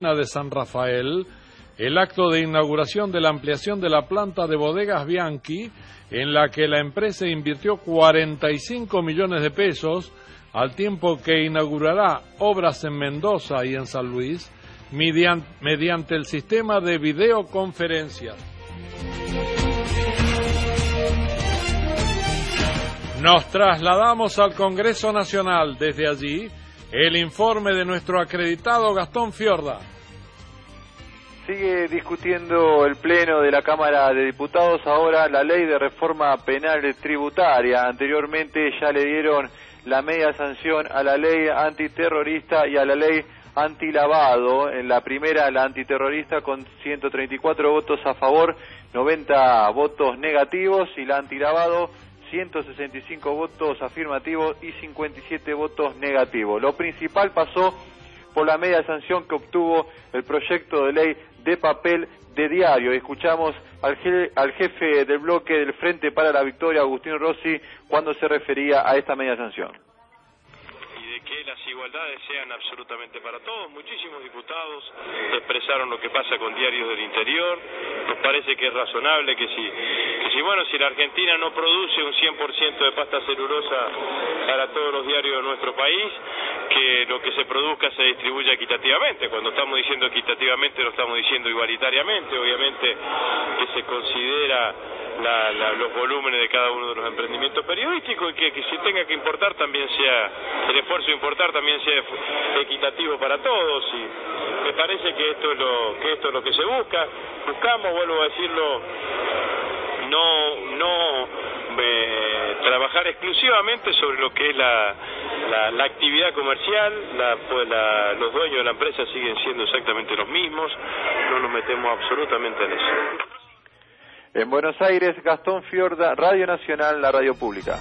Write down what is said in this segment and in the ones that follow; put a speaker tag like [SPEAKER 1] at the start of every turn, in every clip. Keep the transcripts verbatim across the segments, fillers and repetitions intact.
[SPEAKER 1] de San Rafael el acto de inauguración de la ampliación de la planta de bodegas Bianchi, en la que la empresa invirtió cuarenta y cinco millones de pesos, al tiempo que inaugurará obras en Mendoza y en San Luis, mediante el sistema de videoconferencias. Nos trasladamos al Congreso Nacional. Desde allí, el informe de nuestro acreditado Gastón Fiorda.
[SPEAKER 2] Sigue discutiendo el Pleno de la Cámara de Diputados ahora la ley de reforma penal tributaria. Anteriormente ya le dieron la media sanción a la ley antiterrorista y a la ley antilavado. En la primera, la antiterrorista, con ciento treinta y cuatro votos a favor, noventa votos negativos, y la antilavado, ciento sesenta y cinco votos afirmativos y cincuenta y siete votos negativos. Lo principal pasó por la media sanción que obtuvo el proyecto de ley de papel de diario. Escuchamos al, je al jefe del bloque del Frente para la Victoria, Agustín Rossi, cuando se refería a esta media sanción.
[SPEAKER 3] Que las igualdades sean absolutamente para todos. Muchísimos diputados expresaron lo que pasa con diarios del interior. Nos parece que es razonable que si, que si bueno, si la Argentina no produce un cien por ciento de pasta celulosa para todos los diarios de nuestro país, que lo que se produzca se distribuya equitativamente. Cuando estamos diciendo equitativamente, lo estamos diciendo igualitariamente, obviamente que se considera La, la, los volúmenes de cada uno de los emprendimientos periodísticos, y que, que si tenga que importar también sea, el esfuerzo de importar también sea equitativo para todos. Y me parece que esto es lo que esto es lo que se busca. Buscamos, vuelvo a decirlo, no no eh, trabajar exclusivamente sobre lo que es la la, la actividad comercial. La, pues la, los dueños de la empresa siguen siendo exactamente los mismos. No nos metemos absolutamente en eso.
[SPEAKER 2] En Buenos Aires, Gastón Fiorda, Radio Nacional, la radio pública.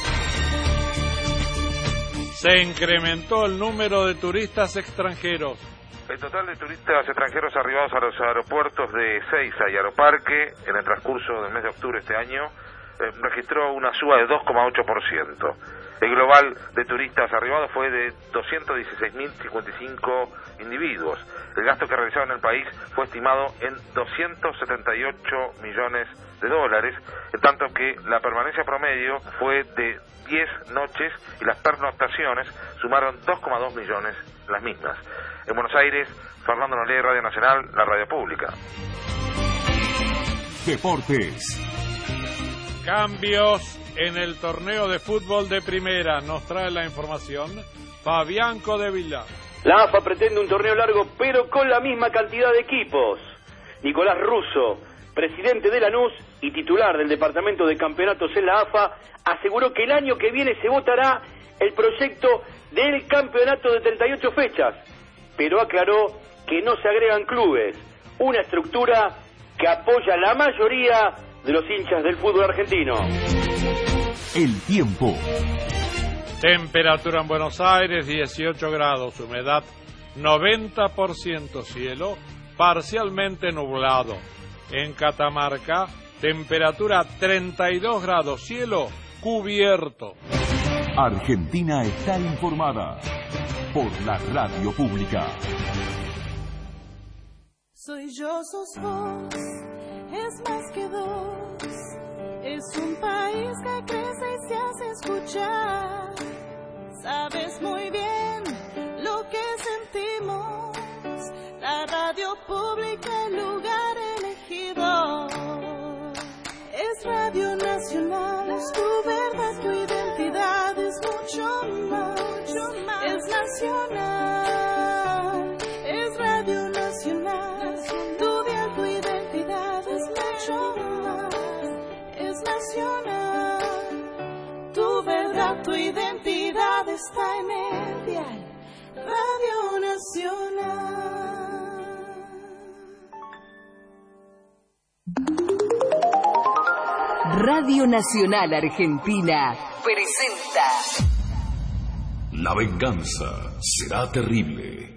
[SPEAKER 1] Se incrementó el número de turistas extranjeros.
[SPEAKER 4] El total de turistas extranjeros arribados a los aeropuertos de Ezeiza y Aeroparque en el transcurso del mes de octubre de este año eh, registró una suba de dos coma ocho por ciento. El global de turistas arribados fue de doscientos dieciséis mil cincuenta y cinco individuos. El gasto que realizaron en el país fue estimado en doscientos setenta y ocho millones de dólares, en tanto que la permanencia promedio fue de diez noches y las pernoctaciones sumaron dos coma dos millones las mismas. En Buenos Aires, Fernando Nolé, Radio Nacional, la radio pública.
[SPEAKER 5] Deportes.
[SPEAKER 1] Cambios en el torneo de fútbol de primera. Nos trae la información Fabián Codevilla.
[SPEAKER 6] La A F A pretende un torneo largo, pero con la misma cantidad de equipos. Nicolás Russo, presidente de Lanús y titular del departamento de campeonatos en la A F A, aseguró que el año que viene se votará el proyecto del campeonato de treinta y ocho fechas, pero aclaró que no se agregan clubes, una estructura que apoya la mayoría de los hinchas del fútbol argentino.
[SPEAKER 5] El tiempo.
[SPEAKER 1] Temperatura en Buenos Aires, dieciocho grados, humedad noventa por ciento, cielo parcialmente nublado. En Catamarca, temperatura treinta y dos grados, cielo cubierto.
[SPEAKER 5] Argentina está informada por la radio pública.
[SPEAKER 7] Soy yo, sos vos, es más que dos. Es un país que crece y se hace escuchar. Sabes muy bien lo que sentimos. La radio pública, el lugar elegido. Es Radio Nacional, es tu verdad, tu identidad es mucho más. Mucho más. Es nacional, es Radio Nacional. Tu vida, tu identidad es mucho más. Es nacional, tu verdad, tu identidad está en el dial Radio Nacional.
[SPEAKER 8] Radio Nacional Argentina presenta
[SPEAKER 5] La venganza será terrible.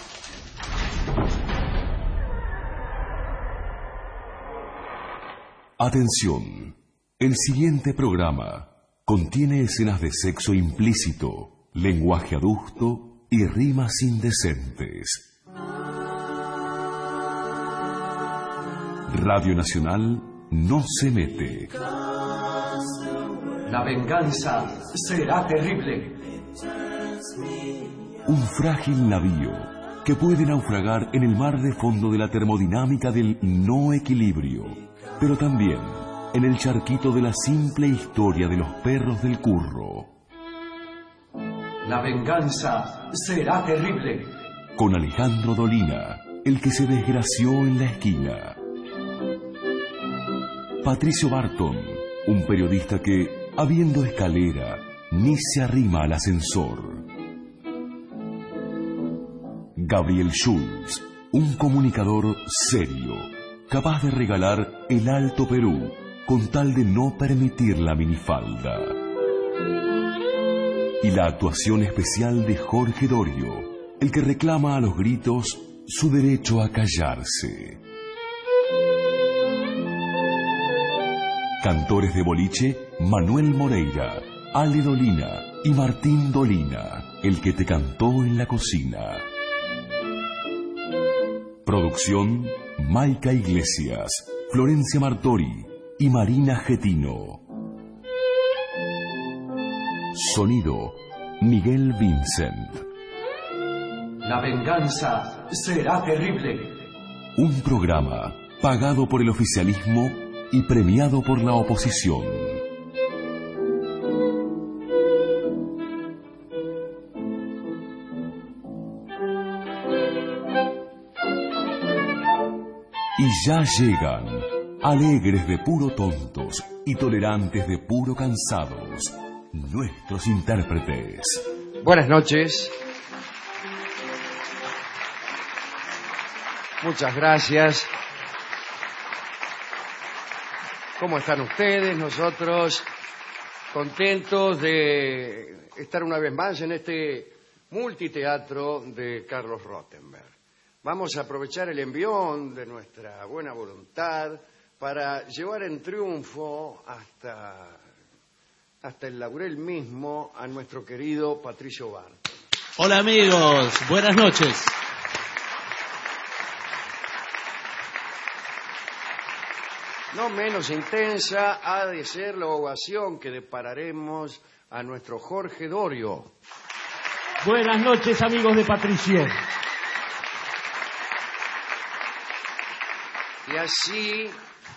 [SPEAKER 5] Atención, el siguiente programa contiene escenas de sexo implícito, lenguaje adusto y rimas indecentes. Radio Nacional no se mete.
[SPEAKER 9] La venganza será terrible.
[SPEAKER 5] Un frágil navío que puede naufragar en el mar de fondo de la termodinámica del no equilibrio, pero también en el charquito de la simple historia de los perros del curro.
[SPEAKER 9] La venganza será terrible.
[SPEAKER 5] Con Alejandro Dolina, el que se desgració en la esquina. Patricio Barton, un periodista que, habiendo escalera, ni se arrima al ascensor. Gabriel Schulz, un comunicador serio, capaz de regalar el Alto Perú con tal de no permitir la minifalda. Y la actuación especial de Jorge Dorio, el que reclama a los gritos su derecho a callarse. Cantores de boliche, Manuel Moreira, Ale Dolina y Martín Dolina, el que te cantó en la cocina. Producción, Maica Iglesias, Florencia Martori y Marina Getino. Sonido, Miguel Vincent.
[SPEAKER 9] La venganza será terrible.
[SPEAKER 5] Un programa pagado por el oficialismo y premiado por la oposición. Y ya llegan, alegres de puro tontos y tolerantes de puro cansados, nuestros intérpretes.
[SPEAKER 10] Buenas noches. Muchas gracias. ¿Cómo están ustedes? Nosotros contentos de estar una vez más en este multiteatro de Carlos Rottenberg. Vamos a aprovechar el envión de nuestra buena voluntad para llevar en triunfo hasta, hasta el Laurel mismo a nuestro querido Patricio Barton.
[SPEAKER 11] Hola amigos, buenas noches.
[SPEAKER 10] No menos intensa ha de ser la ovación que depararemos a nuestro Jorge Dorio.
[SPEAKER 11] Buenas noches amigos de Patricio.
[SPEAKER 10] Y así,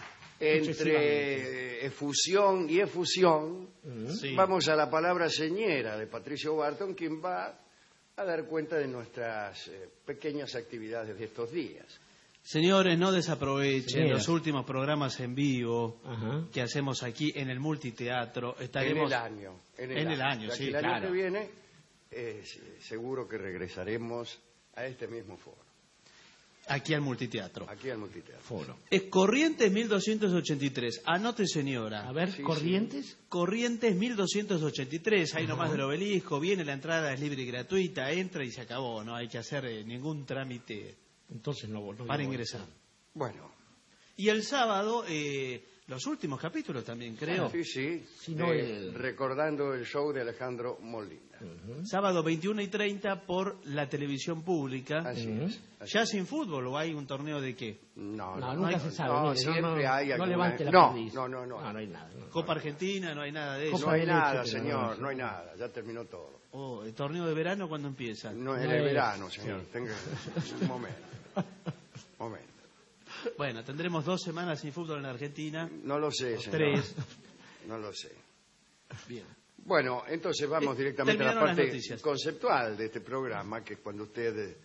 [SPEAKER 10] entre efusión y efusión, sí, vamos a la palabra señera de Patricio Barton, quien va a dar cuenta de nuestras eh, pequeñas actividades de estos días.
[SPEAKER 11] Señores, no desaprovechen
[SPEAKER 10] Señora.
[SPEAKER 11] los últimos programas en vivo
[SPEAKER 10] Ajá.
[SPEAKER 11] que hacemos aquí en el multiteatro. Estaremos
[SPEAKER 10] En el año. En el,
[SPEAKER 11] en
[SPEAKER 10] año,
[SPEAKER 11] el año,
[SPEAKER 10] Ya
[SPEAKER 11] sí,
[SPEAKER 10] que el año
[SPEAKER 11] claro.
[SPEAKER 10] que viene, eh, seguro que regresaremos a este mismo foro.
[SPEAKER 11] Aquí al multiteatro.
[SPEAKER 10] Aquí al multiteatro.
[SPEAKER 11] Foro. Es Corrientes mil doscientos ochenta y tres. Anote, señora.
[SPEAKER 12] A ver,
[SPEAKER 10] Sí,
[SPEAKER 12] ¿Corrientes?
[SPEAKER 10] sí.
[SPEAKER 11] Corrientes mil doscientos ochenta y tres. Ahí nomás del obelisco. Viene, la entrada es libre y gratuita. Entra y se acabó. No hay que hacer eh, ningún trámite
[SPEAKER 12] Entonces no, no
[SPEAKER 11] para
[SPEAKER 12] no,
[SPEAKER 11] ingresar.
[SPEAKER 10] Bueno.
[SPEAKER 11] Y el sábado, eh, los últimos capítulos también, creo.
[SPEAKER 10] Sí, sí.
[SPEAKER 12] Si no,
[SPEAKER 10] Eh,
[SPEAKER 12] el-
[SPEAKER 10] recordando el show de Alejandro Molina.
[SPEAKER 11] Sábado veintiuno y treinta por la televisión pública.
[SPEAKER 10] Así es. Así
[SPEAKER 11] ¿Ya sin fútbol o hay un torneo de qué?
[SPEAKER 10] No,
[SPEAKER 12] No,
[SPEAKER 10] no,
[SPEAKER 12] nunca
[SPEAKER 10] no,
[SPEAKER 12] se sabe,
[SPEAKER 10] no,
[SPEAKER 12] mire, no,
[SPEAKER 10] siempre
[SPEAKER 12] no,
[SPEAKER 10] hay
[SPEAKER 12] no
[SPEAKER 10] alguna-
[SPEAKER 12] levante la
[SPEAKER 10] no,
[SPEAKER 12] perdiz.
[SPEAKER 10] no, no, no.
[SPEAKER 12] No, no hay nada. no.
[SPEAKER 11] Copa Argentina, no hay nada de
[SPEAKER 10] No
[SPEAKER 11] eso.
[SPEAKER 10] hay
[SPEAKER 12] de
[SPEAKER 10] nada,
[SPEAKER 12] leche, pero
[SPEAKER 10] señor,
[SPEAKER 12] no,
[SPEAKER 10] no hay nada. Ya terminó todo.
[SPEAKER 11] Oh, ¿el torneo de verano cuándo empieza?
[SPEAKER 10] No es en
[SPEAKER 12] No
[SPEAKER 10] el
[SPEAKER 12] es,
[SPEAKER 10] verano, señor.
[SPEAKER 12] sí.
[SPEAKER 10] Tenga un momento. Un momento.
[SPEAKER 11] Bueno, tendremos dos semanas sin fútbol en Argentina.
[SPEAKER 10] No lo sé, señor.
[SPEAKER 11] Tres.
[SPEAKER 10] No lo sé.
[SPEAKER 11] Bien.
[SPEAKER 10] Bueno, entonces vamos
[SPEAKER 11] Eh,
[SPEAKER 10] directamente a la
[SPEAKER 11] terminaron las
[SPEAKER 10] parte
[SPEAKER 11] noticias.
[SPEAKER 10] conceptual de este programa, que es cuando usted eh,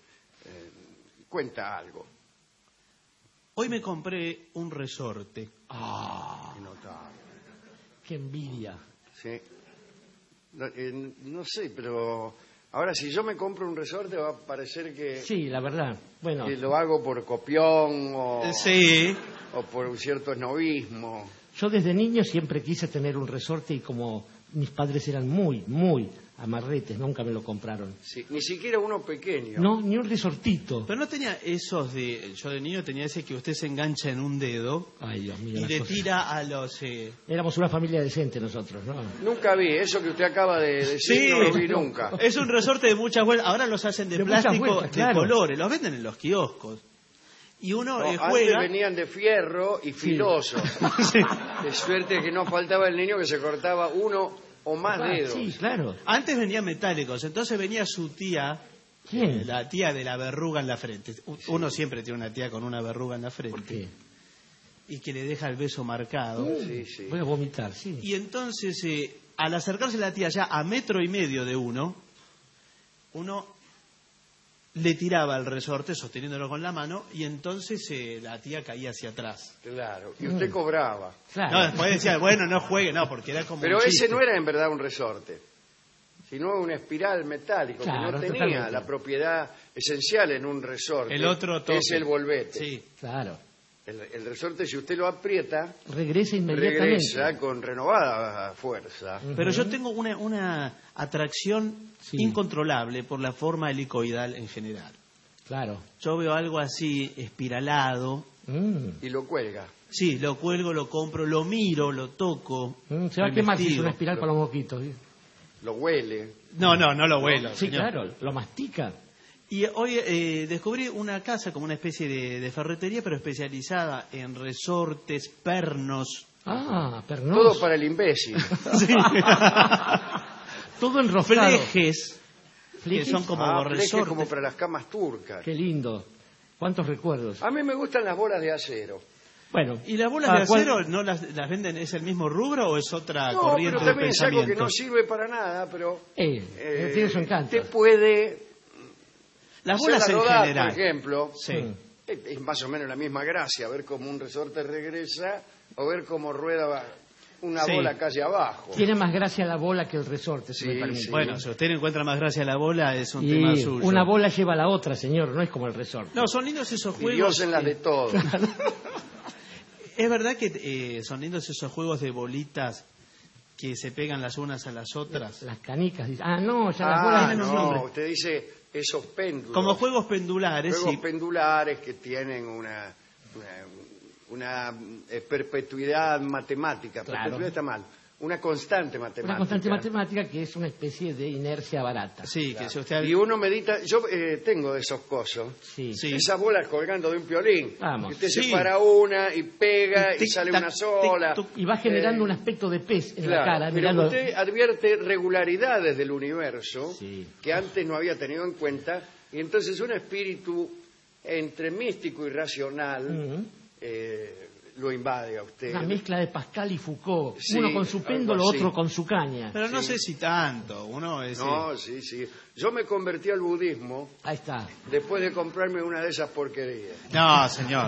[SPEAKER 10] cuenta algo.
[SPEAKER 11] Hoy me compré un resorte.
[SPEAKER 12] Ah,
[SPEAKER 10] Notable.
[SPEAKER 12] qué envidia.
[SPEAKER 10] Sí. No, eh, no sé, pero ahora si yo me compro un resorte va a parecer que,
[SPEAKER 12] Sí, la verdad. Bueno,
[SPEAKER 10] que lo hago por copión o,
[SPEAKER 11] Eh, Sí.
[SPEAKER 10] o por un cierto esnovismo.
[SPEAKER 12] yo desde niño siempre quise tener un resorte y como mis padres eran muy, muy amarretes, nunca me lo compraron.
[SPEAKER 10] Sí, ni siquiera uno pequeño.
[SPEAKER 12] No, ni un resortito.
[SPEAKER 11] Pero no tenía esos de... Yo de niño tenía ese que usted se engancha en un dedo
[SPEAKER 12] Ay, Dios mío.
[SPEAKER 11] y
[SPEAKER 12] las
[SPEAKER 11] le
[SPEAKER 12] cosas.
[SPEAKER 11] tira a los... eh,
[SPEAKER 12] Éramos una familia decente nosotros, ¿no?
[SPEAKER 10] Nunca vi eso que usted acaba de decir,
[SPEAKER 11] Sí.
[SPEAKER 10] no lo vi nunca.
[SPEAKER 11] Es un resorte de muchas vueltas. Ahora los hacen de,
[SPEAKER 12] De muchas
[SPEAKER 11] plástico
[SPEAKER 12] vueltas,
[SPEAKER 11] de
[SPEAKER 12] claro.
[SPEAKER 11] colores. Los venden en los kioscos. y uno
[SPEAKER 10] No,
[SPEAKER 11] eh,
[SPEAKER 10] antes
[SPEAKER 11] juega...
[SPEAKER 10] venían de fierro y filosos.
[SPEAKER 11] Sí.
[SPEAKER 10] De suerte que no faltaba el niño que se cortaba uno o más
[SPEAKER 12] Ah,
[SPEAKER 10] dedos.
[SPEAKER 12] sí, claro.
[SPEAKER 11] Antes venían metálicos, entonces venía su tía,
[SPEAKER 12] ¿Quién?
[SPEAKER 11] eh, la tía de la verruga en la frente. U- Uno siempre tiene una tía con una verruga en la frente.
[SPEAKER 12] ¿Por qué?
[SPEAKER 11] Y que le deja el beso marcado.
[SPEAKER 10] Sí, sí.
[SPEAKER 12] Voy a vomitar, sí.
[SPEAKER 11] Y entonces, eh, al acercarse la tía ya a metro y medio de uno, uno le tiraba el resorte sosteniéndolo con la mano y entonces eh, la tía caía hacia atrás.
[SPEAKER 10] Claro, y usted cobraba.
[SPEAKER 12] Claro.
[SPEAKER 11] No, después decía, bueno, no juegue, no, porque era como
[SPEAKER 10] Pero
[SPEAKER 11] un
[SPEAKER 10] ese
[SPEAKER 11] chiste.
[SPEAKER 10] no era en verdad un resorte, sino una espiral metálico
[SPEAKER 12] Claro,
[SPEAKER 10] que no tenía
[SPEAKER 12] totalmente.
[SPEAKER 10] la propiedad esencial en un resorte.
[SPEAKER 11] El otro
[SPEAKER 10] que
[SPEAKER 11] toque.
[SPEAKER 10] es el volvete.
[SPEAKER 11] Sí.
[SPEAKER 12] Claro.
[SPEAKER 10] El, el resorte, si usted lo aprieta,
[SPEAKER 12] Regresa inmediatamente.
[SPEAKER 10] regresa con renovada fuerza.
[SPEAKER 11] Pero yo tengo una, una atracción
[SPEAKER 12] Sí.
[SPEAKER 11] incontrolable por la forma helicoidal en general.
[SPEAKER 12] Claro.
[SPEAKER 11] Yo veo algo así espiralado,
[SPEAKER 12] Mm.
[SPEAKER 10] Y lo cuelga.
[SPEAKER 11] sí, lo cuelgo, lo compro, lo miro, lo toco.
[SPEAKER 12] Mm, se va a
[SPEAKER 11] lo
[SPEAKER 12] quemar si es
[SPEAKER 11] investigo.
[SPEAKER 12] una espiral para los mosquitos. ¿Sí?
[SPEAKER 10] Lo huele.
[SPEAKER 11] No, no, no lo vuelo.
[SPEAKER 12] Sí,
[SPEAKER 11] señor.
[SPEAKER 12] claro, lo mastica.
[SPEAKER 11] Y hoy eh, descubrí una casa como una especie de, de ferretería, pero especializada en resortes, pernos.
[SPEAKER 12] Ah, pernos.
[SPEAKER 10] Todo para el imbécil.
[SPEAKER 11] Sí.
[SPEAKER 12] Todo enroscado.
[SPEAKER 11] Flejes, que
[SPEAKER 12] Flejes.
[SPEAKER 11] son como
[SPEAKER 10] Ah, flejes
[SPEAKER 11] resortes.
[SPEAKER 10] como para las camas turcas.
[SPEAKER 12] Qué lindo. ¿Cuántos recuerdos?
[SPEAKER 10] A mí me gustan las bolas de acero.
[SPEAKER 12] Bueno.
[SPEAKER 11] ¿Y las bolas
[SPEAKER 12] ¿a
[SPEAKER 11] de
[SPEAKER 12] cuál-
[SPEAKER 11] acero no las, las venden, es el mismo rubro o es otra
[SPEAKER 10] No,
[SPEAKER 11] corriente
[SPEAKER 10] pero
[SPEAKER 11] de
[SPEAKER 10] también es algo que
[SPEAKER 11] pensamiento?
[SPEAKER 10] no sirve para nada, pero
[SPEAKER 12] Eh,
[SPEAKER 10] eh,
[SPEAKER 12] tiene su encanto.
[SPEAKER 10] te puede
[SPEAKER 11] Las bolas
[SPEAKER 10] hacerla
[SPEAKER 11] en
[SPEAKER 10] rodar,
[SPEAKER 11] general.
[SPEAKER 10] por ejemplo.
[SPEAKER 11] Sí.
[SPEAKER 12] Mm.
[SPEAKER 10] Es es más o menos la misma gracia, ver cómo un resorte regresa o ver cómo rueda una
[SPEAKER 11] Sí.
[SPEAKER 10] bola calle abajo.
[SPEAKER 12] Tiene más gracia la bola que el resorte, si
[SPEAKER 10] Sí,
[SPEAKER 12] me permite.
[SPEAKER 10] sí.
[SPEAKER 11] Bueno, si usted le encuentra más gracia a la bola, es un
[SPEAKER 12] Y
[SPEAKER 11] tema suyo.
[SPEAKER 12] una bola lleva a la otra, señor, no es como el resorte.
[SPEAKER 11] No, son lindos esos
[SPEAKER 10] Y
[SPEAKER 11] juegos.
[SPEAKER 10] Dios en las
[SPEAKER 11] eh,
[SPEAKER 10] de todo.
[SPEAKER 11] Es verdad que eh, son lindos esos juegos de bolitas que se pegan las unas a las otras.
[SPEAKER 12] Las canicas. dice- Ah, no, ya las bolas
[SPEAKER 10] Ah,
[SPEAKER 12] tienen un
[SPEAKER 10] no,
[SPEAKER 12] nombre.
[SPEAKER 10] usted dice esos péndulos.
[SPEAKER 11] Como juegos pendulares,
[SPEAKER 10] Juegos
[SPEAKER 11] sí.
[SPEAKER 10] pendulares que tienen una, una, una, eh, perpetuidad matemática.
[SPEAKER 12] Claro.
[SPEAKER 10] Perpetuidad está mal. Una constante matemática.
[SPEAKER 12] Una constante matemática que es una especie de inercia barata.
[SPEAKER 11] Sí, que si usted...
[SPEAKER 10] Y uno medita, yo eh, tengo de esos cosos,
[SPEAKER 12] Sí.
[SPEAKER 11] Sí.
[SPEAKER 10] esas bolas colgando de un piolín.
[SPEAKER 12] Vamos.
[SPEAKER 10] Que usted
[SPEAKER 11] Sí.
[SPEAKER 10] separa una y pega
[SPEAKER 11] Y
[SPEAKER 10] y,
[SPEAKER 11] tic,
[SPEAKER 10] sale
[SPEAKER 11] tac,
[SPEAKER 10] una sola.
[SPEAKER 11] tic, tuc.
[SPEAKER 12] Y va generando
[SPEAKER 10] Eh,
[SPEAKER 12] un aspecto de pez en
[SPEAKER 10] Claro,
[SPEAKER 12] la cara.
[SPEAKER 10] pero
[SPEAKER 12] mirando-
[SPEAKER 10] usted advierte regularidades del universo
[SPEAKER 12] Sí.
[SPEAKER 10] que antes no había tenido en cuenta, y entonces un espíritu entre místico y racional
[SPEAKER 12] Ujú.
[SPEAKER 10] eh, lo invade a usted.
[SPEAKER 12] Una mezcla de Pascal y Foucault.
[SPEAKER 10] Sí,
[SPEAKER 12] Uno con su
[SPEAKER 10] algo
[SPEAKER 12] péndulo,
[SPEAKER 10] así.
[SPEAKER 12] otro con su caña.
[SPEAKER 11] Pero no
[SPEAKER 10] Sí.
[SPEAKER 11] sé si tanto. Uno es...
[SPEAKER 10] No, sí, sí. Yo me convertí al budismo
[SPEAKER 12] Ahí está.
[SPEAKER 10] después de comprarme una de esas porquerías.
[SPEAKER 11] No, señor.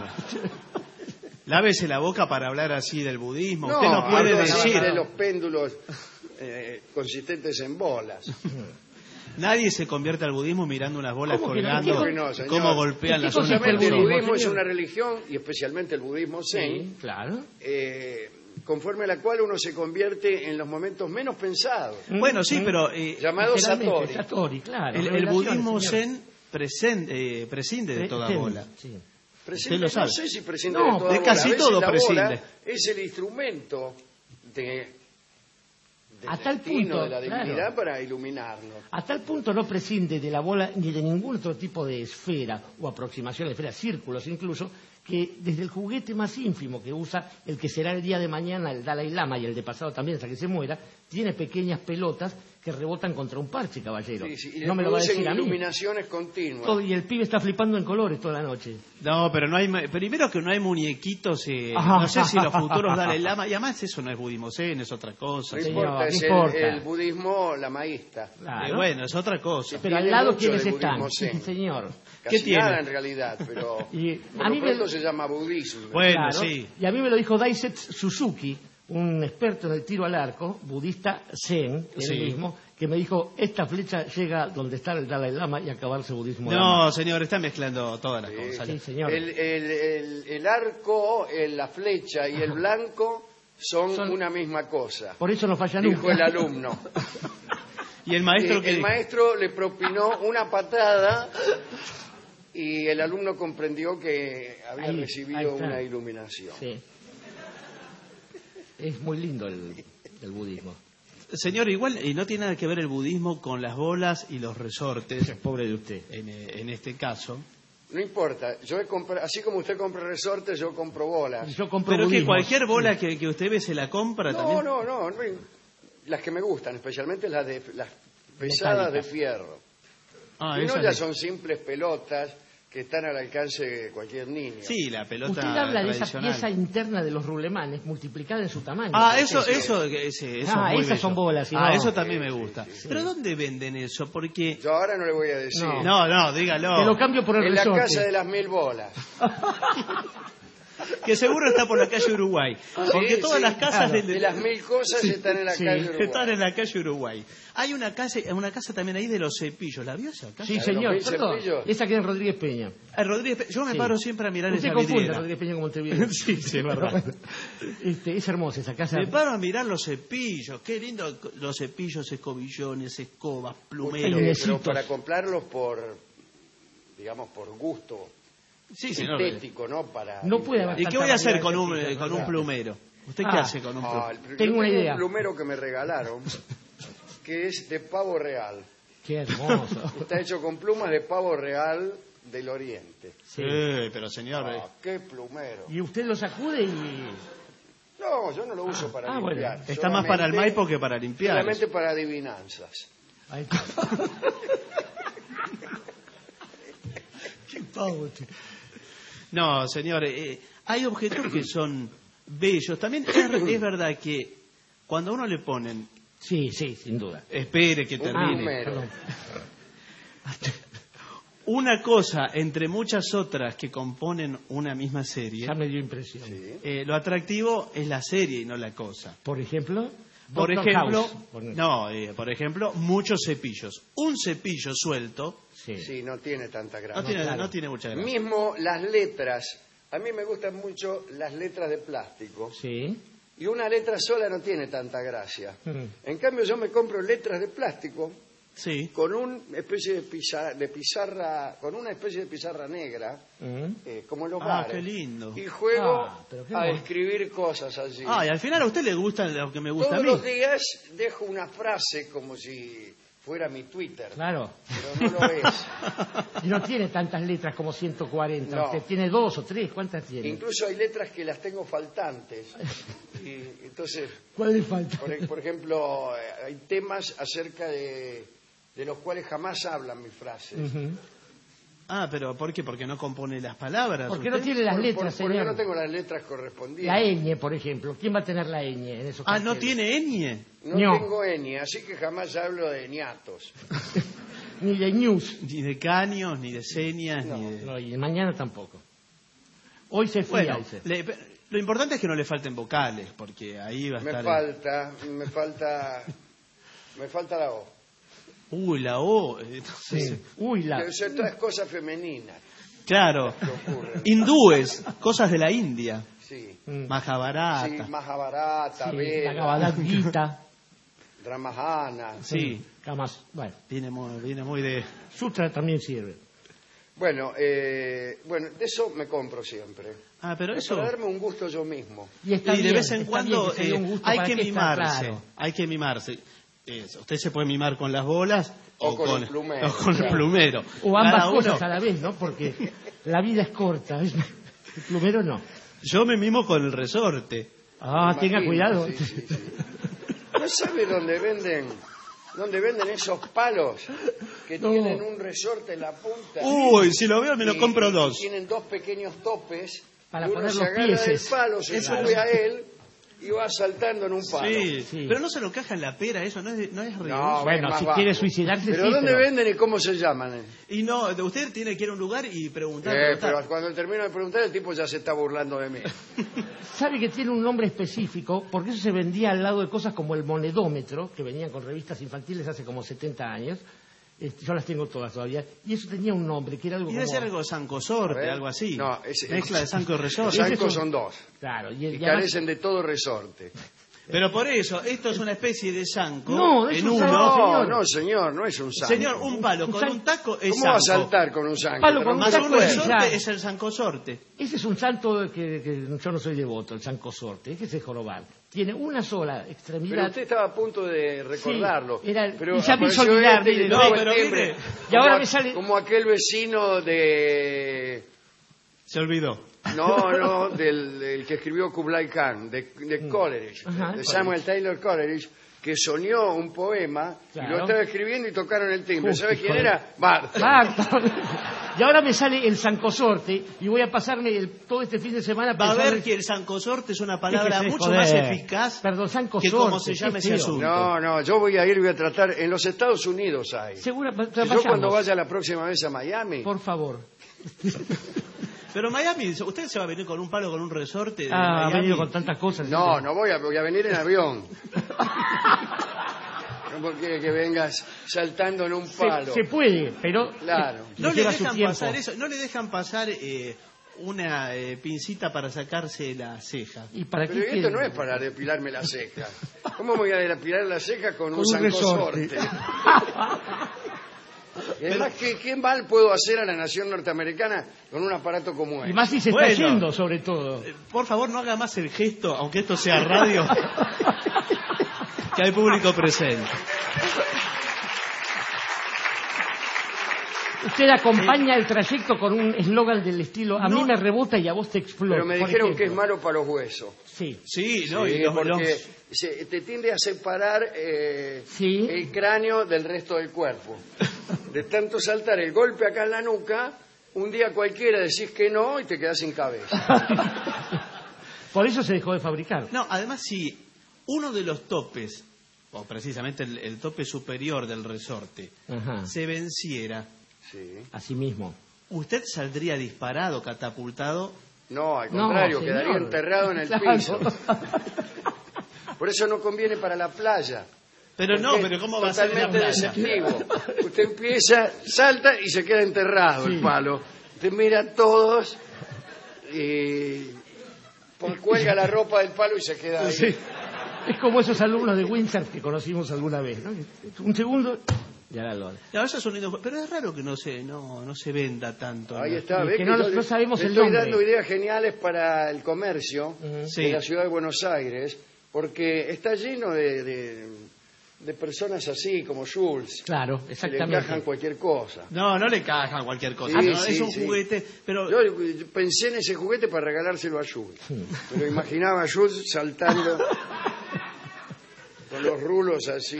[SPEAKER 11] Lávese la boca para hablar así del budismo.
[SPEAKER 10] No,
[SPEAKER 11] Usted no puede
[SPEAKER 10] hablo así
[SPEAKER 11] decir...
[SPEAKER 10] de los péndulos eh, consistentes en bolas.
[SPEAKER 11] Nadie se convierte al budismo mirando unas bolas
[SPEAKER 12] ¿Cómo que no?
[SPEAKER 11] colgando,
[SPEAKER 10] ¿Cómo que no, señor?
[SPEAKER 11] cómo golpean
[SPEAKER 12] ¿Qué
[SPEAKER 11] las
[SPEAKER 12] cosa
[SPEAKER 11] unas
[SPEAKER 12] es el
[SPEAKER 11] con
[SPEAKER 10] Justamente el
[SPEAKER 11] otras.
[SPEAKER 10] budismo es
[SPEAKER 12] señor?
[SPEAKER 10] una religión, y especialmente el budismo zen,
[SPEAKER 12] Sí, claro.
[SPEAKER 10] eh, conforme a la cual uno se convierte en los momentos menos pensados.
[SPEAKER 11] Bueno, sí,
[SPEAKER 12] Mm.
[SPEAKER 11] pero eh,
[SPEAKER 10] Llamado
[SPEAKER 12] Literalmente,
[SPEAKER 10] Satori.
[SPEAKER 12] Satori, claro.
[SPEAKER 11] el, el
[SPEAKER 12] revelaciones,
[SPEAKER 11] budismo
[SPEAKER 12] señor.
[SPEAKER 11] zen presen- eh, prescinde de
[SPEAKER 12] Pre-
[SPEAKER 11] toda
[SPEAKER 12] zen,
[SPEAKER 11] bola.
[SPEAKER 12] sí.
[SPEAKER 10] Prescinde,
[SPEAKER 11] lo sabe.
[SPEAKER 10] No sé si prescinde
[SPEAKER 12] No,
[SPEAKER 10] de toda
[SPEAKER 11] de
[SPEAKER 10] bola.
[SPEAKER 11] casi
[SPEAKER 10] A veces
[SPEAKER 11] todo
[SPEAKER 10] la
[SPEAKER 11] prescinde.
[SPEAKER 10] bola es el instrumento de, del
[SPEAKER 12] A tal
[SPEAKER 10] destino,
[SPEAKER 12] punto,
[SPEAKER 10] de la divinidad
[SPEAKER 12] claro.
[SPEAKER 10] para iluminarnos.
[SPEAKER 12] A tal punto no prescinde de la bola ni de ningún otro tipo de esfera o aproximación de esfera, círculos incluso, que desde el juguete más ínfimo que usa el que será el día de mañana el Dalai Lama y el de pasado también hasta que se muera, tiene pequeñas pelotas que rebotan contra un parche, caballero.
[SPEAKER 10] Sí, sí, y
[SPEAKER 12] no
[SPEAKER 10] le
[SPEAKER 12] me lo va a
[SPEAKER 10] producen
[SPEAKER 12] decir a mí.
[SPEAKER 10] iluminaciones continuas.
[SPEAKER 12] Todo- y el pibe está flipando en colores toda la noche.
[SPEAKER 11] No, pero no hay ma- primero que no hay muñequitos, eh,
[SPEAKER 12] Ajá.
[SPEAKER 11] no sé si los futuros Dalai Lama, y además eso no es budismo zen, es otra cosa.
[SPEAKER 10] No
[SPEAKER 12] Señor,
[SPEAKER 10] importa,
[SPEAKER 12] no
[SPEAKER 10] es el-
[SPEAKER 12] importa.
[SPEAKER 10] El, budismo lamaísta.
[SPEAKER 12] Claro.
[SPEAKER 11] Eh, bueno, es otra cosa.
[SPEAKER 12] Pero al
[SPEAKER 10] tiene
[SPEAKER 12] lado,
[SPEAKER 10] mucho
[SPEAKER 12] ¿quiénes
[SPEAKER 10] de
[SPEAKER 12] están?
[SPEAKER 10] budismo
[SPEAKER 12] Sí,
[SPEAKER 10] zen.
[SPEAKER 12] señor.
[SPEAKER 10] Casi
[SPEAKER 11] ¿Qué tiene?
[SPEAKER 10] nada en realidad, pero
[SPEAKER 12] Y
[SPEAKER 10] por
[SPEAKER 12] a
[SPEAKER 10] lo
[SPEAKER 12] mí me-
[SPEAKER 10] pronto se llama budismo.
[SPEAKER 11] Bueno,
[SPEAKER 12] Claro.
[SPEAKER 11] sí.
[SPEAKER 12] Y a mí me lo dijo Daisetsu Suzuki, un experto en el tiro al arco, budista zen, él
[SPEAKER 11] Sí.
[SPEAKER 12] mismo, que me dijo, esta flecha llega donde está el Dalai Lama y acabarse budismo.
[SPEAKER 11] No, señor, está mezclando todas las cosas.
[SPEAKER 12] Sí, señor.
[SPEAKER 10] El, el- el- el arco, el- la flecha y el blanco son,
[SPEAKER 12] Son-
[SPEAKER 10] una misma cosa,
[SPEAKER 12] Por eso no falla
[SPEAKER 10] dijo
[SPEAKER 12] nunca.
[SPEAKER 10] el alumno.
[SPEAKER 11] Y el maestro
[SPEAKER 10] Y
[SPEAKER 11] que
[SPEAKER 10] el
[SPEAKER 11] dijo?
[SPEAKER 10] maestro le propinó una patada y el alumno comprendió que había
[SPEAKER 12] Ahí, ahí
[SPEAKER 10] recibido
[SPEAKER 12] está.
[SPEAKER 10] una iluminación.
[SPEAKER 12] Sí. Es muy lindo el, el budismo.
[SPEAKER 11] Señor, igual y no tiene nada que ver el budismo con las bolas y los resortes,
[SPEAKER 12] Pobre de usted.
[SPEAKER 11] en, eh, en este caso.
[SPEAKER 10] No importa, yo he comprado, así como usted compra resortes, yo compro bolas.
[SPEAKER 12] Yo compro
[SPEAKER 11] Pero que
[SPEAKER 12] budismos.
[SPEAKER 11] cualquier bola que, que usted ve se la compra
[SPEAKER 10] No,
[SPEAKER 11] también.
[SPEAKER 10] no, no, no, las que me gustan, especialmente las de las pesadas de fierro.
[SPEAKER 11] Ah,
[SPEAKER 10] Y no
[SPEAKER 11] esas
[SPEAKER 10] ya
[SPEAKER 11] de-
[SPEAKER 10] son simples pelotas que están al alcance de cualquier niño.
[SPEAKER 11] Sí, la pelota
[SPEAKER 12] Usted habla de esa
[SPEAKER 11] tradicional.
[SPEAKER 12] pieza interna de los rulemanes multiplicada en su tamaño.
[SPEAKER 11] Ah, eso,
[SPEAKER 12] Sí, sí.
[SPEAKER 11] eso, ese, eso
[SPEAKER 12] Ah,
[SPEAKER 11] es muy
[SPEAKER 12] esas
[SPEAKER 11] bello.
[SPEAKER 12] son bolas, sí,
[SPEAKER 11] Ah,
[SPEAKER 12] no.
[SPEAKER 11] eso también me
[SPEAKER 10] Sí,
[SPEAKER 11] gusta.
[SPEAKER 10] sí, sí.
[SPEAKER 11] Pero ¿dónde venden eso? Porque...
[SPEAKER 10] Yo ahora no le voy a decir.
[SPEAKER 12] No.
[SPEAKER 11] No, no, dígalo.
[SPEAKER 12] Te lo cambio por el
[SPEAKER 10] En la
[SPEAKER 12] resorte.
[SPEAKER 10] casa de las mil bolas.
[SPEAKER 11] Que seguro está por la calle Uruguay. Porque
[SPEAKER 10] Sí,
[SPEAKER 11] todas
[SPEAKER 10] sí,
[SPEAKER 11] las casas
[SPEAKER 10] claro.
[SPEAKER 11] de,
[SPEAKER 10] de las mil cosas están en la
[SPEAKER 12] sí,
[SPEAKER 10] calle Uruguay.
[SPEAKER 11] están en la calle Uruguay. Hay una casa, una casa también ahí de los cepillos. ¿La vio esa casa?
[SPEAKER 12] Sí,
[SPEAKER 10] ¿La de
[SPEAKER 12] señor.
[SPEAKER 10] los mil
[SPEAKER 12] perdón.
[SPEAKER 10] cepillos?
[SPEAKER 12] Esa queda en Rodríguez Peña.
[SPEAKER 11] Ah, Rodríguez Pe- yo me
[SPEAKER 12] Sí.
[SPEAKER 11] paro siempre a mirar
[SPEAKER 12] Usted
[SPEAKER 11] esa
[SPEAKER 12] confunde
[SPEAKER 11] vidriera.
[SPEAKER 12] Rodríguez Peña con Montevideo.
[SPEAKER 11] Sí, sí, es verdad.
[SPEAKER 12] Este, es hermosa esa casa.
[SPEAKER 11] Me paro a mirar los cepillos. Qué lindo los cepillos, escobillones, escobas, plumeros.
[SPEAKER 10] Eh, pero para comprarlos por, digamos, por gusto
[SPEAKER 11] Sí, señor.
[SPEAKER 10] estético, ¿no? Para
[SPEAKER 12] No puede haber
[SPEAKER 11] ¿Y qué voy a hacer con un,
[SPEAKER 12] Tanta
[SPEAKER 11] eh, con un
[SPEAKER 12] variedad.
[SPEAKER 11] plumero? ¿Usted qué
[SPEAKER 12] Ah.
[SPEAKER 11] hace con un
[SPEAKER 10] Ah,
[SPEAKER 11] plumero?
[SPEAKER 10] el pl-
[SPEAKER 12] Tengo
[SPEAKER 10] yo
[SPEAKER 12] una idea.
[SPEAKER 10] un plumero que me regalaron, que es de pavo real.
[SPEAKER 12] Qué hermoso.
[SPEAKER 10] Está hecho con plumas de pavo real del Oriente.
[SPEAKER 12] Sí.
[SPEAKER 11] Eh, pero señor... eh,
[SPEAKER 10] Ah, qué plumero.
[SPEAKER 12] Y usted lo sacude y...
[SPEAKER 10] No, yo no lo uso para
[SPEAKER 12] ah, bueno.
[SPEAKER 10] limpiar.
[SPEAKER 11] Está más para el
[SPEAKER 10] Solamente-
[SPEAKER 11] Maipo que para limpiar.
[SPEAKER 10] Solamente para adivinanzas.
[SPEAKER 12] Ay, qué pavo, che.
[SPEAKER 11] No, señor, eh, hay objetos que son bellos. También es, es verdad que cuando a uno le ponen...
[SPEAKER 12] Sí, sí, sin duda.
[SPEAKER 11] Espere que
[SPEAKER 10] Un
[SPEAKER 11] termine.
[SPEAKER 10] plumero.
[SPEAKER 12] Perdón.
[SPEAKER 11] Una cosa entre muchas otras que componen una misma serie,
[SPEAKER 12] Ya me dio impresión.
[SPEAKER 11] eh, lo atractivo es la serie y no la cosa.
[SPEAKER 12] Por ejemplo...
[SPEAKER 11] Por
[SPEAKER 12] Doctor
[SPEAKER 11] ejemplo,
[SPEAKER 12] House. Por-
[SPEAKER 11] no, eh, por ejemplo, muchos cepillos. Un cepillo suelto
[SPEAKER 12] Sí.
[SPEAKER 10] Sí, no tiene tanta gracia.
[SPEAKER 11] no tiene,
[SPEAKER 12] claro.
[SPEAKER 11] no tiene mucha gracia.
[SPEAKER 10] Mismo las letras. A mí me gustan mucho las letras de plástico.
[SPEAKER 12] Sí.
[SPEAKER 10] Y una letra sola no tiene tanta gracia.
[SPEAKER 12] Mm.
[SPEAKER 10] En cambio, yo me compro letras de plástico
[SPEAKER 11] Sí.
[SPEAKER 10] con una especie de pizarra, de pizarra, con una especie de pizarra negra,
[SPEAKER 12] Mm.
[SPEAKER 10] eh, como en los
[SPEAKER 11] Ah,
[SPEAKER 10] bares.
[SPEAKER 11] qué lindo.
[SPEAKER 10] Y juego
[SPEAKER 12] Ah, pero qué
[SPEAKER 10] a
[SPEAKER 12] bueno.
[SPEAKER 10] escribir cosas allí.
[SPEAKER 11] Ah, y al final a usted le gusta lo que me gusta
[SPEAKER 10] Todos
[SPEAKER 11] a mí.
[SPEAKER 10] los días dejo una frase como si fuera mi Twitter,
[SPEAKER 12] Claro.
[SPEAKER 10] pero no lo es.
[SPEAKER 12] Y no tiene tantas letras como ciento cuarenta.
[SPEAKER 10] No.
[SPEAKER 12] Usted tiene dos o tres. ¿Cuántas tiene?
[SPEAKER 10] Incluso hay letras que las tengo faltantes. Y entonces,
[SPEAKER 12] ¿Cuál le falta?
[SPEAKER 10] por, por ejemplo, eh, hay temas acerca de, de los cuales jamás hablan mis frases.
[SPEAKER 12] Ujú.
[SPEAKER 11] Ah, pero ¿por qué? Porque no compone las palabras.
[SPEAKER 12] Porque
[SPEAKER 11] usted.
[SPEAKER 12] no tiene las
[SPEAKER 10] Por-
[SPEAKER 12] letras,
[SPEAKER 10] por- porque
[SPEAKER 12] señor.
[SPEAKER 10] no tengo las letras
[SPEAKER 12] La
[SPEAKER 10] correspondientes.
[SPEAKER 12] ñ, por ejemplo. ¿Quién va a tener la ñ en esos
[SPEAKER 11] Ah, ¿no
[SPEAKER 12] carteles?
[SPEAKER 11] tiene ñ?
[SPEAKER 10] No
[SPEAKER 12] No.
[SPEAKER 10] tengo ñ, así que jamás hablo de ñatos.
[SPEAKER 12] Ni de news.
[SPEAKER 11] Ni de caños, ni de señas,
[SPEAKER 10] No.
[SPEAKER 11] ni de...
[SPEAKER 12] No, y mañana tampoco. Hoy se fue.
[SPEAKER 11] Bueno, le- lo importante es que no le falten vocales, porque ahí va a
[SPEAKER 10] Me
[SPEAKER 11] estar...
[SPEAKER 10] falta, me falta, me falta la O.
[SPEAKER 11] Uy, la O. entonces-
[SPEAKER 12] Sí. Uy, la...
[SPEAKER 10] Pero son todas cosas femeninas
[SPEAKER 11] Claro.
[SPEAKER 10] que ocurren.
[SPEAKER 11] Hindúes, cosas de la India.
[SPEAKER 10] Sí,
[SPEAKER 12] Mm.
[SPEAKER 11] Mahabharata.
[SPEAKER 10] sí, Mahabharata,
[SPEAKER 12] Sí,
[SPEAKER 10] Veda,
[SPEAKER 12] la Gabadad Gita.
[SPEAKER 10] Ramajana.
[SPEAKER 11] Sí,
[SPEAKER 12] Camas. Bueno,
[SPEAKER 11] viene muy, viene muy de...
[SPEAKER 12] Sutra también sirve.
[SPEAKER 10] Bueno, eh, bueno, de eso me compro siempre.
[SPEAKER 11] Ah, pero
[SPEAKER 10] Es
[SPEAKER 11] eso...
[SPEAKER 10] para darme un gusto yo mismo.
[SPEAKER 12] Y, está
[SPEAKER 11] Y de
[SPEAKER 12] bien,
[SPEAKER 11] vez en
[SPEAKER 12] está
[SPEAKER 11] cuando
[SPEAKER 12] bien que se dé
[SPEAKER 11] eh,
[SPEAKER 12] un gusto
[SPEAKER 11] hay
[SPEAKER 12] para
[SPEAKER 11] que
[SPEAKER 12] que está
[SPEAKER 11] mimarse,
[SPEAKER 12] claro.
[SPEAKER 11] hay que mimarse. Eh, usted se puede mimar con las bolas
[SPEAKER 10] O con el plumero,
[SPEAKER 11] o con el
[SPEAKER 10] claro.
[SPEAKER 11] plumero.
[SPEAKER 12] O ambas
[SPEAKER 11] Cada uno-
[SPEAKER 12] cosas a la vez, ¿no? Porque la vida es corta. ¿ves? El plumero no.
[SPEAKER 11] Yo me mimo con el resorte.
[SPEAKER 12] Ah,
[SPEAKER 10] Me
[SPEAKER 12] tenga
[SPEAKER 10] imagino,
[SPEAKER 12] cuidado.
[SPEAKER 10] sí, sí, sí. ¿No sabe dónde venden, dónde venden esos palos que
[SPEAKER 12] No.
[SPEAKER 10] tienen un resorte en la punta?
[SPEAKER 11] Uy, si lo veo me lo
[SPEAKER 10] Y-
[SPEAKER 11] compro
[SPEAKER 10] y
[SPEAKER 11] dos.
[SPEAKER 10] Tienen dos pequeños topes.
[SPEAKER 12] Para
[SPEAKER 10] y uno
[SPEAKER 12] poner
[SPEAKER 10] se
[SPEAKER 12] los
[SPEAKER 10] agarra
[SPEAKER 12] pieses.
[SPEAKER 10] del palo, se
[SPEAKER 12] Eso.
[SPEAKER 10] sube a él y va saltando en un palo.
[SPEAKER 11] Sí,
[SPEAKER 12] Sí.
[SPEAKER 11] pero no se lo caja en la pera, eso no es, no es
[SPEAKER 10] No,
[SPEAKER 11] riesgoso.
[SPEAKER 12] Bueno,
[SPEAKER 10] más
[SPEAKER 12] si
[SPEAKER 10] bajo.
[SPEAKER 12] quiere suicidarse,
[SPEAKER 10] ¿Pero
[SPEAKER 12] sí,
[SPEAKER 10] dónde
[SPEAKER 12] pero-
[SPEAKER 10] venden y cómo se llaman?
[SPEAKER 11] Y no, usted tiene que ir a un lugar y preguntar.
[SPEAKER 10] Eh,
[SPEAKER 11] preguntar.
[SPEAKER 10] pero cuando termino de preguntar, el tipo ya se está burlando de mí.
[SPEAKER 12] Sabe que tiene un nombre específico, porque eso se vendía al lado de cosas como el monedómetro, que venían con revistas infantiles hace como setenta años. Este, yo las tengo todas todavía. Y eso tenía un nombre, que era algo
[SPEAKER 11] Y debe
[SPEAKER 12] como...
[SPEAKER 11] ser algo de Sancosorte,
[SPEAKER 10] A ver.
[SPEAKER 11] algo así.
[SPEAKER 10] No, es-
[SPEAKER 11] Mezcla de Sanco y
[SPEAKER 10] Los
[SPEAKER 11] Resorte.
[SPEAKER 12] Ese es
[SPEAKER 10] zancos
[SPEAKER 12] un-
[SPEAKER 10] son dos.
[SPEAKER 12] Claro, y,
[SPEAKER 10] Y
[SPEAKER 12] y además
[SPEAKER 10] carecen de todo resorte.
[SPEAKER 11] Pero por eso, esto es una especie de zanco
[SPEAKER 12] No, es
[SPEAKER 11] en
[SPEAKER 12] un
[SPEAKER 11] uno.
[SPEAKER 12] zanco,
[SPEAKER 10] No,
[SPEAKER 12] señor.
[SPEAKER 10] no, señor, no es un zanco.
[SPEAKER 11] Señor, un palo con un taco es
[SPEAKER 10] ¿Cómo va a
[SPEAKER 11] zanco.
[SPEAKER 10] saltar con un zanco?
[SPEAKER 12] Palo
[SPEAKER 10] Pero
[SPEAKER 12] con un
[SPEAKER 10] no
[SPEAKER 11] Más
[SPEAKER 10] se
[SPEAKER 12] zanco
[SPEAKER 11] un
[SPEAKER 10] puede.
[SPEAKER 12] es-
[SPEAKER 11] resorte es el zancosorte.
[SPEAKER 12] Ese es un santo que, que yo no soy devoto, el sancosorte. Ese es el jorobado. Tiene una sola extremidad.
[SPEAKER 10] Pero usted estaba a punto de recordarlo.
[SPEAKER 12] Sí, era el-
[SPEAKER 10] pero
[SPEAKER 12] y ya me hizo
[SPEAKER 10] apareció
[SPEAKER 12] olvidar,
[SPEAKER 10] este y le
[SPEAKER 12] mire,
[SPEAKER 10] tocó
[SPEAKER 11] no,
[SPEAKER 10] el
[SPEAKER 11] pero
[SPEAKER 10] timbre.
[SPEAKER 11] mire,
[SPEAKER 12] y
[SPEAKER 10] Como
[SPEAKER 12] ahora
[SPEAKER 10] a-
[SPEAKER 12] me sale-
[SPEAKER 10] Como aquel vecino de...
[SPEAKER 11] Se olvidó.
[SPEAKER 10] No, no, del, del que escribió Kublai Khan, de, de Coleridge,
[SPEAKER 12] Ajá,
[SPEAKER 10] de
[SPEAKER 12] de
[SPEAKER 10] Samuel Taylor Coleridge, que soñó un poema y
[SPEAKER 12] Claro.
[SPEAKER 10] lo estaba escribiendo y tocaron el timbre.
[SPEAKER 12] Justo,
[SPEAKER 10] ¿Sabe quién
[SPEAKER 12] hijo de-
[SPEAKER 10] era? Barton.
[SPEAKER 12] Barton. Y ahora me sale el sancosorte y voy a pasarme el- todo este fin de semana
[SPEAKER 11] Va a
[SPEAKER 12] pensando
[SPEAKER 11] ver
[SPEAKER 12] en-
[SPEAKER 11] que el zancosorte es una palabra
[SPEAKER 12] Déjese
[SPEAKER 11] mucho
[SPEAKER 12] joder.
[SPEAKER 11] más eficaz
[SPEAKER 12] Perdón, zancosorte,
[SPEAKER 11] que como se llama
[SPEAKER 12] qué
[SPEAKER 11] ese
[SPEAKER 12] feo.
[SPEAKER 11] asunto.
[SPEAKER 10] No, no, yo voy a ir y voy a tratar. En los Estados Unidos hay.
[SPEAKER 12] Segura,
[SPEAKER 10] Si
[SPEAKER 12] vayamos.
[SPEAKER 10] yo cuando vaya la próxima vez a Miami,
[SPEAKER 12] Por favor.
[SPEAKER 11] Pero Miami, usted se va a venir con un palo, con un resorte de
[SPEAKER 12] Ah, ha
[SPEAKER 11] Miami.
[SPEAKER 12] venido con tantas cosas.
[SPEAKER 10] no, no voy a, voy a venir en avión. No porque que vengas saltando en un palo.
[SPEAKER 12] Se, se puede, pero
[SPEAKER 10] Claro.
[SPEAKER 11] No le
[SPEAKER 12] lleva su
[SPEAKER 11] dejan
[SPEAKER 12] tiempo.
[SPEAKER 11] pasar eso, no le dejan pasar eh, una eh, pincita para sacarse la ceja.
[SPEAKER 12] ¿Y para
[SPEAKER 10] Pero
[SPEAKER 12] qué
[SPEAKER 10] esto
[SPEAKER 12] quiere?
[SPEAKER 10] no es para depilarme la ceja. ¿Cómo me voy a depilar la ceja con,
[SPEAKER 12] Con
[SPEAKER 10] un
[SPEAKER 12] un
[SPEAKER 10] zancosorte?
[SPEAKER 12] resorte.
[SPEAKER 10] Y además, ¿qué, ¿qué mal puedo hacer a la nación norteamericana con un aparato como este?
[SPEAKER 12] Y más si se
[SPEAKER 11] Bueno.
[SPEAKER 12] está yendo, sobre todo.
[SPEAKER 11] Eh, Por favor, no haga más el gesto, aunque esto sea radio, que hay público presente.
[SPEAKER 12] Usted acompaña el trayecto con un eslogan del estilo a mí me rebota y a vos te explota.
[SPEAKER 10] Pero me
[SPEAKER 12] por
[SPEAKER 10] dijeron que es
[SPEAKER 12] ejemplo.
[SPEAKER 10] malo para los huesos.
[SPEAKER 12] Sí.
[SPEAKER 11] Sí, no,
[SPEAKER 10] Sí,
[SPEAKER 11] y los-
[SPEAKER 10] porque
[SPEAKER 11] los-
[SPEAKER 10] se- te tiende a separar eh,
[SPEAKER 12] Sí.
[SPEAKER 10] el cráneo del resto del cuerpo. De tanto saltar el golpe acá en la nuca, un día cualquiera decís que no y te quedás sin cabeza.
[SPEAKER 12] Por eso se dejó de fabricar.
[SPEAKER 11] No, además, si uno de los topes, o precisamente el, el tope superior del resorte,
[SPEAKER 12] Ajá.
[SPEAKER 11] se venciera,
[SPEAKER 10] Sí.
[SPEAKER 12] Así mismo.
[SPEAKER 11] ¿usted saldría disparado, catapultado?
[SPEAKER 10] No, al
[SPEAKER 12] No,
[SPEAKER 10] contrario,
[SPEAKER 12] señor.
[SPEAKER 10] quedaría enterrado en el
[SPEAKER 12] Claro.
[SPEAKER 10] piso. Por eso no conviene para la playa.
[SPEAKER 11] Pero no,
[SPEAKER 10] Porque
[SPEAKER 11] pero ¿cómo va a ser en la
[SPEAKER 10] totalmente
[SPEAKER 11] playa?
[SPEAKER 10] desactivo. Usted empieza, salta y se queda enterrado el
[SPEAKER 12] Sí.
[SPEAKER 10] palo. Usted mira a todos y pon- cuelga la ropa del palo y se queda ahí.
[SPEAKER 12] Sí. Es como esos alumnos de Windsor que conocimos alguna vez, ¿no? Un segundo y ahora lo...
[SPEAKER 11] No, esos sonidos- pero es raro que no se, no, no se venda tanto.
[SPEAKER 10] Ahí
[SPEAKER 11] ¿no?
[SPEAKER 10] está,
[SPEAKER 12] Es
[SPEAKER 10] ¿ves?
[SPEAKER 12] que
[SPEAKER 10] que
[SPEAKER 12] no-
[SPEAKER 10] yo
[SPEAKER 12] no
[SPEAKER 10] le-
[SPEAKER 12] sabemos
[SPEAKER 10] le
[SPEAKER 12] el
[SPEAKER 10] estoy
[SPEAKER 12] nombre.
[SPEAKER 10] dando ideas geniales para el comercio
[SPEAKER 11] Sí.
[SPEAKER 10] de la ciudad de Buenos Aires, porque está lleno de, de, de personas así como Jules,
[SPEAKER 12] Claro,
[SPEAKER 10] que le
[SPEAKER 12] exactamente.
[SPEAKER 10] encajan cualquier cosa.
[SPEAKER 11] No, no le cajan cualquier cosa.
[SPEAKER 10] Sí,
[SPEAKER 11] no,
[SPEAKER 10] sí,
[SPEAKER 11] es un
[SPEAKER 10] sí.
[SPEAKER 11] juguete, pero
[SPEAKER 10] Yo eh, pensé en ese juguete para regalárselo a Jules, pero imaginaba a Jules saltando con los rulos así.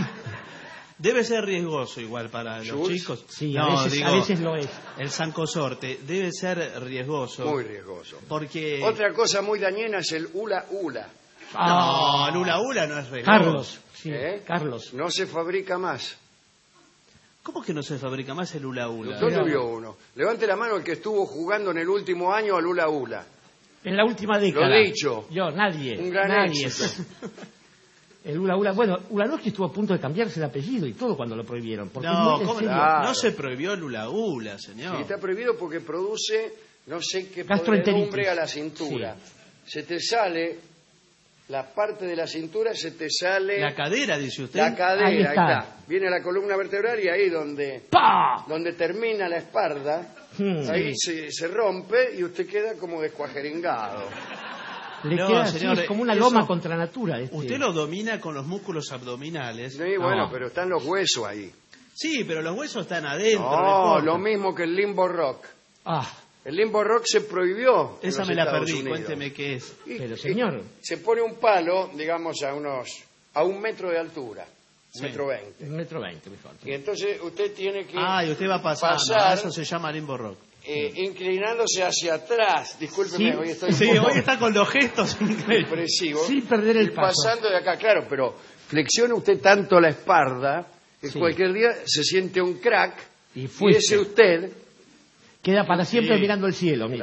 [SPEAKER 11] debe ser riesgoso igual para los
[SPEAKER 10] ¿Jules?
[SPEAKER 11] chicos.
[SPEAKER 12] Sí,
[SPEAKER 11] no,
[SPEAKER 12] a, veces,
[SPEAKER 11] digo,
[SPEAKER 12] a veces lo es.
[SPEAKER 11] el zancosorte debe ser riesgoso.
[SPEAKER 10] Muy riesgoso.
[SPEAKER 11] Porque...
[SPEAKER 10] Otra cosa muy dañina es el hula hula.
[SPEAKER 11] No, el hula hula no es riesgoso.
[SPEAKER 12] Carlos, sí,
[SPEAKER 10] ¿eh?
[SPEAKER 12] Carlos.
[SPEAKER 10] No se fabrica más.
[SPEAKER 11] ¿Cómo que no se fabrica más el hula hula?
[SPEAKER 10] ¿Dónde vio uno? Levante la mano el que estuvo jugando en el último año al hula hula.
[SPEAKER 12] En la última década.
[SPEAKER 10] Lo dicho.
[SPEAKER 12] Yo, nadie.
[SPEAKER 10] Un gran
[SPEAKER 12] nadie.
[SPEAKER 10] éxito.
[SPEAKER 12] El Ula Ula. Bueno, Ulanovsky estuvo a punto de cambiarse el apellido y todo cuando lo prohibieron. Porque
[SPEAKER 11] No,
[SPEAKER 12] en
[SPEAKER 11] ¿cómo
[SPEAKER 12] serio,
[SPEAKER 11] no?
[SPEAKER 10] Claro.
[SPEAKER 11] No se prohibió el hula hula, señor.
[SPEAKER 10] Sí, está prohibido porque produce no sé qué
[SPEAKER 12] Gastroenteritis.
[SPEAKER 10] podredumbre a la cintura. Se te sale la parte de la cintura, se te sale
[SPEAKER 11] La cadera, dice usted.
[SPEAKER 10] la cadera,
[SPEAKER 12] Ahí
[SPEAKER 10] ahí
[SPEAKER 12] está.
[SPEAKER 10] está. Viene la columna vertebral y ahí donde,
[SPEAKER 12] ¡Pah!
[SPEAKER 10] donde termina la espalda,
[SPEAKER 12] Hmm.
[SPEAKER 10] ahí se, se rompe y usted queda como descuajeringado.
[SPEAKER 12] Le
[SPEAKER 11] No,
[SPEAKER 12] queda así,
[SPEAKER 11] señor,
[SPEAKER 12] es como una
[SPEAKER 11] eso-
[SPEAKER 12] loma contra natura. Este.
[SPEAKER 11] Usted lo domina con los músculos abdominales.
[SPEAKER 10] Sí, bueno,
[SPEAKER 12] No.
[SPEAKER 10] pero están los huesos ahí.
[SPEAKER 11] Sí, pero los huesos están adentro.
[SPEAKER 10] No,
[SPEAKER 11] reportan.
[SPEAKER 10] lo mismo que el limbo rock.
[SPEAKER 12] Ah,
[SPEAKER 10] El limbo rock se prohibió. en
[SPEAKER 11] Esa
[SPEAKER 10] los
[SPEAKER 11] me la
[SPEAKER 10] Estados
[SPEAKER 11] perdí,
[SPEAKER 10] Unidos.
[SPEAKER 11] cuénteme qué es.
[SPEAKER 10] Y-
[SPEAKER 12] pero
[SPEAKER 10] y
[SPEAKER 12] señor.
[SPEAKER 10] se pone un palo, digamos, a unos a un metro de altura, un
[SPEAKER 11] Sí.
[SPEAKER 10] metro veinte.
[SPEAKER 12] un metro veinte, mejor.
[SPEAKER 10] Y entonces usted tiene que
[SPEAKER 11] Ah, y usted va pasando.
[SPEAKER 10] pasar
[SPEAKER 11] Eso se llama limbo rock.
[SPEAKER 10] eh, inclinándose hacia atrás. Discúlpeme,
[SPEAKER 12] Sí,
[SPEAKER 10] hoy estoy
[SPEAKER 11] Sí,
[SPEAKER 10] un poco
[SPEAKER 11] hoy está con los gestos increíbles.
[SPEAKER 10] expresivo.
[SPEAKER 12] Sin perder el
[SPEAKER 10] Y
[SPEAKER 12] paso.
[SPEAKER 10] pasando de acá, claro, pero flexiona usted tanto la espalda que
[SPEAKER 12] Sí.
[SPEAKER 10] cualquier día se siente un crack
[SPEAKER 12] Y
[SPEAKER 10] y
[SPEAKER 12] fuiste.
[SPEAKER 10] ese usted
[SPEAKER 12] Queda para siempre
[SPEAKER 11] Sí.
[SPEAKER 12] mirando el cielo, mire.
[SPEAKER 10] claro,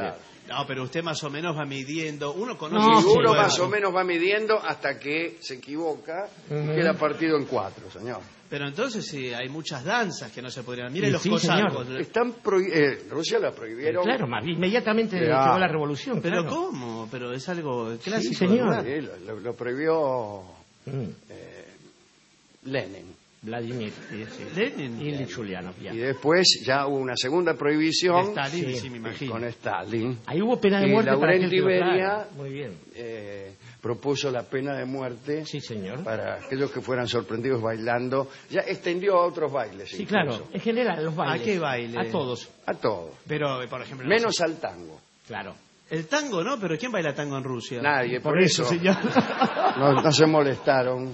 [SPEAKER 11] No, pero usted más o menos va midiendo. Uno conoce.
[SPEAKER 10] No,
[SPEAKER 11] su
[SPEAKER 10] uno
[SPEAKER 11] cuerpo.
[SPEAKER 10] más o menos va midiendo hasta que se equivoca
[SPEAKER 12] Ujú.
[SPEAKER 10] y queda partido en cuatro, señor.
[SPEAKER 11] Pero entonces sí, hay muchas danzas que no se podrían. Mire
[SPEAKER 12] Y
[SPEAKER 11] los
[SPEAKER 12] sí,
[SPEAKER 11] cosacos.
[SPEAKER 12] señor.
[SPEAKER 10] Están prohi- eh, Rusia la prohibieron.
[SPEAKER 12] Claro, más- inmediatamente
[SPEAKER 10] Ya.
[SPEAKER 12] llegó la revolución.
[SPEAKER 11] Pero
[SPEAKER 12] claro.
[SPEAKER 11] ¿cómo? Pero es algo clásico.
[SPEAKER 12] Sí, señor.
[SPEAKER 11] ¿verdad?
[SPEAKER 10] Sí, lo, lo- lo prohibió
[SPEAKER 12] Mm.
[SPEAKER 10] eh, Lenin.
[SPEAKER 12] Vladimir. Sí, sí.
[SPEAKER 11] Lenin.
[SPEAKER 12] Ilich Ulyanov, ya.
[SPEAKER 10] Y después ya hubo una segunda prohibición
[SPEAKER 11] De Stalin,
[SPEAKER 12] Sí.
[SPEAKER 11] sí, me imagino.
[SPEAKER 10] con Stalin.
[SPEAKER 12] Ahí hubo pena de
[SPEAKER 10] Y
[SPEAKER 12] muerte para
[SPEAKER 10] Laurent
[SPEAKER 12] aquel que lo
[SPEAKER 10] Iberia,
[SPEAKER 12] traga. Muy bien.
[SPEAKER 10] eh, propuso la pena de muerte
[SPEAKER 12] Sí, señor.
[SPEAKER 10] para aquellos que fueran sorprendidos bailando. Ya extendió a otros bailes.
[SPEAKER 12] Sí,
[SPEAKER 10] incluso.
[SPEAKER 12] claro. En general, los bailes.
[SPEAKER 11] ¿A qué baile?
[SPEAKER 12] A todos.
[SPEAKER 10] A todos.
[SPEAKER 11] Pero, eh, por ejemplo. no
[SPEAKER 10] Menos
[SPEAKER 11] sé.
[SPEAKER 10] al tango.
[SPEAKER 12] Claro.
[SPEAKER 11] El tango, ¿no? Pero ¿quién baila tango en Rusia?
[SPEAKER 10] Nadie, por,
[SPEAKER 12] Por eso, señor.
[SPEAKER 10] No, no se molestaron.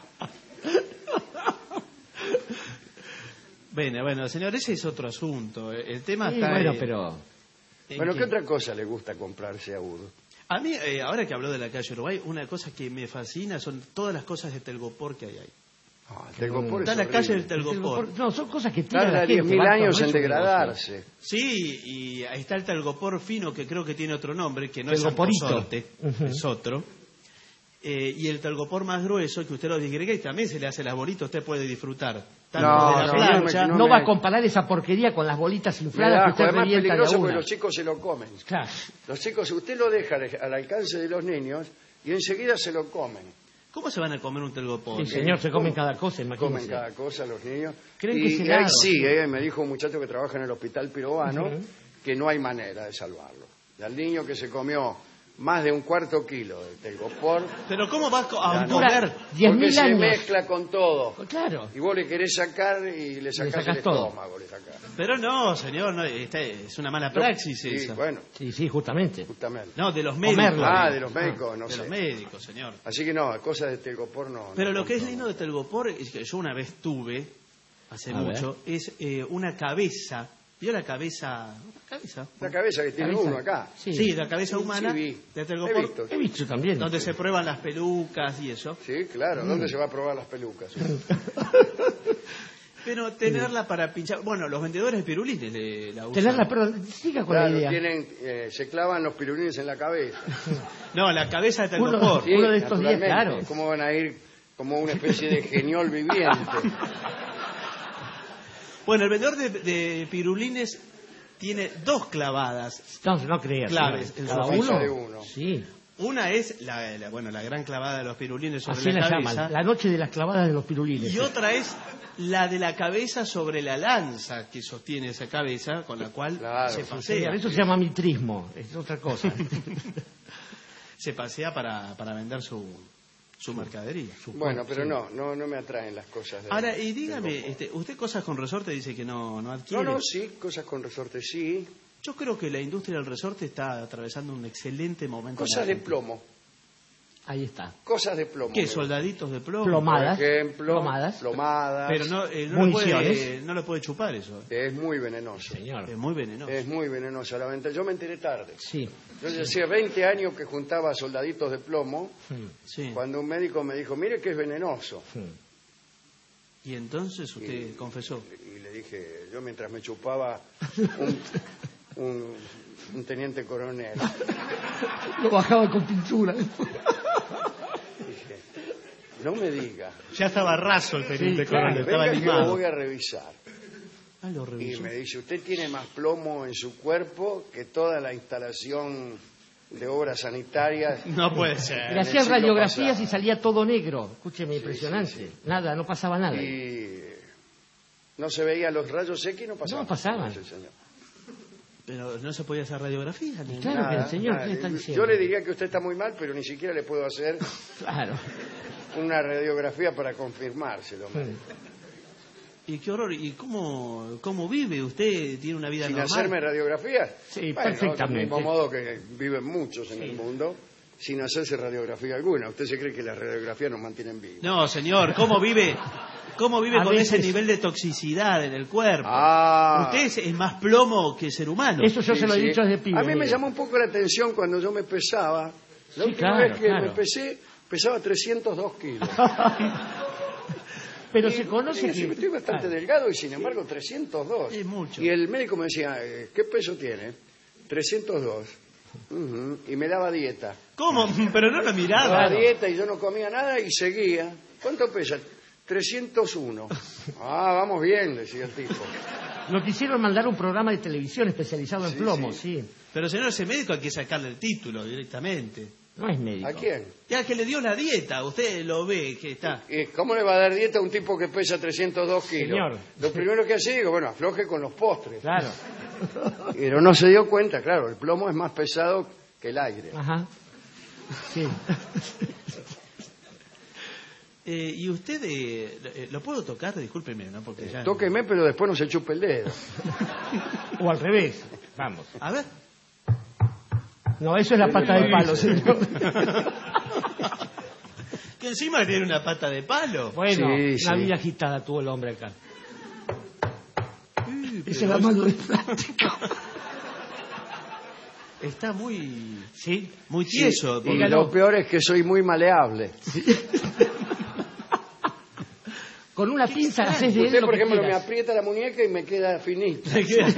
[SPEAKER 11] Bueno, bueno, señor, ese es otro asunto. El tema
[SPEAKER 12] Sí,
[SPEAKER 11] está.
[SPEAKER 12] bueno,
[SPEAKER 11] en-
[SPEAKER 12] pero...
[SPEAKER 11] en
[SPEAKER 10] Bueno,
[SPEAKER 11] que-
[SPEAKER 10] ¿qué otra cosa le gusta comprarse a Udo?
[SPEAKER 11] A mí, eh, ahora que habló de la calle Uruguay, una cosa que me fascina son todas las cosas de Telgopor que hay ahí.
[SPEAKER 10] Ah, el Telgopor
[SPEAKER 11] Está
[SPEAKER 10] es
[SPEAKER 11] la
[SPEAKER 10] horrible.
[SPEAKER 11] calle del Telgopor.
[SPEAKER 12] No, son cosas que tiran
[SPEAKER 10] Tarda
[SPEAKER 12] la
[SPEAKER 10] diez
[SPEAKER 12] gente.
[SPEAKER 10] mil
[SPEAKER 12] va
[SPEAKER 10] años
[SPEAKER 12] con
[SPEAKER 10] en
[SPEAKER 12] eso,
[SPEAKER 10] degradarse.
[SPEAKER 11] Sí, y ahí está el Telgopor fino, que creo que tiene otro nombre, que no es
[SPEAKER 12] Telgoporito.
[SPEAKER 11] Santosorte,
[SPEAKER 12] Ujú.
[SPEAKER 11] es otro. Eh, y el Telgopor más grueso, que usted lo disgregue y también se le hace las bolitas, usted puede disfrutar. Tanto
[SPEAKER 10] No,
[SPEAKER 11] de la
[SPEAKER 10] no,
[SPEAKER 11] plancha.
[SPEAKER 12] No,
[SPEAKER 10] No me-
[SPEAKER 12] va a comparar esa porquería con las bolitas
[SPEAKER 10] Me
[SPEAKER 12] infladas
[SPEAKER 10] da
[SPEAKER 12] que
[SPEAKER 10] asco,
[SPEAKER 12] usted
[SPEAKER 10] además
[SPEAKER 12] revienta de a
[SPEAKER 10] peligroso porque
[SPEAKER 12] una.
[SPEAKER 10] los chicos se lo comen.
[SPEAKER 12] Claro.
[SPEAKER 10] Los chicos, usted lo deja al al alcance de los niños y enseguida se lo comen.
[SPEAKER 11] ¿Cómo se van a comer un Telgopor?
[SPEAKER 12] Sí, señor, se comen cada cosa,
[SPEAKER 10] Comen
[SPEAKER 12] imagínese.
[SPEAKER 10] cada cosa los niños.
[SPEAKER 12] Creen
[SPEAKER 10] y
[SPEAKER 12] que es
[SPEAKER 10] y
[SPEAKER 12] helado.
[SPEAKER 10] ahí sí, eh, me dijo un muchacho que trabaja en el hospital peruano
[SPEAKER 12] Ujú.
[SPEAKER 10] que no hay manera de salvarlo. Y al niño que se comió más de un cuarto kilo de telgopor,
[SPEAKER 11] Pero ¿cómo va a co-
[SPEAKER 10] Ya
[SPEAKER 11] a
[SPEAKER 10] no.
[SPEAKER 11] comer?
[SPEAKER 12] diez
[SPEAKER 10] porque
[SPEAKER 12] mil
[SPEAKER 10] se
[SPEAKER 12] años.
[SPEAKER 10] mezcla con todo.
[SPEAKER 12] Claro.
[SPEAKER 10] Y vos le querés sacar y le sacás
[SPEAKER 12] sacás
[SPEAKER 10] el
[SPEAKER 12] todo.
[SPEAKER 10] estómago. Le sacás.
[SPEAKER 11] Pero no, señor, no, esta es una mala praxis
[SPEAKER 10] Sí,
[SPEAKER 11] esa.
[SPEAKER 10] bueno,
[SPEAKER 12] Sí, sí, justamente.
[SPEAKER 10] justamente.
[SPEAKER 11] No, de los médicos.
[SPEAKER 12] Comerlo.
[SPEAKER 10] Ah, de los médicos, no
[SPEAKER 11] de
[SPEAKER 10] sé.
[SPEAKER 11] los médicos, señor.
[SPEAKER 10] Así que no, cosas de telgopor no.
[SPEAKER 11] Pero
[SPEAKER 10] no
[SPEAKER 11] lo que es
[SPEAKER 10] compro.
[SPEAKER 11] lindo de Telgopor, es que yo una vez tuve, hace
[SPEAKER 12] A
[SPEAKER 11] mucho, es eh, una cabeza. ¿Vio la cabeza? ¿Cabeza?
[SPEAKER 10] La cabeza que tiene
[SPEAKER 12] Cabeza.
[SPEAKER 10] uno acá.
[SPEAKER 12] Sí,
[SPEAKER 11] Sí, la cabeza
[SPEAKER 10] Sí,
[SPEAKER 11] humana
[SPEAKER 10] sí vi.
[SPEAKER 11] de
[SPEAKER 10] He
[SPEAKER 11] Telgopor,
[SPEAKER 10] visto.
[SPEAKER 12] he visto también.
[SPEAKER 11] donde se prueban las pelucas y eso.
[SPEAKER 10] Sí, claro. ¿Dónde se va a probar las pelucas?
[SPEAKER 11] Pero tenerla para pinchar. Bueno, los vendedores de pirulines de la usan.
[SPEAKER 12] Tenerla, pero siga con
[SPEAKER 10] Claro,
[SPEAKER 12] la idea.
[SPEAKER 10] tienen, eh, se clavan los pirulines en la cabeza.
[SPEAKER 11] No, la cabeza de
[SPEAKER 12] Uno-
[SPEAKER 11] Telgopor.
[SPEAKER 10] Sí,
[SPEAKER 12] Uno de estos días,
[SPEAKER 10] naturalmente.
[SPEAKER 12] claro.
[SPEAKER 10] ¿Cómo van a ir como una especie de geniol viviente?
[SPEAKER 11] Bueno, el vendedor de, de pirulines tiene dos clavadas.
[SPEAKER 12] No, no creas.
[SPEAKER 11] Claves,
[SPEAKER 12] señor.
[SPEAKER 11] en
[SPEAKER 12] Cada
[SPEAKER 11] su
[SPEAKER 10] cabeza
[SPEAKER 12] uno.
[SPEAKER 10] de uno.
[SPEAKER 12] Sí.
[SPEAKER 11] Una es la, la- bueno, la gran clavada de los pirulines sobre
[SPEAKER 12] Así
[SPEAKER 11] la
[SPEAKER 12] la
[SPEAKER 11] cabeza.
[SPEAKER 12] llaman. La noche de las clavadas de los pirulines.
[SPEAKER 11] Y otra es la de la cabeza sobre la lanza que sostiene esa cabeza, con la cual
[SPEAKER 10] Claro,
[SPEAKER 11] se
[SPEAKER 10] sí,
[SPEAKER 11] pasea.
[SPEAKER 12] Señor, eso se llama mitrismo. Es otra cosa.
[SPEAKER 11] Se pasea para, para vender su, su mercadería.
[SPEAKER 10] Bueno, pero no, no, no me atraen las cosas. De,
[SPEAKER 11] Ahora, y
[SPEAKER 10] del
[SPEAKER 11] dígame,
[SPEAKER 10] Gopo.
[SPEAKER 11] este, usted cosas con resorte dice que no, no adquiere.
[SPEAKER 10] No, no, sí, cosas con resorte, sí.
[SPEAKER 11] Yo creo que la industria del resorte está atravesando un excelente momento. en
[SPEAKER 10] Cosas de
[SPEAKER 11] Argentina.
[SPEAKER 10] plomo.
[SPEAKER 12] Ahí está.
[SPEAKER 10] Cosas de plomo.
[SPEAKER 11] ¿Qué?
[SPEAKER 10] me gustan.
[SPEAKER 11] ¿Soldaditos de plomo?
[SPEAKER 12] Plomadas.
[SPEAKER 10] Por ejemplo,
[SPEAKER 12] Plomadas.
[SPEAKER 10] plomadas.
[SPEAKER 11] Pero no, eh, no, lo puede,
[SPEAKER 12] Municiones.
[SPEAKER 11] no lo puede chupar eso.
[SPEAKER 10] Es muy venenoso.
[SPEAKER 12] Señor.
[SPEAKER 11] Es muy venenoso.
[SPEAKER 10] Es muy venenoso. La venta. Yo me enteré tarde.
[SPEAKER 12] Sí.
[SPEAKER 10] Yo ya hacía veinte años que juntaba soldaditos de plomo
[SPEAKER 11] Sí.
[SPEAKER 10] cuando un médico me dijo, mire que es venenoso.
[SPEAKER 11] Y entonces usted confesó.
[SPEAKER 10] Y le dije, yo mientras me chupaba un, un, un teniente coronel,
[SPEAKER 12] Lo bajaba con pintura.
[SPEAKER 10] dije, no me diga.
[SPEAKER 11] Ya estaba raso el teniente
[SPEAKER 12] Sí, claro.
[SPEAKER 11] coronel, estaba
[SPEAKER 10] Venga que lo
[SPEAKER 11] animado.
[SPEAKER 10] voy a revisar.
[SPEAKER 11] Ah, lo
[SPEAKER 10] Y
[SPEAKER 11] revisó.
[SPEAKER 10] me dice, usted tiene más plomo en su cuerpo que toda la instalación de obras sanitarias.
[SPEAKER 11] No puede ser.
[SPEAKER 12] Le
[SPEAKER 10] el
[SPEAKER 12] hacían
[SPEAKER 10] siglo
[SPEAKER 12] radiografías
[SPEAKER 10] pasado.
[SPEAKER 12] y salía todo negro. Escúcheme,
[SPEAKER 10] Sí,
[SPEAKER 12] impresionante.
[SPEAKER 10] sí, sí.
[SPEAKER 12] Nada, no pasaba nada.
[SPEAKER 10] Y no se veían los rayos X y no pasaban.
[SPEAKER 12] No pasaban.
[SPEAKER 10] Sí, señor.
[SPEAKER 11] Pero no se podía hacer radiografía. Ni
[SPEAKER 12] Claro
[SPEAKER 11] nada.
[SPEAKER 12] que el señor,
[SPEAKER 10] nada.
[SPEAKER 12] ¿qué está diciendo?
[SPEAKER 10] Yo le diría que usted está muy mal, pero ni siquiera le puedo hacer
[SPEAKER 12] Claro.
[SPEAKER 10] una radiografía para confirmárselo.
[SPEAKER 11] Y qué horror. ¿Y cómo, cómo vive? ¿Usted tiene una vida
[SPEAKER 10] Sin
[SPEAKER 11] normal?
[SPEAKER 10] hacerme radiografías.
[SPEAKER 12] Sí,
[SPEAKER 10] Bueno,
[SPEAKER 12] perfectamente.
[SPEAKER 10] Del mismo modo que viven muchos en el mundo sin hacerse radiografía alguna. ¿Usted se cree que las radiografías nos mantienen vivos?
[SPEAKER 11] No, señor. ¿Cómo vive? ¿Cómo vive
[SPEAKER 12] A
[SPEAKER 11] con
[SPEAKER 12] veces-
[SPEAKER 11] ese nivel de toxicidad en el cuerpo?
[SPEAKER 10] Ah.
[SPEAKER 11] Usted es, es más plomo que ser humano.
[SPEAKER 12] Eso yo
[SPEAKER 10] Sí,
[SPEAKER 12] se lo he
[SPEAKER 10] sí.
[SPEAKER 12] dicho desde pibe.
[SPEAKER 10] A mí me
[SPEAKER 12] mire.
[SPEAKER 10] llamó un poco la atención cuando yo me pesaba. La
[SPEAKER 12] Sí,
[SPEAKER 10] última
[SPEAKER 12] claro,
[SPEAKER 10] vez que
[SPEAKER 12] claro.
[SPEAKER 10] me pesé, pesaba trescientos dos kilos.
[SPEAKER 12] Pero
[SPEAKER 10] Y,
[SPEAKER 12] se conoce
[SPEAKER 10] sí,
[SPEAKER 12] que...
[SPEAKER 10] estoy bastante
[SPEAKER 12] Claro.
[SPEAKER 10] delgado y sin embargo trescientos dos.
[SPEAKER 11] Es mucho.
[SPEAKER 10] Y el médico me decía, eh, ¿qué peso tiene? trescientos dos. Uh-huh. Y me daba dieta.
[SPEAKER 11] ¿Cómo? Pero no lo
[SPEAKER 10] Me
[SPEAKER 11] miraba.
[SPEAKER 10] daba dieta y yo no comía nada y seguía. ¿Cuánto pesa? trescientos uno. Ah, vamos bien, decía el tipo.
[SPEAKER 12] Lo quisieron mandar a un programa de televisión especializado en
[SPEAKER 10] Sí,
[SPEAKER 12] plomo,
[SPEAKER 10] sí.
[SPEAKER 12] sí.
[SPEAKER 11] Pero señor, ese médico hay que sacarle el título directamente.
[SPEAKER 12] No es médico.
[SPEAKER 10] ¿A quién?
[SPEAKER 11] Ya que le dio la dieta, usted lo ve que está.
[SPEAKER 10] ¿Y ¿Cómo le va a dar dieta a un tipo que pesa trescientos dos kilos?
[SPEAKER 12] Señor.
[SPEAKER 10] Lo primero que hace, digo, bueno, afloje con los postres.
[SPEAKER 12] Claro.
[SPEAKER 10] Pero no se dio cuenta, claro, el plomo es más pesado que el aire.
[SPEAKER 12] Ajá. Sí.
[SPEAKER 11] Eh, ¿Y usted eh, eh, lo puedo tocar? Discúlpeme, ¿no? Porque ya...
[SPEAKER 10] Tóqueme, pero después no se chupe el dedo.
[SPEAKER 12] O al revés. Vamos.
[SPEAKER 11] A ver.
[SPEAKER 12] No, eso es la pata de palo, señor.
[SPEAKER 11] Que encima tiene una pata de palo.
[SPEAKER 12] Bueno,
[SPEAKER 10] Sí,
[SPEAKER 12] una
[SPEAKER 10] sí.
[SPEAKER 12] vida agitada tuvo el hombre acá.
[SPEAKER 11] Uy,
[SPEAKER 12] Esa es
[SPEAKER 11] pero
[SPEAKER 12] la mano de plástico.
[SPEAKER 11] Está muy...
[SPEAKER 12] Sí.
[SPEAKER 11] Muy tieso.
[SPEAKER 10] Y
[SPEAKER 11] porque-
[SPEAKER 10] lo peor es que soy muy maleable.
[SPEAKER 12] Con una pinza haces de él
[SPEAKER 10] Usted,
[SPEAKER 12] lo
[SPEAKER 10] por
[SPEAKER 12] que
[SPEAKER 10] ejemplo, me
[SPEAKER 12] quieras.
[SPEAKER 10] aprieta la muñeca y me queda finita.
[SPEAKER 12] Se queda-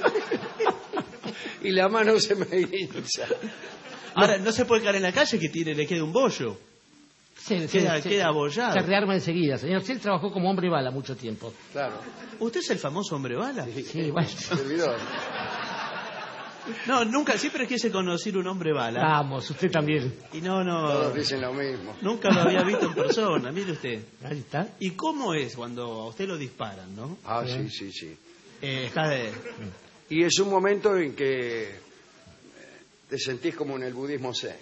[SPEAKER 10] Y la mano se me hincha.
[SPEAKER 11] Ahora, no se puede caer en la calle que tiene, le queda un bollo.
[SPEAKER 12] Se,
[SPEAKER 11] Queda- queda abollado.
[SPEAKER 12] Se rearma enseguida, señor. Sí, él trabajó como hombre bala mucho tiempo.
[SPEAKER 10] Claro.
[SPEAKER 11] ¿Usted es el famoso hombre bala?
[SPEAKER 12] Sí, bueno.
[SPEAKER 10] Servidor.
[SPEAKER 11] No, nunca, siempre quise conocer un hombre bala.
[SPEAKER 12] Vamos, usted también.
[SPEAKER 11] Y no, no,
[SPEAKER 10] Todos dicen lo mismo.
[SPEAKER 11] nunca lo había visto en persona, mire usted.
[SPEAKER 12] Ahí está.
[SPEAKER 11] ¿Y cómo es cuando a usted lo disparan, no?
[SPEAKER 10] Ah, sí, sí, sí.
[SPEAKER 11] Eh, está de...
[SPEAKER 10] Y es un momento en que eh, te sentís como en el budismo zen.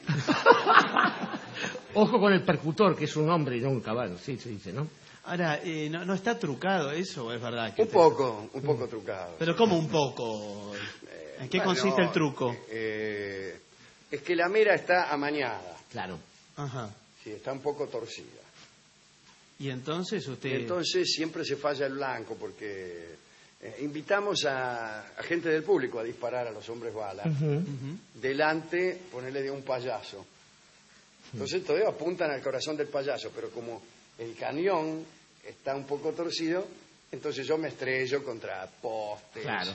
[SPEAKER 12] Ojo con el percutor, que es un hombre y no un caballo. Sí, se dice, ¿no?
[SPEAKER 11] Ahora, eh, no, ¿no está trucado eso? Es verdad. Que
[SPEAKER 10] Un
[SPEAKER 11] usted-
[SPEAKER 10] poco, un poco trucado.
[SPEAKER 11] Pero ¿cómo un poco? ¿En qué
[SPEAKER 10] Bueno,
[SPEAKER 11] consiste el truco?
[SPEAKER 10] eh, es que la mira está amañada.
[SPEAKER 12] Claro.
[SPEAKER 11] Ajá.
[SPEAKER 10] Sí, está un poco torcida.
[SPEAKER 11] Y entonces usted...
[SPEAKER 10] Y entonces siempre se falla el blanco porque eh, invitamos a, a gente del público a disparar a los hombres bala.
[SPEAKER 11] Ujú.
[SPEAKER 10] Delante, ponerle de un payaso. Entonces todavía apuntan al corazón del payaso, pero como el cañón está un poco torcido, entonces yo me estrello contra postes.
[SPEAKER 12] Claro.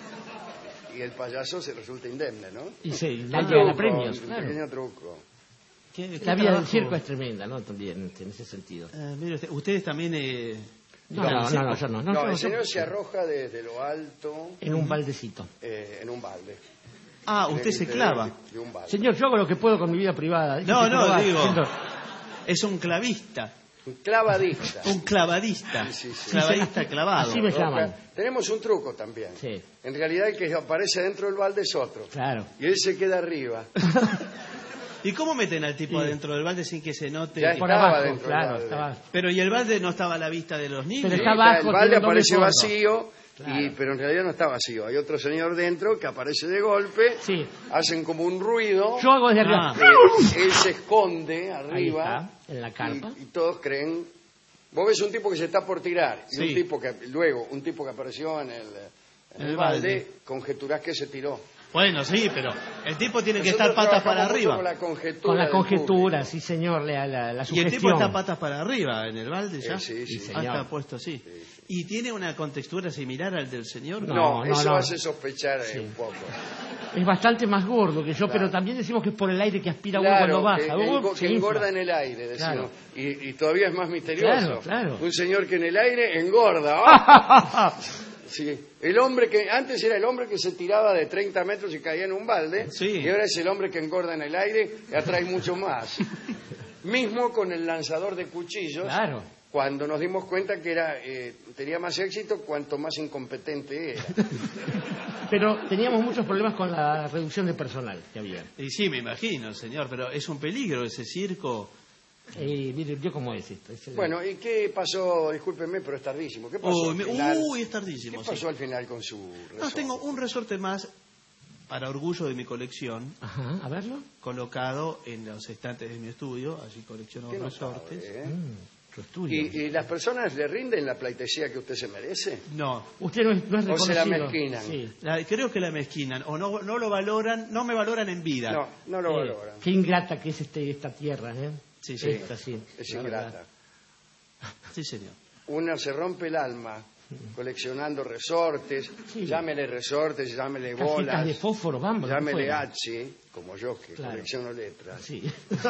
[SPEAKER 10] Y el payaso se resulta indemne, ¿no?
[SPEAKER 12] Y se
[SPEAKER 10] Un
[SPEAKER 12] gana
[SPEAKER 10] truco,
[SPEAKER 12] premios,
[SPEAKER 10] un
[SPEAKER 12] claro.
[SPEAKER 10] pequeño truco.
[SPEAKER 11] ¿Qué- qué
[SPEAKER 12] La vida del
[SPEAKER 11] trabajo?
[SPEAKER 12] circo es tremenda, ¿no? También, en ese sentido.
[SPEAKER 11] Eh, mire usted, ustedes también... Eh,
[SPEAKER 12] No,
[SPEAKER 11] iban al
[SPEAKER 12] no,
[SPEAKER 11] circo.
[SPEAKER 12] no, yo no.
[SPEAKER 10] No,
[SPEAKER 12] no,
[SPEAKER 10] el
[SPEAKER 12] yo-
[SPEAKER 10] señor se arroja desde lo alto
[SPEAKER 12] En un baldecito.
[SPEAKER 10] eh, en un balde.
[SPEAKER 11] Ah,
[SPEAKER 10] En
[SPEAKER 11] usted
[SPEAKER 10] el
[SPEAKER 11] se
[SPEAKER 10] interior
[SPEAKER 11] clava.
[SPEAKER 10] De, de un balde.
[SPEAKER 12] Señor, yo hago lo que puedo con mi vida privada.
[SPEAKER 11] No,
[SPEAKER 12] Dice que
[SPEAKER 11] no,
[SPEAKER 12] va,
[SPEAKER 11] digo...
[SPEAKER 12] señor.
[SPEAKER 11] Es un clavista.
[SPEAKER 10] Un clavadista.
[SPEAKER 11] Un clavadista.
[SPEAKER 10] Sí, sí, sí.
[SPEAKER 11] Clavadista clavado.
[SPEAKER 12] Así me llaman.
[SPEAKER 10] Tenemos un truco también.
[SPEAKER 12] Sí,
[SPEAKER 10] En realidad el que aparece dentro del balde es otro.
[SPEAKER 12] claro.
[SPEAKER 10] Y él se queda arriba.
[SPEAKER 11] ¿Y cómo meten al tipo
[SPEAKER 12] Sí.
[SPEAKER 11] adentro del balde sin que se note?
[SPEAKER 10] Ya
[SPEAKER 11] que-
[SPEAKER 12] Por
[SPEAKER 10] estaba
[SPEAKER 12] abajo,
[SPEAKER 10] dentro del
[SPEAKER 12] claro.
[SPEAKER 10] balde.
[SPEAKER 12] Estaba...
[SPEAKER 11] Pero ¿y el balde no estaba a la vista de los niños?
[SPEAKER 12] Pero
[SPEAKER 10] Sí,
[SPEAKER 12] está abajo,
[SPEAKER 10] el balde
[SPEAKER 12] tiene un doble
[SPEAKER 10] aparece
[SPEAKER 12] fondo.
[SPEAKER 10] vacío,
[SPEAKER 12] Claro.
[SPEAKER 10] y, pero en realidad no está vacío. Hay otro señor dentro que aparece de golpe,
[SPEAKER 12] Sí.
[SPEAKER 10] hacen como un ruido,
[SPEAKER 12] Yo hago desde arriba.
[SPEAKER 11] Ah.
[SPEAKER 10] eh, él se esconde
[SPEAKER 12] Ahí
[SPEAKER 10] arriba
[SPEAKER 12] está, en la carpa.
[SPEAKER 10] y, y todos creen... Vos ves un tipo que se está por tirar y
[SPEAKER 11] Sí.
[SPEAKER 10] un tipo que luego un tipo que apareció en el, en
[SPEAKER 11] En
[SPEAKER 10] el
[SPEAKER 11] el
[SPEAKER 10] balde,
[SPEAKER 11] balde.
[SPEAKER 10] conjeturás que se tiró.
[SPEAKER 11] Bueno, sí, pero el tipo tiene que
[SPEAKER 10] Nosotros
[SPEAKER 11] estar patas para
[SPEAKER 10] trabajamos mucho
[SPEAKER 11] arriba.
[SPEAKER 10] Con la conjetura.
[SPEAKER 12] Con la
[SPEAKER 10] del
[SPEAKER 12] conjetura,
[SPEAKER 10] público.
[SPEAKER 12] sí, señor, la, la, la
[SPEAKER 11] Y el
[SPEAKER 12] sugestión.
[SPEAKER 11] tipo está patas para arriba en el balde ya.
[SPEAKER 10] Eh, sí, sí.
[SPEAKER 12] Sí,
[SPEAKER 11] Ah,
[SPEAKER 12] señor.
[SPEAKER 11] está puesto así. ¿Y tiene una contextura similar al del señor?
[SPEAKER 10] No,
[SPEAKER 12] No, no,
[SPEAKER 10] eso
[SPEAKER 12] no.
[SPEAKER 10] hace sospechar eh,
[SPEAKER 12] Sí.
[SPEAKER 10] un poco.
[SPEAKER 12] Es bastante más gordo que yo,
[SPEAKER 10] Claro.
[SPEAKER 12] pero también decimos que es por el aire que aspira uno
[SPEAKER 10] Claro,
[SPEAKER 12] cuando baja.
[SPEAKER 10] que, que
[SPEAKER 12] Uh,
[SPEAKER 10] engo-
[SPEAKER 12] se
[SPEAKER 10] que
[SPEAKER 12] infla.
[SPEAKER 10] engorda en el aire, decimos.
[SPEAKER 12] Claro.
[SPEAKER 10] Y, y todavía es más misterioso.
[SPEAKER 12] Claro, claro.
[SPEAKER 10] Un señor que en el aire engorda. ¡Ah! Sí. El hombre que antes era el hombre que se tiraba de treinta metros y caía en un balde,
[SPEAKER 11] Sí.
[SPEAKER 10] y ahora es el hombre que engorda en el aire y atrae mucho más. Mismo con el lanzador de cuchillos,
[SPEAKER 12] Claro.
[SPEAKER 10] cuando nos dimos cuenta que era eh, tenía más éxito cuanto más incompetente era.
[SPEAKER 12] Pero teníamos muchos problemas con la reducción de personal que había.
[SPEAKER 11] Y sí, me imagino, señor, pero es un peligro ese circo.
[SPEAKER 12] Eh, mire, yo cómo es esto. Es el-
[SPEAKER 10] Bueno, ¿y qué pasó? Discúlpeme, pero es tardísimo. ¿Qué pasó
[SPEAKER 11] Uy,
[SPEAKER 10] al
[SPEAKER 11] me-
[SPEAKER 10] final?
[SPEAKER 11] uy, es tardísimo,
[SPEAKER 10] ¿Qué
[SPEAKER 11] sí.
[SPEAKER 10] pasó al final con su
[SPEAKER 11] No,
[SPEAKER 10] resorte?
[SPEAKER 11] tengo un resorte más para orgullo de mi colección,
[SPEAKER 12] Ajá, a verlo.
[SPEAKER 11] colocado en los estantes de mi estudio, allí colecciono
[SPEAKER 10] Qué
[SPEAKER 11] resortes.
[SPEAKER 10] notable, ¿eh?
[SPEAKER 12] Mm, su estudio.
[SPEAKER 10] ¿Y, ¿Y las personas le rinden la pleitesía que usted se merece?
[SPEAKER 11] No,
[SPEAKER 12] Usted no es, no es
[SPEAKER 10] ¿O se la
[SPEAKER 12] reconocido.
[SPEAKER 10] mezquinan?
[SPEAKER 12] Sí.
[SPEAKER 11] la- creo que la mezquinan, o no, no lo valoran, no me valoran en vida.
[SPEAKER 10] No, no lo
[SPEAKER 12] Eh,
[SPEAKER 10] valoran.
[SPEAKER 12] Qué ingrata que es este, esta tierra, ¿eh?
[SPEAKER 11] Sí, sí.
[SPEAKER 12] Esta, sí.
[SPEAKER 10] Es
[SPEAKER 12] la
[SPEAKER 10] ingrata.
[SPEAKER 12] verdad.
[SPEAKER 11] Sí, señor.
[SPEAKER 10] Uno se rompe el alma coleccionando resortes, sí. Llámele resortes, llámele bolas,
[SPEAKER 12] cajitas de fósforo, vamos,
[SPEAKER 10] llámele H, como yo que
[SPEAKER 12] claro.
[SPEAKER 10] colecciono letras.
[SPEAKER 12] Sí.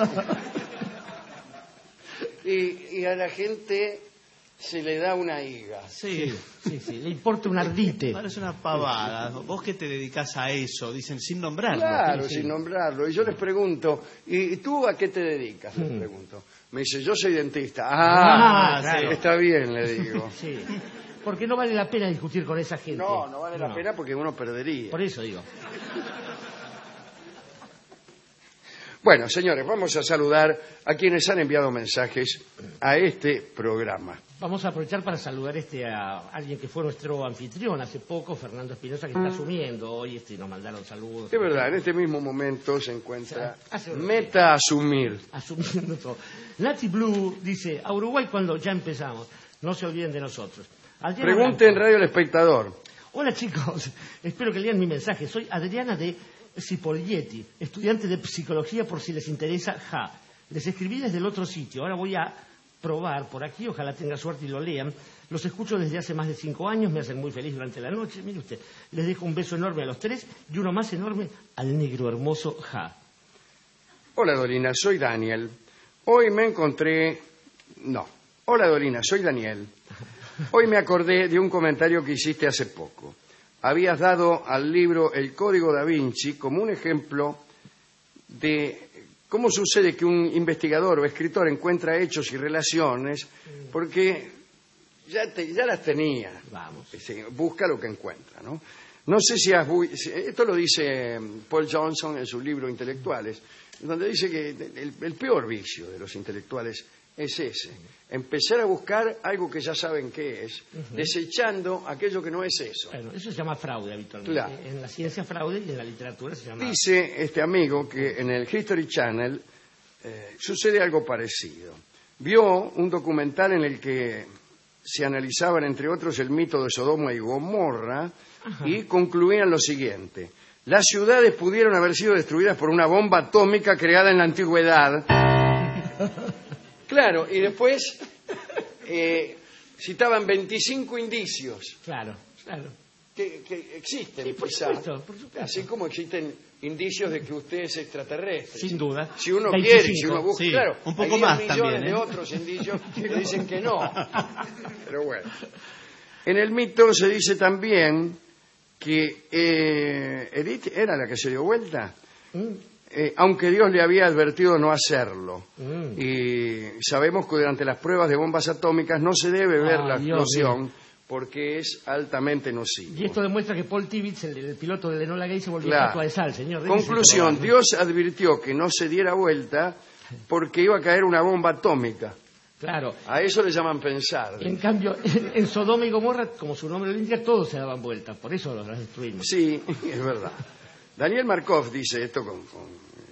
[SPEAKER 10] y, y a la gente se le da una higa.
[SPEAKER 11] Sí,
[SPEAKER 12] sí, sí, le importa un ardite.
[SPEAKER 11] Parece una pavada. Vos que te dedicás a eso, dicen sin nombrarlo.
[SPEAKER 10] Claro,
[SPEAKER 11] sí,
[SPEAKER 10] sin
[SPEAKER 11] sí.
[SPEAKER 10] nombrarlo. Y yo les pregunto, ¿y tú a qué te dedicas? Les pregunto. Me dice, yo soy dentista. Ah,
[SPEAKER 12] ah claro.
[SPEAKER 10] Está bien, le digo.
[SPEAKER 12] Sí. Porque no vale la pena discutir con esa gente.
[SPEAKER 10] No, no vale
[SPEAKER 12] no.
[SPEAKER 10] la pena porque uno perdería.
[SPEAKER 12] Por eso digo.
[SPEAKER 10] Bueno, señores, vamos a saludar a quienes han enviado mensajes a este programa.
[SPEAKER 12] Vamos a aprovechar para saludar este a alguien que fue nuestro anfitrión hace poco, Fernando Espinosa, que está asumiendo hoy, este, nos mandaron saludos.
[SPEAKER 10] De verdad, en este mismo momento se encuentra o sea, meta asumir.
[SPEAKER 12] Asumiendo todo. Nati Blue dice, a Uruguay cuando ya empezamos, no se olviden de nosotros. Adriana
[SPEAKER 10] Pregunte
[SPEAKER 12] Blanco.
[SPEAKER 10] en Radio El Espectador.
[SPEAKER 12] Hola chicos, espero que lean mi mensaje. Soy Adriana de Cipollietti, estudiante de psicología por si les interesa. Ja. Les escribí desde el otro sitio, ahora voy a probar por aquí, ojalá tenga suerte y lo lean. Los escucho desde hace más de cinco años, me hacen muy feliz durante la noche. Mire usted, les dejo un beso enorme a los tres y uno más enorme al negro hermoso Ja.
[SPEAKER 10] Hola Dolina, soy Daniel. Hoy me encontré... No. Hola Dolina, soy Daniel. Hoy me acordé de un comentario que hiciste hace poco. Habías dado al libro El Código Da Vinci como un ejemplo de cómo sucede que un investigador o escritor encuentra hechos y relaciones porque ya, te, ya las tenía.
[SPEAKER 12] Vamos.
[SPEAKER 10] Busca lo que encuentra, ¿no? No sé si has... Esto lo dice Paul Johnson en su libro Intelectuales, donde dice que el, el peor vicio de los intelectuales es ese, empezar a buscar algo que ya saben qué es, uh-huh. desechando aquello que no es eso.
[SPEAKER 12] Bueno, eso se llama fraude habitualmente.
[SPEAKER 10] Claro.
[SPEAKER 12] En la ciencia fraude y en la literatura se llama...
[SPEAKER 10] Dice este amigo que en el History Channel eh, sucede algo parecido. Vio un documental en el que se analizaban, entre otros, el mito de Sodoma y Gomorra, ajá. y concluían lo siguiente. Las ciudades pudieron haber sido destruidas por una bomba atómica creada en la antigüedad. Claro, y después eh, citaban veinticinco indicios.
[SPEAKER 12] Claro, claro.
[SPEAKER 10] Que, que existen,
[SPEAKER 12] sí, por
[SPEAKER 10] quizá.
[SPEAKER 12] supuesto, por supuesto.
[SPEAKER 10] Así como existen indicios de que usted es extraterrestre.
[SPEAKER 12] Sin duda.
[SPEAKER 10] Si uno
[SPEAKER 12] veinticinco.
[SPEAKER 10] quiere, si uno busca,
[SPEAKER 11] sí,
[SPEAKER 10] claro.
[SPEAKER 11] un poco
[SPEAKER 10] hay
[SPEAKER 11] más
[SPEAKER 10] millones
[SPEAKER 11] también, ¿eh?
[SPEAKER 10] de otros indicios que dicen que no. Pero bueno. En el mito se dice también que eh, Edith era la que se dio vuelta. Mm. Eh, aunque Dios le había advertido no hacerlo. Mm. Y sabemos que durante las pruebas de bombas atómicas no se debe ver ah, la explosión Dios, porque es altamente nocivo.
[SPEAKER 12] Y esto demuestra que Paul Tibbets, el, el piloto de Enola Gay, se volvió
[SPEAKER 10] claro.
[SPEAKER 12] estatua de sal, señor.
[SPEAKER 10] Conclusión, Dios advirtió que no se diera vuelta porque iba a caer una bomba atómica.
[SPEAKER 12] Claro.
[SPEAKER 10] A eso le llaman pensar.
[SPEAKER 12] En cambio, en, en Sodoma y Gomorra, como su nombre lo indica, todos se daban vueltas, por eso los destruimos.
[SPEAKER 10] Sí, es verdad. Daniel Markov dice esto con, con,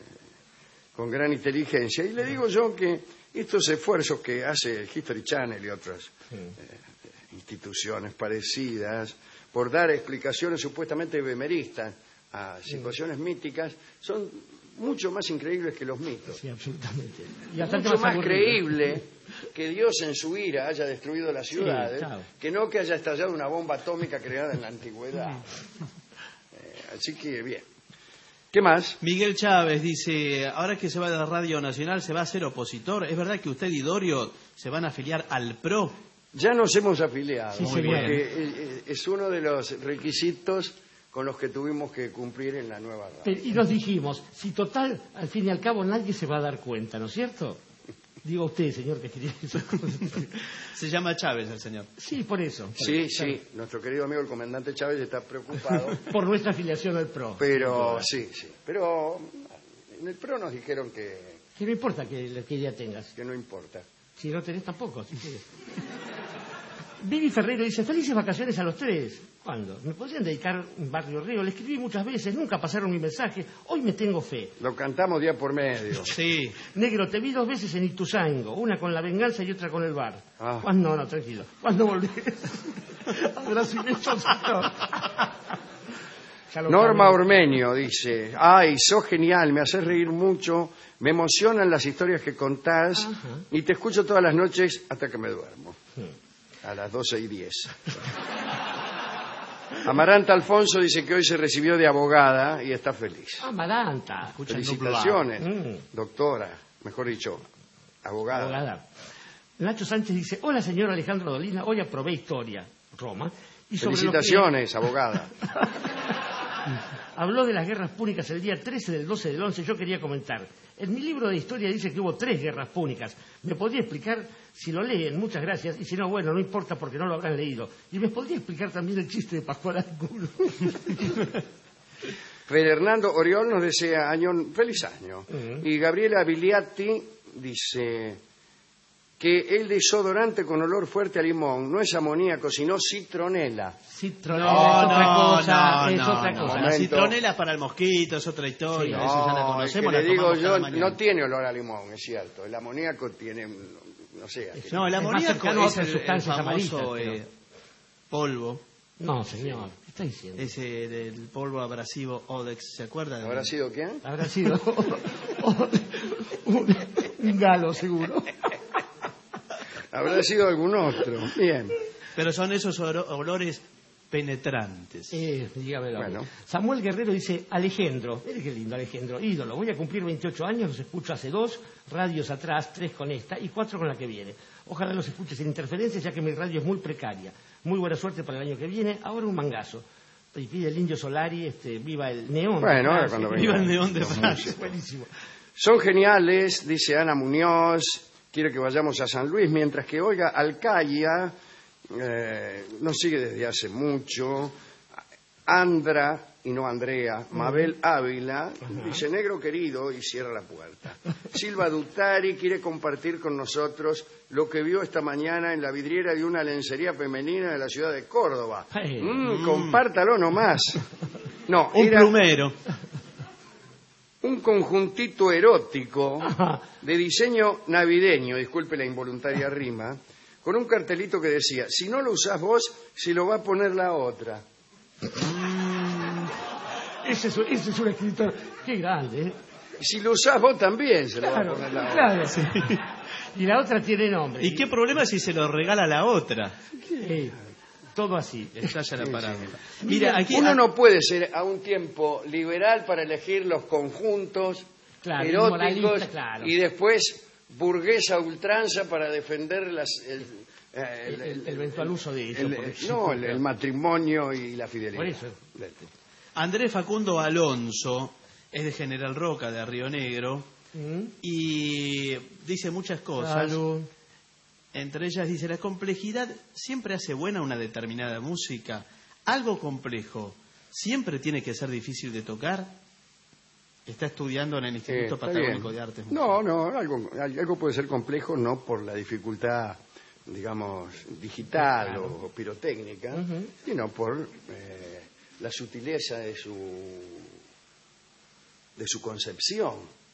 [SPEAKER 10] con gran inteligencia, y le digo yo que estos esfuerzos que hace el History Channel y otras sí. eh, instituciones parecidas por dar explicaciones supuestamente bemeristas a situaciones sí. míticas son mucho más increíbles que los mitos.
[SPEAKER 12] Sí, absolutamente.
[SPEAKER 10] Y mucho más, más creíble que Dios en su ira haya destruido las ciudades, sí, claro. que no que haya estallado una bomba atómica creada en la antigüedad. eh, así que bien. ¿Qué más?
[SPEAKER 11] Miguel Chávez dice, ahora que se va de la Radio Nacional, ¿se va a ser opositor? ¿Es verdad que usted y Dorio se van a afiliar al P R O?
[SPEAKER 10] Ya nos hemos afiliado,
[SPEAKER 12] sí,
[SPEAKER 10] porque es uno de los requisitos con los que tuvimos que cumplir en la nueva radio.
[SPEAKER 12] Y nos dijimos, si total, al fin y al cabo nadie se va a dar cuenta, ¿no es cierto? Digo usted, señor, que tiene esas cosas.
[SPEAKER 11] Se llama Chávez el señor.
[SPEAKER 12] Sí, por eso. Por
[SPEAKER 10] sí,
[SPEAKER 12] eso.
[SPEAKER 10] sí, nuestro querido amigo el comandante Chávez está preocupado.
[SPEAKER 12] Por nuestra afiliación al P R O.
[SPEAKER 10] Pero, sí, sí. Pero en el P R O nos dijeron que...
[SPEAKER 12] Que no importa que, que ya tengas.
[SPEAKER 10] Que no importa.
[SPEAKER 12] Si no tenés tampoco. Si Vivi Ferrero dice, felices vacaciones a los tres. ¿Cuándo? ¿Me podrían dedicar un Barrio Río? Le escribí muchas veces, nunca pasaron mi mensaje. Hoy me tengo fe.
[SPEAKER 10] Lo cantamos día por medio.
[SPEAKER 11] Sí.
[SPEAKER 12] Negro, te vi dos veces en Ituzaingo, una con La Venganza y otra con El Bar.
[SPEAKER 10] Ah.
[SPEAKER 12] ¿Cuándo? No, no, tranquilo. ¿Cuándo volvés? Abrazo y besos.
[SPEAKER 10] Norma Ormeño dice, ay, sos genial, me haces reír mucho, me emocionan las historias que contás. Ajá. Y te escucho todas las noches hasta que me duermo.
[SPEAKER 12] Sí.
[SPEAKER 10] a las doce y diez. Amaranta Alfonso dice que hoy se recibió de abogada y está feliz.
[SPEAKER 12] Amaranta.
[SPEAKER 10] Felicitaciones,
[SPEAKER 12] Mm.
[SPEAKER 10] doctora, mejor dicho, abogada.
[SPEAKER 12] Abogada. Nacho Sánchez dice, hola señor Alejandro Dolina, hoy aprobé historia, Roma. Y sobre
[SPEAKER 10] Felicitaciones,
[SPEAKER 12] lo que...
[SPEAKER 10] abogada.
[SPEAKER 12] Habló de las guerras púnicas el día trece del doce del once, yo quería comentar. En mi libro de historia dice que hubo tres guerras púnicas. ¿Me podría explicar? Si lo leen, muchas gracias. Y si no, bueno, no importa porque no lo habrán leído. ¿Y me podría explicar también el chiste de Pascual Angulo?
[SPEAKER 10] Fernando Oriol nos desea año, feliz año.
[SPEAKER 12] Uh-huh.
[SPEAKER 10] Y Gabriela Biliatti dice que el desodorante con olor fuerte a limón no es amoníaco, sino citronela.
[SPEAKER 12] Citronela
[SPEAKER 11] No,
[SPEAKER 12] es otra
[SPEAKER 11] no,
[SPEAKER 12] cosa.
[SPEAKER 11] no,
[SPEAKER 12] es
[SPEAKER 11] no,
[SPEAKER 12] otra
[SPEAKER 11] no.
[SPEAKER 12] cosa.
[SPEAKER 11] La citronela para el mosquito es otra historia,
[SPEAKER 10] Sí,
[SPEAKER 11] eso ya la
[SPEAKER 10] no,
[SPEAKER 11] conocemos.
[SPEAKER 10] es que
[SPEAKER 11] la
[SPEAKER 10] le digo
[SPEAKER 11] tomamos
[SPEAKER 10] yo,
[SPEAKER 11] cada mañana.
[SPEAKER 10] no tiene olor a limón, es cierto. El amoníaco tiene, no sé. ¿a qué?
[SPEAKER 11] No, el
[SPEAKER 12] Es más
[SPEAKER 11] amoníaco
[SPEAKER 12] cercano a
[SPEAKER 11] es
[SPEAKER 12] otras
[SPEAKER 11] el, el
[SPEAKER 12] sustancias
[SPEAKER 11] famoso
[SPEAKER 12] amarillas,
[SPEAKER 11] eh, polvo.
[SPEAKER 12] No, señor, ¿qué está diciendo?
[SPEAKER 11] Ese del polvo abrasivo Odex, ¿se acuerdan?
[SPEAKER 10] ¿Habrá sido quién?
[SPEAKER 12] Habrá sido un, un galo, seguro.
[SPEAKER 10] Habrá sido algún otro. Bien.
[SPEAKER 11] Pero son esos oro- olores penetrantes.
[SPEAKER 12] Eh, dígamelo.
[SPEAKER 10] Bueno.
[SPEAKER 12] Samuel Guerrero dice, Alejandro, mire qué lindo Alejandro, ídolo, voy a cumplir veintiocho años, los escucho hace dos, radios atrás, tres con esta y cuatro con la que viene. Ojalá los escuche sin interferencias, ya que mi radio es muy precaria. Muy buena suerte para el año que viene, ahora un mangazo. Y pide el Indio Solari, este, viva el neón.
[SPEAKER 10] Bueno,
[SPEAKER 12] de
[SPEAKER 10] ahora
[SPEAKER 12] Francia.
[SPEAKER 10] cuando venga.
[SPEAKER 11] Viva el neón de
[SPEAKER 10] No,
[SPEAKER 11] Francia.
[SPEAKER 12] Buenísimo.
[SPEAKER 10] Son geniales, dice Ana Muñoz, quiere que vayamos a San Luis, mientras que Olga Alcaya eh, nos sigue desde hace mucho. Andra, y no Andrea, Mabel Ávila, dice negro querido y cierra la puerta. Silva Dutari quiere compartir con nosotros lo que vio esta mañana en la vidriera de una lencería femenina de la ciudad de Córdoba.
[SPEAKER 12] Hey.
[SPEAKER 10] Mm, compártalo nomás. No,
[SPEAKER 11] Un
[SPEAKER 10] era
[SPEAKER 11] plumero.
[SPEAKER 10] un conjuntito erótico de diseño navideño, disculpe la involuntaria rima, con un cartelito que decía, si no lo usás vos, si lo va a poner la otra.
[SPEAKER 12] Ese es, ese es un escritor, qué grande, ¿eh?
[SPEAKER 10] Si lo usás vos también, se lo
[SPEAKER 12] Claro,
[SPEAKER 10] va a poner la otra.
[SPEAKER 12] claro. Sí. Y la otra tiene nombre.
[SPEAKER 11] ¿Y qué problema si se lo regala la otra?
[SPEAKER 12] Eh, todo así.
[SPEAKER 11] Estalla la
[SPEAKER 10] Sí,
[SPEAKER 11] parábola.
[SPEAKER 10] sí.
[SPEAKER 11] Mira, aquí
[SPEAKER 10] Uno
[SPEAKER 11] a-
[SPEAKER 10] no puede ser a un tiempo liberal para elegir los conjuntos
[SPEAKER 12] Claro, y
[SPEAKER 10] eróticos
[SPEAKER 12] moralista, claro.
[SPEAKER 10] y después burguesa ultranza para defender las, el, eh,
[SPEAKER 12] El, el- el eventual uso de ello.
[SPEAKER 10] el-
[SPEAKER 12] por
[SPEAKER 10] el-
[SPEAKER 12] ejemplo.
[SPEAKER 10] no, el, el matrimonio y la fidelidad.
[SPEAKER 12] Por eso.
[SPEAKER 11] Andrés Facundo Alonso es de General Roca, de Río Negro,
[SPEAKER 12] ¿Mm?
[SPEAKER 11] y dice muchas cosas.
[SPEAKER 12] Salud.
[SPEAKER 11] Entre ellas dice, la complejidad siempre hace buena una determinada música. Algo complejo siempre tiene que ser difícil de tocar. Está estudiando en el
[SPEAKER 10] Eh,
[SPEAKER 11] Instituto
[SPEAKER 10] está
[SPEAKER 11] Patagónico
[SPEAKER 10] bien.
[SPEAKER 11] de Artes
[SPEAKER 10] No, no, algo, algo puede ser complejo no por la dificultad, digamos, digital
[SPEAKER 12] Claro.
[SPEAKER 10] o, o pirotécnica,
[SPEAKER 12] Ujú.
[SPEAKER 10] sino por eh, la sutileza de su de su concepción.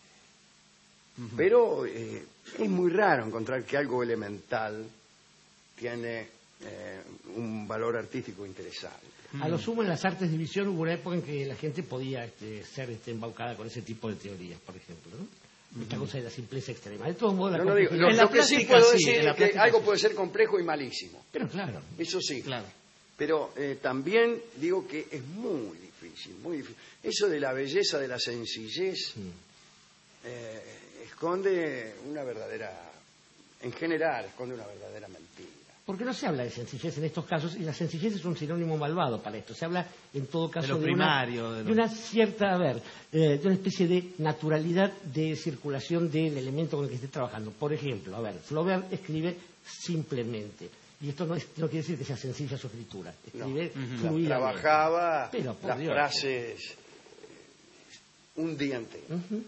[SPEAKER 10] Pero eh, es muy raro encontrar que algo elemental tiene eh, un valor artístico interesante.
[SPEAKER 12] A lo sumo en las artes de visión hubo una época en que la gente podía este, ser este, embaucada con ese tipo de teorías, por ejemplo, ¿no? Esta cosa de la simpleza extrema. De todos modos, la
[SPEAKER 10] Yo no digo-
[SPEAKER 12] complejidad-
[SPEAKER 10] lo,
[SPEAKER 11] En la
[SPEAKER 10] lo que sí
[SPEAKER 11] plástica,
[SPEAKER 10] puedo
[SPEAKER 11] sí,
[SPEAKER 10] decir
[SPEAKER 11] en la
[SPEAKER 10] es que
[SPEAKER 11] plástica,
[SPEAKER 10] algo
[SPEAKER 11] sí.
[SPEAKER 10] puede ser complejo y malísimo.
[SPEAKER 12] Pero claro.
[SPEAKER 10] Eso sí.
[SPEAKER 11] Claro.
[SPEAKER 10] Pero eh, también digo que es muy difícil, muy difícil. Eso de la belleza, de la sencillez, eh, esconde una verdadera, en general, esconde una verdadera mentira.
[SPEAKER 12] Porque no se habla de sencillez en estos casos, y la sencillez es un sinónimo malvado para esto. Se habla, en todo caso,
[SPEAKER 11] De lo
[SPEAKER 12] una,
[SPEAKER 11] primario, de lo-
[SPEAKER 12] de una cierta, a ver, eh, de una especie de naturalidad de circulación del elemento con el que esté trabajando. Por ejemplo, a ver, Flaubert escribe simplemente. Y esto no, es- no quiere decir que sea sencilla su escritura. Escribe
[SPEAKER 10] Tra-
[SPEAKER 12] fluidamente.
[SPEAKER 10] Trabajaba
[SPEAKER 12] Pero, por
[SPEAKER 10] las
[SPEAKER 12] Dios.
[SPEAKER 10] frases eh, un día entero.
[SPEAKER 12] Ujú.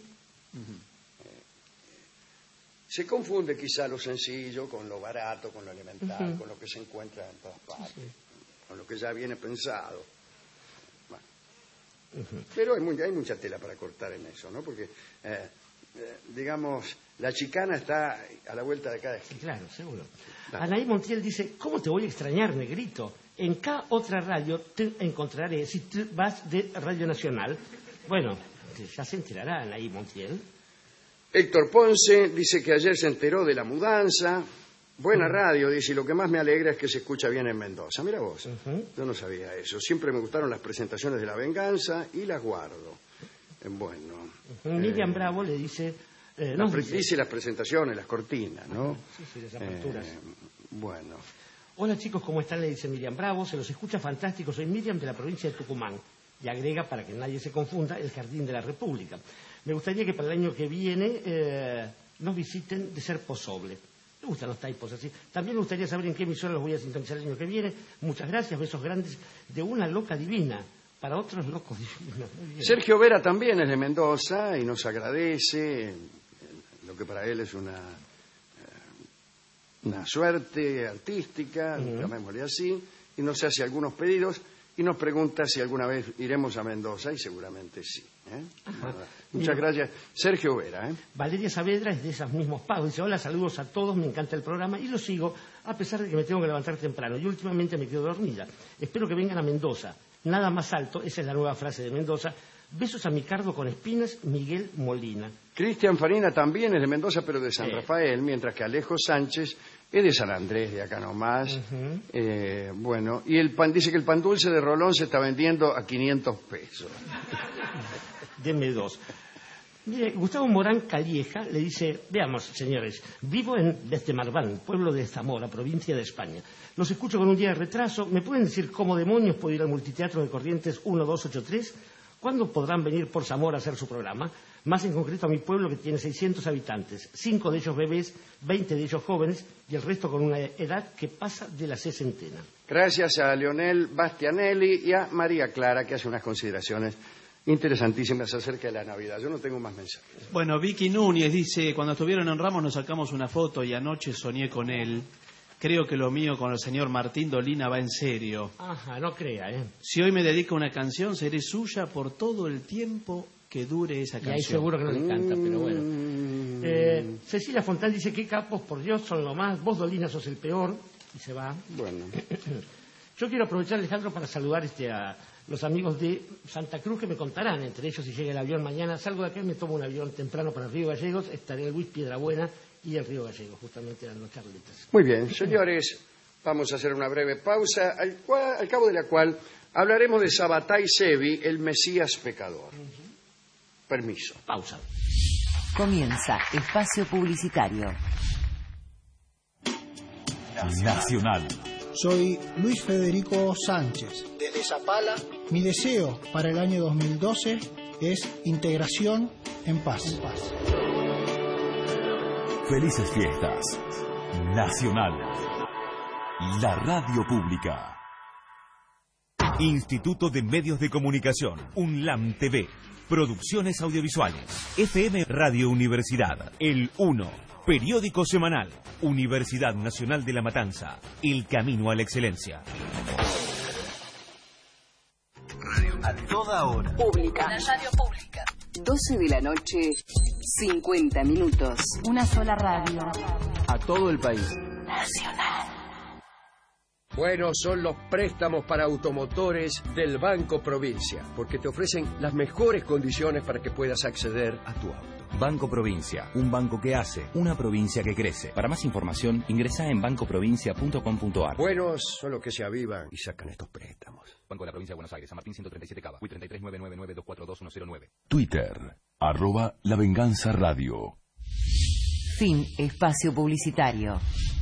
[SPEAKER 10] Se confunde quizá lo sencillo con lo barato, con lo elemental,
[SPEAKER 12] Ujú.
[SPEAKER 10] con lo que se encuentra en todas partes, con lo que ya viene pensado. Bueno. Pero hay, muy- hay mucha tela para cortar en eso, ¿no? Porque, eh, eh, digamos, la chicana está a la vuelta de cada esquina.
[SPEAKER 12] Claro, seguro.
[SPEAKER 10] Claro.
[SPEAKER 12] Anaí Montiel dice, ¿cómo te voy a extrañar, negrito? En cada otra radio te encontraré, si tú vas de Radio Nacional. Bueno, ya se enterará Anaí Montiel.
[SPEAKER 10] Héctor Ponce dice que ayer se enteró de la mudanza Buena radio, dice, y lo que más me alegra es que se escucha bien en Mendoza. Mira vos, uh-huh. Yo no sabía eso. Siempre me gustaron las presentaciones de La Venganza y las guardo. Eh, bueno.
[SPEAKER 12] Uh-huh. eh, Miriam Bravo le dice... Eh,
[SPEAKER 10] no,
[SPEAKER 12] dice...
[SPEAKER 10] dice las presentaciones, las cortinas, ¿no?
[SPEAKER 12] Sí, sí, las aperturas.
[SPEAKER 10] Eh, bueno.
[SPEAKER 12] Hola chicos, ¿cómo están? Le dice Miriam Bravo. Se los escucha fantástico. Soy Miriam de la provincia de Tucumán. Y agrega, para que nadie se confunda, el Jardín de la República. Me gustaría que para el año que viene eh, nos visiten de ser Pozoble. Me gustan los typos así. También me gustaría saber en qué emisora los voy a sintonizar el año que viene. Muchas gracias, besos grandes de una loca divina. Para otros locos divinos.
[SPEAKER 10] Sergio Vera también es de Mendoza y nos agradece lo que para él es una, una suerte artística, uh-huh. llamémosle así, y nos hace algunos pedidos. Y nos pregunta si alguna vez iremos a Mendoza, y seguramente sí. ¿eh? Muchas Mira, gracias. Sergio Vera. ¿eh?
[SPEAKER 12] Valeria Saavedra es de esos mismos pagos. Dice, hola, saludos a todos, me encanta el programa y lo sigo, a pesar de que me tengo que levantar temprano. Y últimamente me quedo dormida. Espero que vengan a Mendoza. Nada más alto, esa es la nueva frase de Mendoza. Besos a Micardo con espinas, Miguel Molina.
[SPEAKER 10] Cristian Farina también es de Mendoza, pero de San
[SPEAKER 12] sí.
[SPEAKER 10] Rafael, mientras que Alejo Sánchez es de San Andrés, de acá nomás. Uh-huh. eh, bueno, y el pan dice que el pan dulce de Rolón se está vendiendo a quinientos pesos.
[SPEAKER 12] Denme dos. Mire, Gustavo Morán Calleja le dice, veamos, señores, vivo en Desdemarván, pueblo de Zamora, provincia de España. Los escucho con un día de retraso. ¿Me pueden decir cómo demonios puedo ir al multiteatro de Corrientes uno dos ocho tres? ¿Cuándo podrán venir por Zamora a hacer su programa? Más en concreto a mi pueblo, que tiene seiscientos habitantes, cinco de ellos bebés, veinte de ellos jóvenes y el resto con una edad que pasa de la sesentena.
[SPEAKER 10] Gracias a Leonel Bastianelli y a María Clara, que hace unas consideraciones interesantísimas acerca de la Navidad. Yo no tengo más mensajes.
[SPEAKER 11] Bueno, Vicky Núñez dice, cuando estuvieron en Ramos nos sacamos una foto y anoche soñé con él. Creo que lo mío con el señor Martín Dolina va en serio.
[SPEAKER 12] Ajá, no crea, ¿eh?
[SPEAKER 11] Si hoy me dedica una canción, seré suya por todo el tiempo que dure esa canción.
[SPEAKER 12] Y ahí seguro que no le canta, pero bueno. Eh, Cecilia Fontán dice, qué capos, por Dios, son lo más. Vos, Dolina, sos el peor. Y se va.
[SPEAKER 10] Bueno.
[SPEAKER 12] Yo quiero aprovechar, Alejandro, para saludar este a los amigos de Santa Cruz que me contarán, entre ellos si llega el avión mañana. Salgo de acá y me tomo un avión temprano para Río Gallegos. Estaré en Luis Piedrabuena y el Río Gallegos, justamente dando charletas.
[SPEAKER 10] Muy bien, señores, vamos a hacer una breve pausa, al, cual, al cabo de la cual hablaremos de Sabbatai Sevi, el Mesías pecador. Uh-huh. Permiso.
[SPEAKER 12] Pausa.
[SPEAKER 8] Comienza Espacio Publicitario.
[SPEAKER 5] Nacional.
[SPEAKER 13] Soy Luis Federico Sánchez. Desde Zapala, mi deseo para el año dos mil doce es integración en paz. En paz.
[SPEAKER 5] Felices fiestas. Nacional. La radio pública. Instituto de Medios de Comunicación. UNLAM T V. Producciones audiovisuales. F M Radio Universidad. El uno. Periódico semanal. Universidad Nacional de La Matanza. El camino a la excelencia.
[SPEAKER 8] Radio a toda hora. Pública. La radio pública. doce de la noche, cincuenta minutos. Una sola radio.
[SPEAKER 9] A todo el país.
[SPEAKER 8] Nacional.
[SPEAKER 14] Bueno, son los préstamos para automotores del Banco Provincia, porque te ofrecen las mejores condiciones para que puedas acceder a tu auto.
[SPEAKER 15] Banco Provincia, un banco que hace, una provincia que crece. Para más información, ingresa en banco provincia punto com punto a r.
[SPEAKER 14] Buenos son los que se avivan y sacan estos préstamos.
[SPEAKER 15] Banco de la Provincia de Buenos Aires, San Martín ciento treinta y siete Cava, U I treinta y tres nueve nueve nueve dos cuatro dos uno cero nueve.
[SPEAKER 5] Twitter, arroba La Venganza Radio.
[SPEAKER 8] Fin espacio publicitario.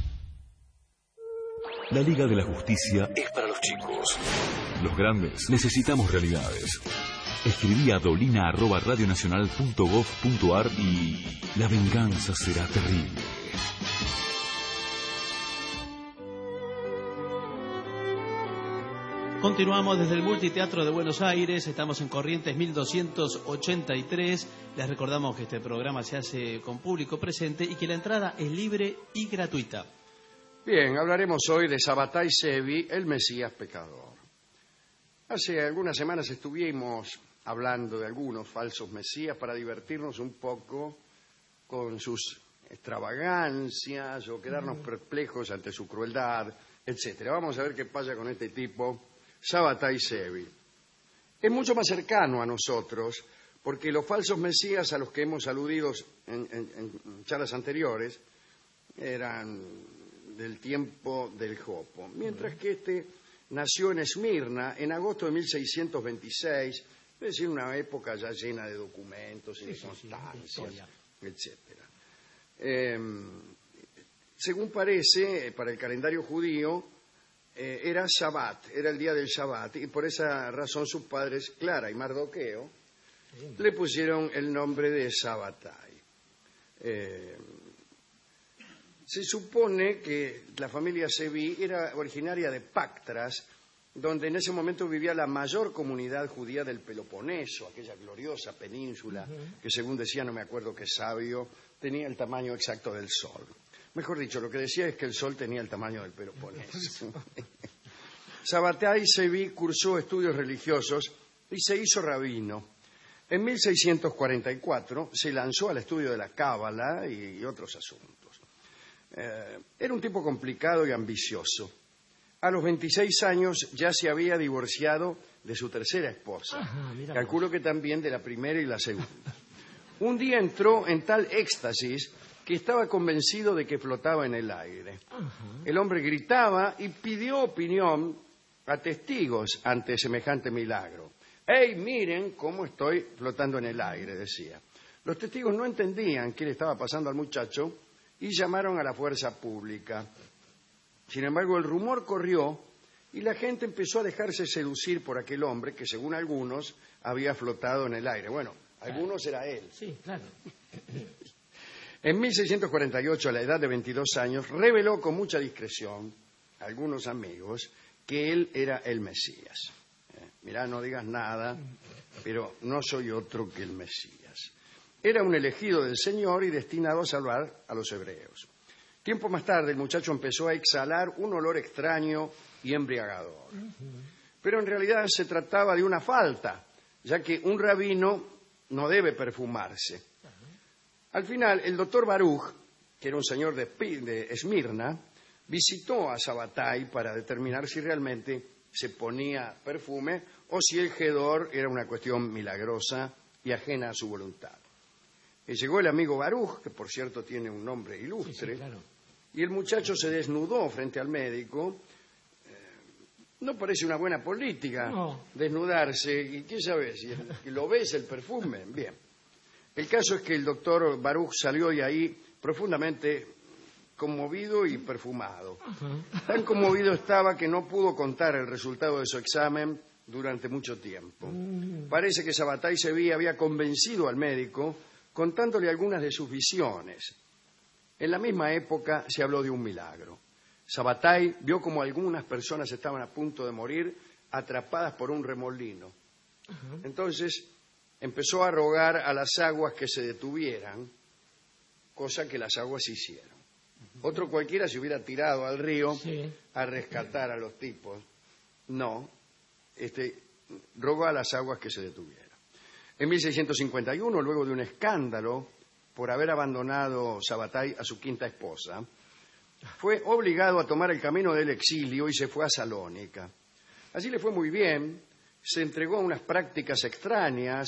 [SPEAKER 5] La Liga de la Justicia es para los chicos. Los grandes necesitamos realidades. Escribí a dolina arroba radionacional punto gov punto ar y la venganza será terrible.
[SPEAKER 11] Continuamos desde el Multiteatro de Buenos Aires, estamos en Corrientes mil doscientos ochenta y tres. Les recordamos que este programa se hace con público presente y que la entrada es libre y gratuita.
[SPEAKER 10] Bien, hablaremos hoy de Sabbatai Sevi, el Mesías pecador. Hace algunas semanas estuvimos hablando de algunos falsos mesías para divertirnos un poco con sus extravagancias o quedarnos perplejos ante su crueldad, etcétera. Vamos a ver qué pasa con este tipo, Sabbatai Sevi. Es mucho más cercano a nosotros porque los falsos mesías a los que hemos aludido en, en, en charlas anteriores eran del tiempo del Jopo, mientras que este nació en Esmirna en agosto de mil seiscientos veintiséis, es decir, una época ya llena de documentos y de
[SPEAKER 12] Sí, sí, sí,
[SPEAKER 10] constancias,
[SPEAKER 12] historia.
[SPEAKER 10] etcétera. Eh, según parece, para el calendario judío, eh, era Shabbat, era el día del Shabbat, y por esa razón sus padres, Clara y Mardoqueo, le pusieron el nombre de Sabbatai. Eh, se supone que la familia Sevi era originaria de Pactras, donde en ese momento vivía la mayor comunidad judía del Peloponeso, aquella gloriosa península
[SPEAKER 12] Ujú.
[SPEAKER 10] que, según decía, no me acuerdo qué sabio, tenía el tamaño exacto del Sol. Mejor dicho, lo que decía es que el Sol tenía el tamaño del Peloponeso. Sabbatai Sevi cursó estudios religiosos y se hizo rabino. En mil seiscientos cuarenta y cuatro se lanzó al estudio de la Cábala y, y otros asuntos. Eh, era un tipo complicado y ambicioso. A los veintiséis años ya se había divorciado de su tercera esposa.
[SPEAKER 12] Ajá, mira
[SPEAKER 10] Calculo que también de la primera y la segunda. Un día entró en tal éxtasis que estaba convencido de que flotaba en el aire. El hombre gritaba y pidió opinión a testigos ante semejante milagro. ¡Ey, miren cómo estoy flotando en el aire!, decía. Los testigos no entendían qué le estaba pasando al muchacho y llamaron a la fuerza pública. Sin embargo, el rumor corrió y la gente empezó a dejarse seducir por aquel hombre que, según algunos, había flotado en el aire. Bueno, algunos era él.
[SPEAKER 12] Sí, claro.
[SPEAKER 10] En mil seiscientos cuarenta y ocho, a la edad de veintidós años, reveló con mucha discreción a algunos amigos que él era el Mesías. Eh, mirá, no digas nada, pero no soy otro que el Mesías. Era un elegido del Señor y destinado a salvar a los hebreos. Tiempo más tarde, el muchacho empezó a exhalar un olor extraño y embriagador. Pero en realidad se trataba de una falta, ya que un rabino no debe perfumarse. Al final, el doctor Baruch, que era un señor de, de Esmirna, visitó a Sabbatai para determinar si realmente se ponía perfume o si el hedor era una cuestión milagrosa y ajena a su voluntad. Y llegó el amigo Baruch, que por cierto tiene un nombre ilustre,
[SPEAKER 12] Sí, sí, claro.
[SPEAKER 10] y el muchacho se desnudó frente al médico. Eh, no parece una buena política
[SPEAKER 12] No.
[SPEAKER 10] desnudarse, y qué sabes, si el- lo ves el perfume, bien. El caso es que el doctor Baruch salió de ahí profundamente conmovido y perfumado. Tan conmovido estaba que no pudo contar el resultado de su examen durante mucho tiempo. Parece que Sabbatai Sevi había convencido al médico contándole algunas de sus visiones. En la misma época se habló de un milagro. Sabbatai vio como algunas personas estaban a punto de morir atrapadas por un remolino. Entonces empezó a rogar a las aguas que se detuvieran, cosa que las aguas hicieron. Otro cualquiera se hubiera tirado al río
[SPEAKER 12] Sí.
[SPEAKER 10] a rescatar a los tipos. No, este, rogó a las aguas que se detuvieran. En mil seiscientos cincuenta y uno, luego de un escándalo por haber abandonado Sabbatai a su quinta esposa, fue obligado a tomar el camino del exilio y se fue a Salónica. Allí le fue muy bien, se entregó a unas prácticas extrañas,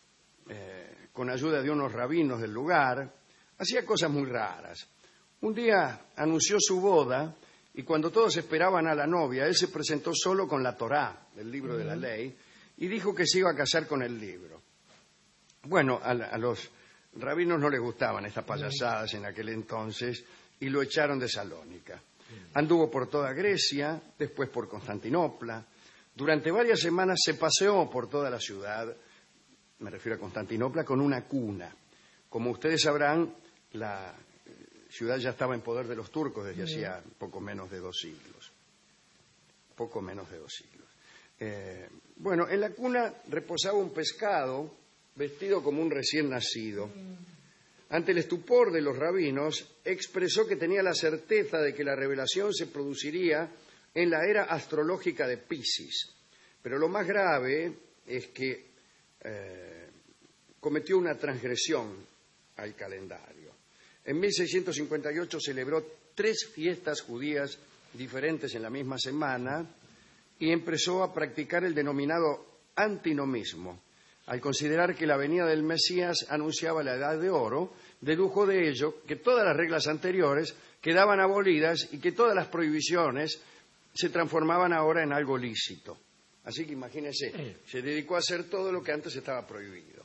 [SPEAKER 10] eh, con ayuda de unos rabinos del lugar, hacía cosas muy raras. Un día anunció su boda y cuando todos esperaban a la novia, él se presentó solo con la Torá, el libro de la ley, y dijo que se iba a casar con el libro. Bueno, a, la- a los rabinos no les gustaban estas payasadas en aquel entonces y lo echaron de Salónica. Anduvo por toda Grecia, después por Constantinopla. Durante varias semanas se paseó por toda la ciudad, me refiero a Constantinopla, con una cuna. Como ustedes sabrán, la ciudad ya estaba en poder de los turcos desde
[SPEAKER 12] Sí.
[SPEAKER 10] hacía poco menos de dos siglos. Poco menos de dos siglos. Eh, bueno, en la cuna reposaba un pescado vestido como un recién nacido. Ante el estupor de los rabinos, expresó que tenía la certeza de que la revelación se produciría en la era astrológica de Piscis. Pero lo más grave es que eh, cometió una transgresión al calendario. En mil seiscientos cincuenta y ocho celebró tres fiestas judías diferentes en la misma semana y empezó a practicar el denominado antinomismo. al considerar que la venida del Mesías anunciaba la edad de oro, dedujo de ello que todas las reglas anteriores quedaban abolidas y que todas las prohibiciones se transformaban ahora en algo lícito. Así que imagínese, eh. se dedicó a hacer todo lo que antes estaba prohibido.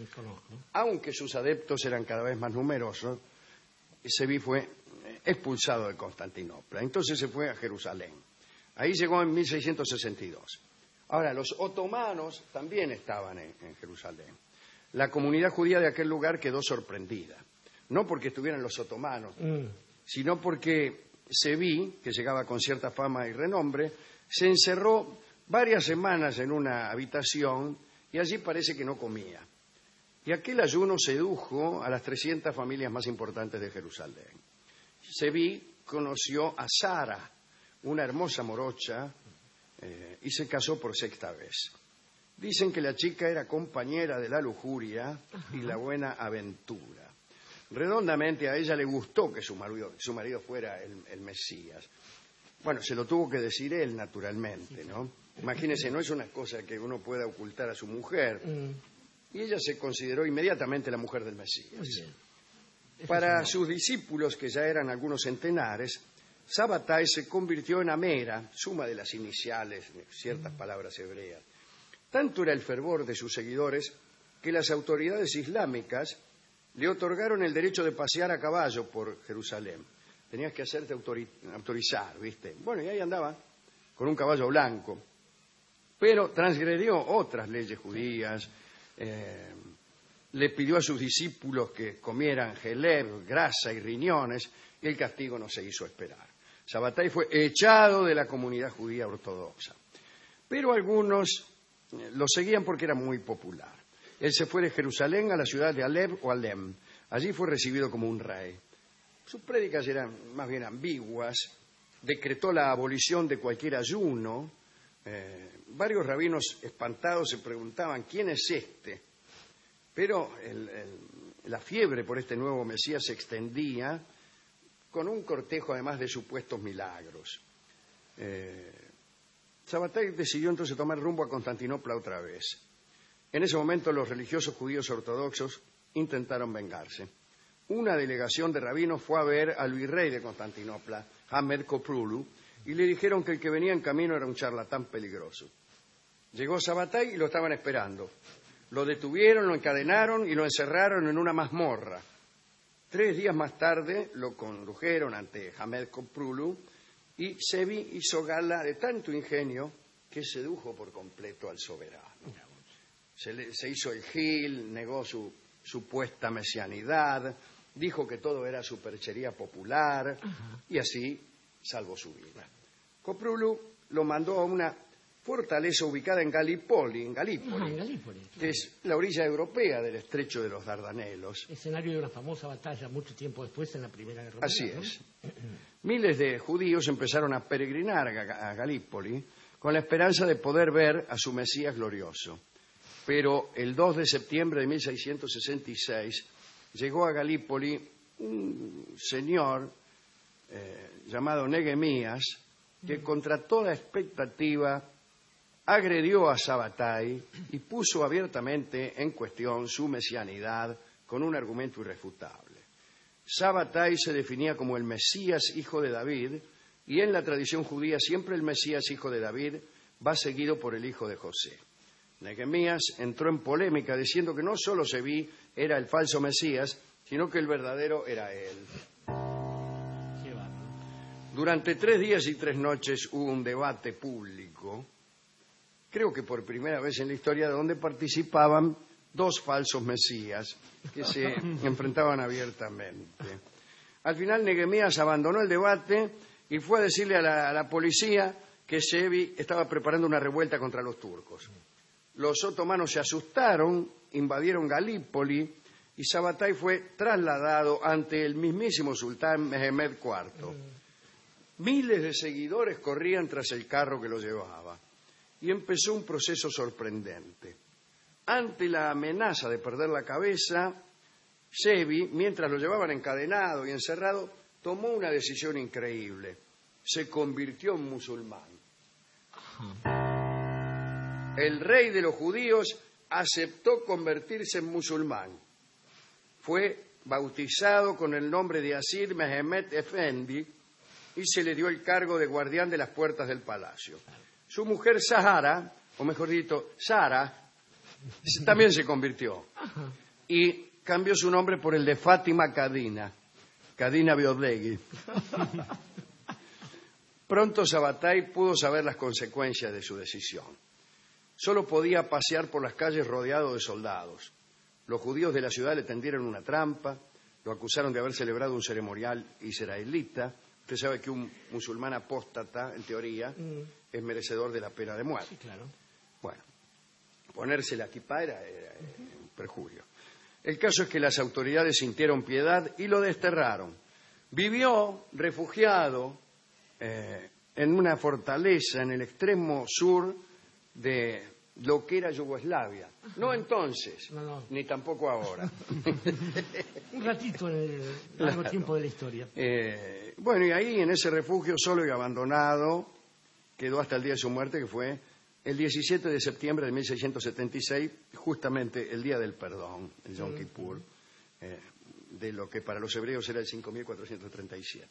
[SPEAKER 10] Aunque sus adeptos eran cada vez más numerosos, Sevi fue expulsado de Constantinopla. Entonces se fue a Jerusalén. Ahí llegó en mil seiscientos sesenta y dos. Ahora, los otomanos también estaban en, en Jerusalén. La comunidad judía de aquel lugar quedó sorprendida. No porque estuvieran los otomanos, mm. sino porque Sevi, que llegaba con cierta fama y renombre, se encerró varias semanas en una habitación y allí parece que no comía. Y aquel ayuno sedujo a las trescientas familias más importantes de Jerusalén. Sevi conoció a Sara, una hermosa morocha, eh, y se casó por sexta vez. Dicen que la chica era compañera de la lujuria y la buena aventura. Redondamente a ella le gustó que su marido, su marido fuera el, el Mesías. Bueno, se lo tuvo que decir él, naturalmente, ¿no? Imagínense, no es una cosa que uno pueda ocultar a su mujer. Y ella se consideró inmediatamente la mujer del Mesías. Para sus discípulos, que ya eran algunos centenares, Sabbatai se convirtió en Amera, suma de las iniciales de ciertas palabras hebreas. Tanto era el fervor de sus seguidores que las autoridades islámicas le otorgaron el derecho de pasear a caballo por Jerusalén. Tenías que hacerte autori- autorizar, ¿viste? Bueno, y ahí andaba, con un caballo blanco. Pero transgredió otras leyes judías, eh, le pidió a sus discípulos que comieran geleb, grasa y riñones, y el castigo no se hizo esperar. Sabbatai fue echado de la comunidad judía ortodoxa. Pero algunos lo seguían porque era muy popular. Él se fue de Jerusalén a la ciudad de Alep o Alem. Allí fue recibido como un rey. Sus prédicas eran más bien ambiguas. Decretó la abolición de cualquier ayuno. Eh, varios rabinos espantados se preguntaban, ¿quién es este? Pero el, el, la fiebre por este nuevo Mesías se extendía con un cortejo además de supuestos milagros. Eh, Sabbatai decidió entonces tomar rumbo a Constantinopla otra vez. En ese momento los religiosos judíos ortodoxos intentaron vengarse. Una delegación de rabinos fue a ver al virrey de Constantinopla, Hamed Koprulu, y le dijeron que el que venía en camino era un charlatán peligroso. Llegó Sabbatai y lo estaban esperando. Lo detuvieron, lo encadenaron y lo encerraron en una mazmorra. Tres días más tarde lo condujeron ante Hamed Koprulu y Sevi hizo gala de tanto ingenio que sedujo por completo al soberano. Se, le, se hizo el gil, negó su supuesta mesianidad, dijo que todo era superchería popular uh-huh. y así salvó su vida. Koprulu lo mandó a una fortaleza ubicada en Galípoli, en Galípoli,
[SPEAKER 12] ah, en Galípoli claro.
[SPEAKER 10] que es la orilla europea del estrecho de los Dardanelos.
[SPEAKER 12] Escenario de una famosa batalla mucho tiempo después en la Primera Guerra Mundial.
[SPEAKER 10] Así
[SPEAKER 12] ¿no?
[SPEAKER 10] es. Miles de judíos empezaron a peregrinar a Galípoli con la esperanza de poder ver a su Mesías glorioso. Pero el dos de septiembre de mil seiscientos sesenta y seis llegó a Galípoli un señor eh, llamado Nehemías que contra toda expectativa agredió a Sabbatai y puso abiertamente en cuestión su mesianidad con un argumento irrefutable. Sabbatai se definía como el Mesías hijo de David y en la tradición judía siempre el Mesías hijo de David va seguido por el hijo de José. Nehemías entró en polémica diciendo que no solo Sevi era el falso Mesías, sino que el verdadero era él. Durante tres días y tres noches hubo un debate público, creo que por primera vez en la historia, donde participaban dos falsos mesías que se enfrentaban abiertamente. Al final Nehemías abandonó el debate y fue a decirle a la, a la policía que Sevi estaba preparando una revuelta contra los turcos. Los otomanos se asustaron, invadieron Galípoli y Sabbatai fue trasladado ante el mismísimo sultán Mehmed cuarto. Miles de seguidores corrían tras el carro que lo llevaba y empezó un proceso sorprendente. Ante la amenaza de perder la cabeza, Sevi, mientras lo llevaban encadenado y encerrado, tomó una decisión increíble. Se convirtió en musulmán. El rey de los judíos
[SPEAKER 14] aceptó convertirse en musulmán. Fue bautizado con el nombre de Asir Mehmet Efendi y se le dio el cargo de guardián de las puertas del palacio. Su mujer Sahara, o mejor dicho, Sara, también se convirtió y cambió su nombre por el de Fátima Kadina, Kadina Biodegui. Pronto Sabbatai pudo saber las consecuencias de su decisión. Solo podía pasear por las calles rodeado de soldados. Los judíos de la ciudad le tendieron una trampa, lo acusaron de haber celebrado un ceremonial israelita. Usted sabe que un musulmán apóstata, en teoría, mm. es merecedor de la pena de muerte.
[SPEAKER 12] Sí, claro.
[SPEAKER 14] Bueno, ponerse la kipá era, era uh-huh. un perjurio. El caso es que las autoridades sintieron piedad y lo desterraron. Vivió refugiado eh, en una fortaleza en el extremo sur de lo que era Yugoslavia. Ajá. No entonces, no, no. ni tampoco ahora.
[SPEAKER 12] Un ratito en el largo claro. tiempo de la historia.
[SPEAKER 14] Eh, bueno, y ahí en ese refugio solo y abandonado quedó hasta el día de su muerte, que fue el diecisiete de septiembre de mil seiscientos setenta y seis, justamente el día del perdón, el Yom mm. Kippur, eh, de lo que para los hebreos era el cinco mil cuatrocientos treinta y siete.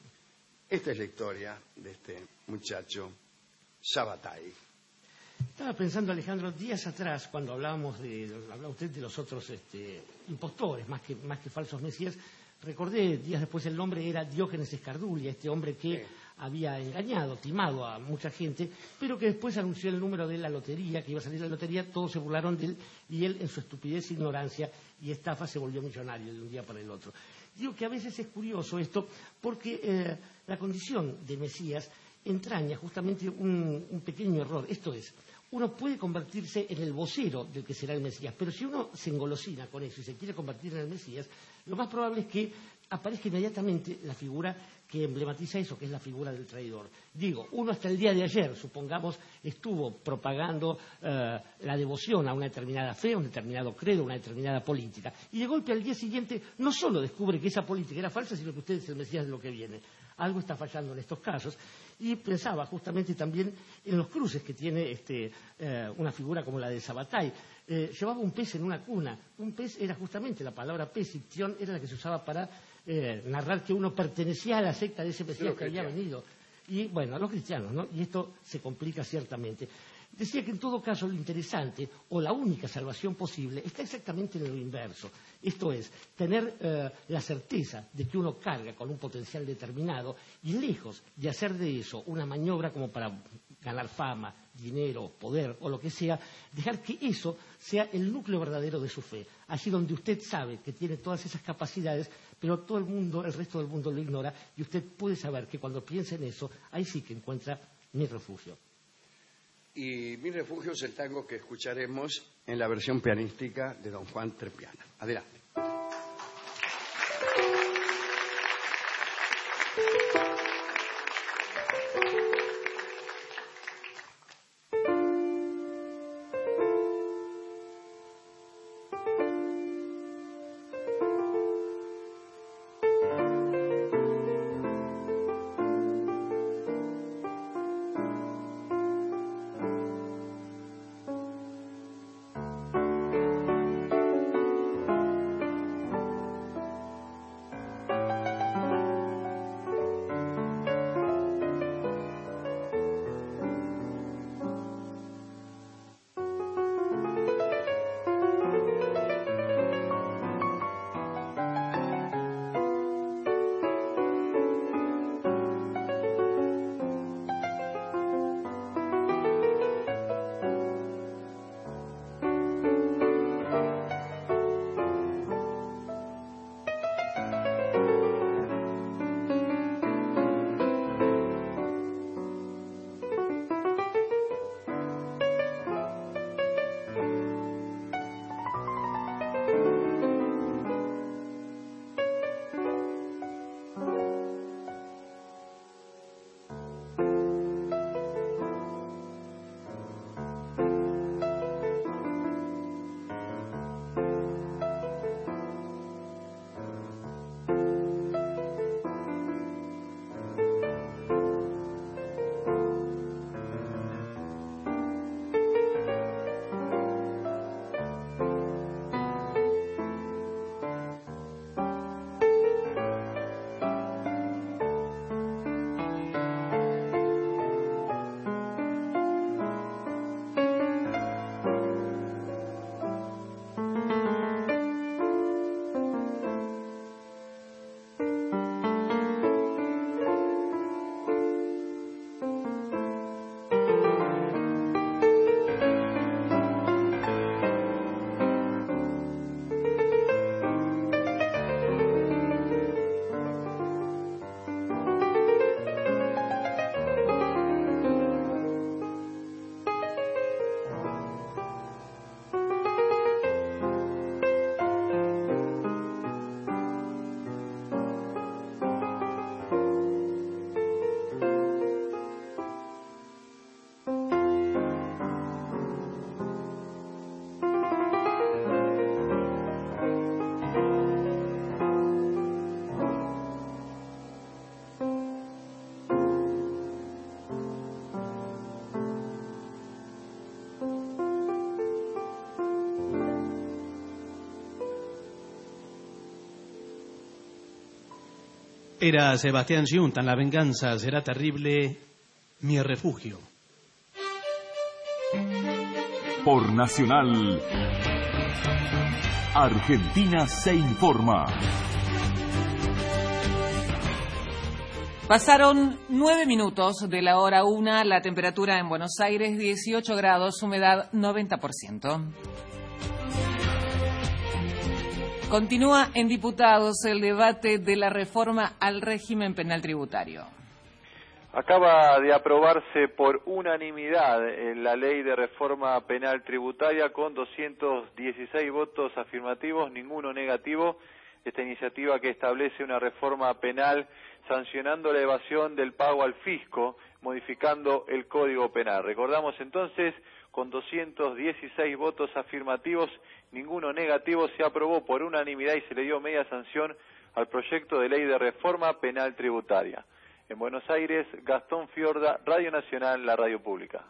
[SPEAKER 14] Esta es la historia de este muchacho, Sabbatai.
[SPEAKER 12] Estaba pensando, Alejandro, días atrás, cuando hablábamos de, hablaba usted de los otros este, impostores, más que, más que falsos mesías, recordé días después el nombre era Diógenes Escardulia, este hombre que sí. había engañado, timado a mucha gente, pero que después anunció el número de la lotería, que iba a salir la lotería, todos se burlaron de él, y él en su estupidez, ignorancia y estafa se volvió millonario de un día para el otro. Digo que a veces es curioso esto, porque eh, la condición de Mesías entraña justamente un, un pequeño error, esto es, uno puede convertirse en el vocero del que será el Mesías, pero si uno se engolosina con eso y se quiere convertir en el Mesías, lo más probable es que aparezca inmediatamente la figura que emblematiza eso, que es la figura del traidor. Digo, uno hasta el día de ayer, supongamos, estuvo propagando eh, la devoción a una determinada fe, a un determinado credo, a una determinada política, y de golpe al día siguiente no solo descubre que esa política era falsa, sino que usted es el Mesías de lo que viene. Algo está fallando en estos casos. Y pensaba justamente también en los cruces que tiene este, eh, una figura como la de Sabbatai. Eh, llevaba un pez en una cuna. Un pez era justamente la palabra pez, icción, era la que se usaba para eh, narrar que uno pertenecía a la secta de ese Mesías que había venido. Y bueno, a los cristianos, ¿no? Y esto se complica ciertamente. Decía que en todo caso lo interesante o la única salvación posible está exactamente en lo inverso. Esto es, tener eh, la certeza de que uno carga con un potencial determinado y lejos de hacer de eso una maniobra como para ganar fama, dinero, poder o lo que sea, dejar que eso sea el núcleo verdadero de su fe. Allí donde usted sabe que tiene todas esas capacidades, pero todo el mundo, el resto del mundo lo ignora y usted puede saber que cuando piensa en eso, ahí sí que encuentra mi refugio.
[SPEAKER 14] Y mi refugio es el tango que escucharemos en la versión pianística de don Juan Trepiana. Adelante.
[SPEAKER 11] Era Sebastián Giunta, La venganza será terrible, mi refugio.
[SPEAKER 5] Por Nacional, Argentina se informa.
[SPEAKER 16] Pasaron nueve minutos de la hora una, la temperatura en Buenos Aires dieciocho grados, humedad noventa por ciento. Continúa en diputados el debate de la reforma al régimen penal tributario.
[SPEAKER 2] Acaba de aprobarse por unanimidad la ley de reforma penal tributaria con doscientos dieciséis votos afirmativos, ninguno negativo. Esta iniciativa que establece una reforma penal sancionando la evasión del pago al fisco, modificando el Código Penal. Recordamos entonces, con doscientos dieciséis votos afirmativos, ninguno negativo, se aprobó por unanimidad y se le dio media sanción al proyecto de ley de reforma penal tributaria. En Buenos Aires, Gastón Fiorda, Radio Nacional, la radio pública.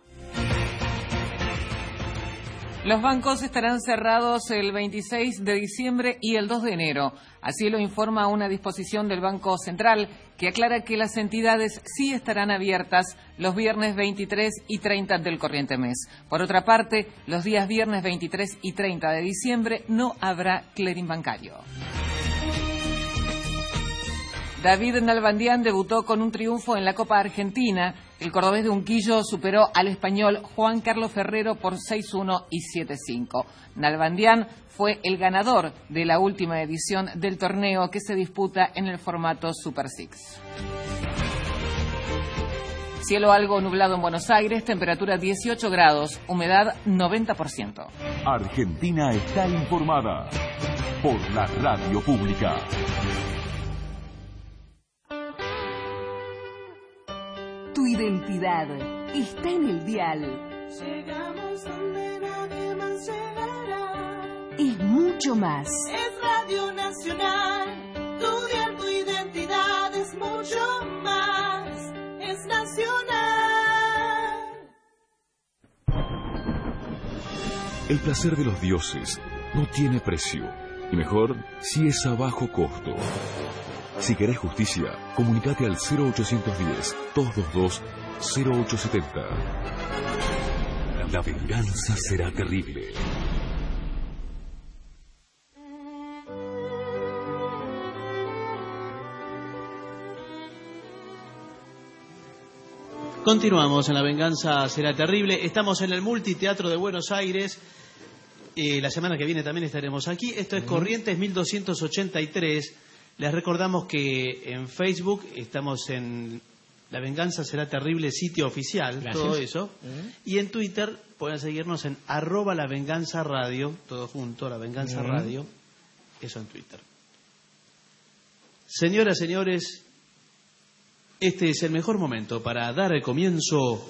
[SPEAKER 16] Los bancos estarán cerrados el veintiséis de diciembre y el dos de enero. Así lo informa una disposición del Banco Central que aclara que las entidades sí estarán abiertas los viernes veintitrés y treinta del corriente mes. Por otra parte, los días viernes veintitrés y treinta de diciembre no habrá clearing bancario. David Nalbandián debutó con un triunfo en la Copa Argentina. El cordobés de Unquillo superó al español Juan Carlos Ferrero por seis uno y siete cinco. Nalbandián fue el ganador de la última edición del torneo que se disputa en el formato Super Six. Cielo algo nublado en Buenos Aires, temperatura dieciocho grados, humedad noventa por ciento.
[SPEAKER 5] Argentina está informada por la radio pública.
[SPEAKER 8] Tu identidad está en el dial.
[SPEAKER 7] Llegamos donde nadie más llegará.
[SPEAKER 8] Es mucho más.
[SPEAKER 7] Es Radio Nacional. Tu dial, tu identidad es mucho más. Es nacional.
[SPEAKER 5] El placer de los dioses no tiene precio. Y mejor si es a bajo costo. Si querés justicia, comunicate al cero ochocientos diez, doscientos veintidós, cero ocho setenta. La venganza será terrible.
[SPEAKER 11] Continuamos en La venganza será terrible. Estamos en el Multiteatro de Buenos Aires. Eh, la semana que viene también estaremos aquí. Esto es Corrientes mil doscientos ochenta y tres. Les recordamos que en Facebook estamos en La venganza será terrible, sitio oficial, Gracias. Todo eso. Uh-huh. Y en Twitter pueden seguirnos en arroba La venganza radio, todo junto, La venganza uh-huh. radio, eso en Twitter. Señoras, señores, este es el mejor momento para dar el comienzo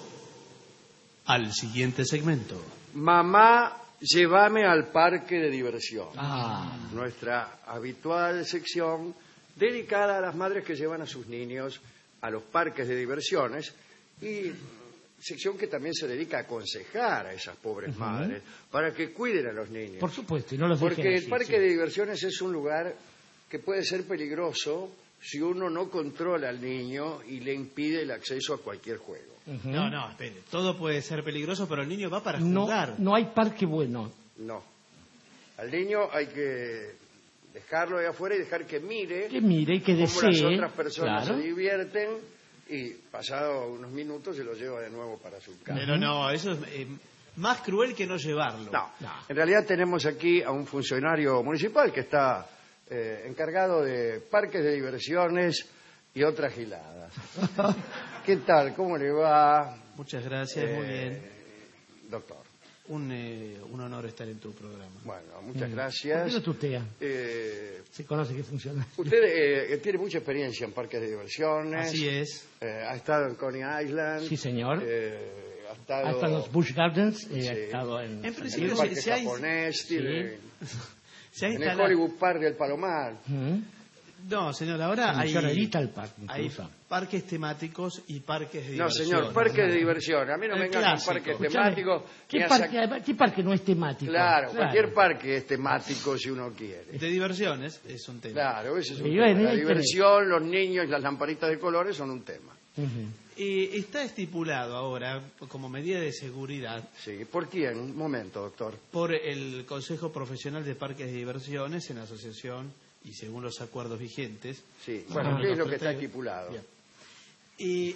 [SPEAKER 11] al siguiente segmento.
[SPEAKER 14] Mamá, llévame al parque de diversión.
[SPEAKER 11] Ah.
[SPEAKER 14] Nuestra habitual sección dedicada a las madres que llevan a sus niños a los parques de diversiones y sección que también se dedica a aconsejar a esas pobres uh-huh. madres para que cuiden a los niños.
[SPEAKER 12] Por supuesto, y no los dejen
[SPEAKER 14] Porque
[SPEAKER 12] así,
[SPEAKER 14] el parque
[SPEAKER 12] sí.
[SPEAKER 14] de diversiones es un lugar que puede ser peligroso si uno no controla al niño y le impide el acceso a cualquier juego.
[SPEAKER 11] Uh-huh. No, no, espere. Todo puede ser peligroso, pero el niño va para jugar.
[SPEAKER 12] No, no hay parque bueno.
[SPEAKER 14] No. Al niño hay que dejarlo ahí afuera y dejar que mire.
[SPEAKER 12] Que mire y que
[SPEAKER 14] cómo
[SPEAKER 12] desee.
[SPEAKER 14] las otras personas
[SPEAKER 12] Claro.
[SPEAKER 14] se divierten y pasado unos minutos se lo lleva de nuevo para su casa.
[SPEAKER 11] Pero no, eso es eh, más cruel que no llevarlo.
[SPEAKER 14] No. no. En realidad tenemos aquí a un funcionario municipal que está eh, encargado de parques de diversiones y otras giladas. ¿Qué tal? ¿Cómo le va?
[SPEAKER 11] Muchas gracias, eh, muy bien.
[SPEAKER 14] Doctor.
[SPEAKER 11] Un, eh, un honor estar en tu programa.
[SPEAKER 14] Bueno, muchas
[SPEAKER 12] Mm.
[SPEAKER 14] gracias.
[SPEAKER 12] ¿Por qué lo tutea?
[SPEAKER 14] Eh,
[SPEAKER 12] Se conoce que funciona.
[SPEAKER 14] Usted eh, tiene mucha experiencia en parques de diversiones.
[SPEAKER 11] Así es.
[SPEAKER 14] Eh, ha estado en Coney Island.
[SPEAKER 12] Sí, señor.
[SPEAKER 14] Eh, ha estado,
[SPEAKER 12] ha estado en los Busch Gardens. Eh,
[SPEAKER 14] sí.
[SPEAKER 12] Ha estado en,
[SPEAKER 11] en principio,
[SPEAKER 14] el parque
[SPEAKER 11] se, se
[SPEAKER 14] japonés.
[SPEAKER 11] ha,
[SPEAKER 14] tiene,
[SPEAKER 11] se ha
[SPEAKER 14] en el
[SPEAKER 11] instalado...
[SPEAKER 14] Hollywood Park del Palomar.
[SPEAKER 12] Mm.
[SPEAKER 11] No, señor, ahora hay,
[SPEAKER 12] el parque,
[SPEAKER 11] hay parques temáticos y parques de
[SPEAKER 14] no,
[SPEAKER 11] diversión.
[SPEAKER 14] No, señor, parques de diversión. A mí no me vengan con parques temáticos.
[SPEAKER 12] ¿Qué parque, sac... ¿Qué parque no es temático?
[SPEAKER 14] Claro, claro, cualquier parque es temático si uno quiere.
[SPEAKER 11] De diversiones es un tema.
[SPEAKER 14] Claro, ese es un tema. La diversión, los niños, las lamparitas de colores son un tema.
[SPEAKER 11] Uh-huh. Eh, está estipulado ahora como medida de seguridad.
[SPEAKER 14] Sí, ¿por quién? Un momento, doctor.
[SPEAKER 11] Por el Consejo Profesional de Parques de Diversiones en asociación y según los acuerdos vigentes.
[SPEAKER 14] Sí, bueno, ¿qué es lo que está estipulado?
[SPEAKER 11] Y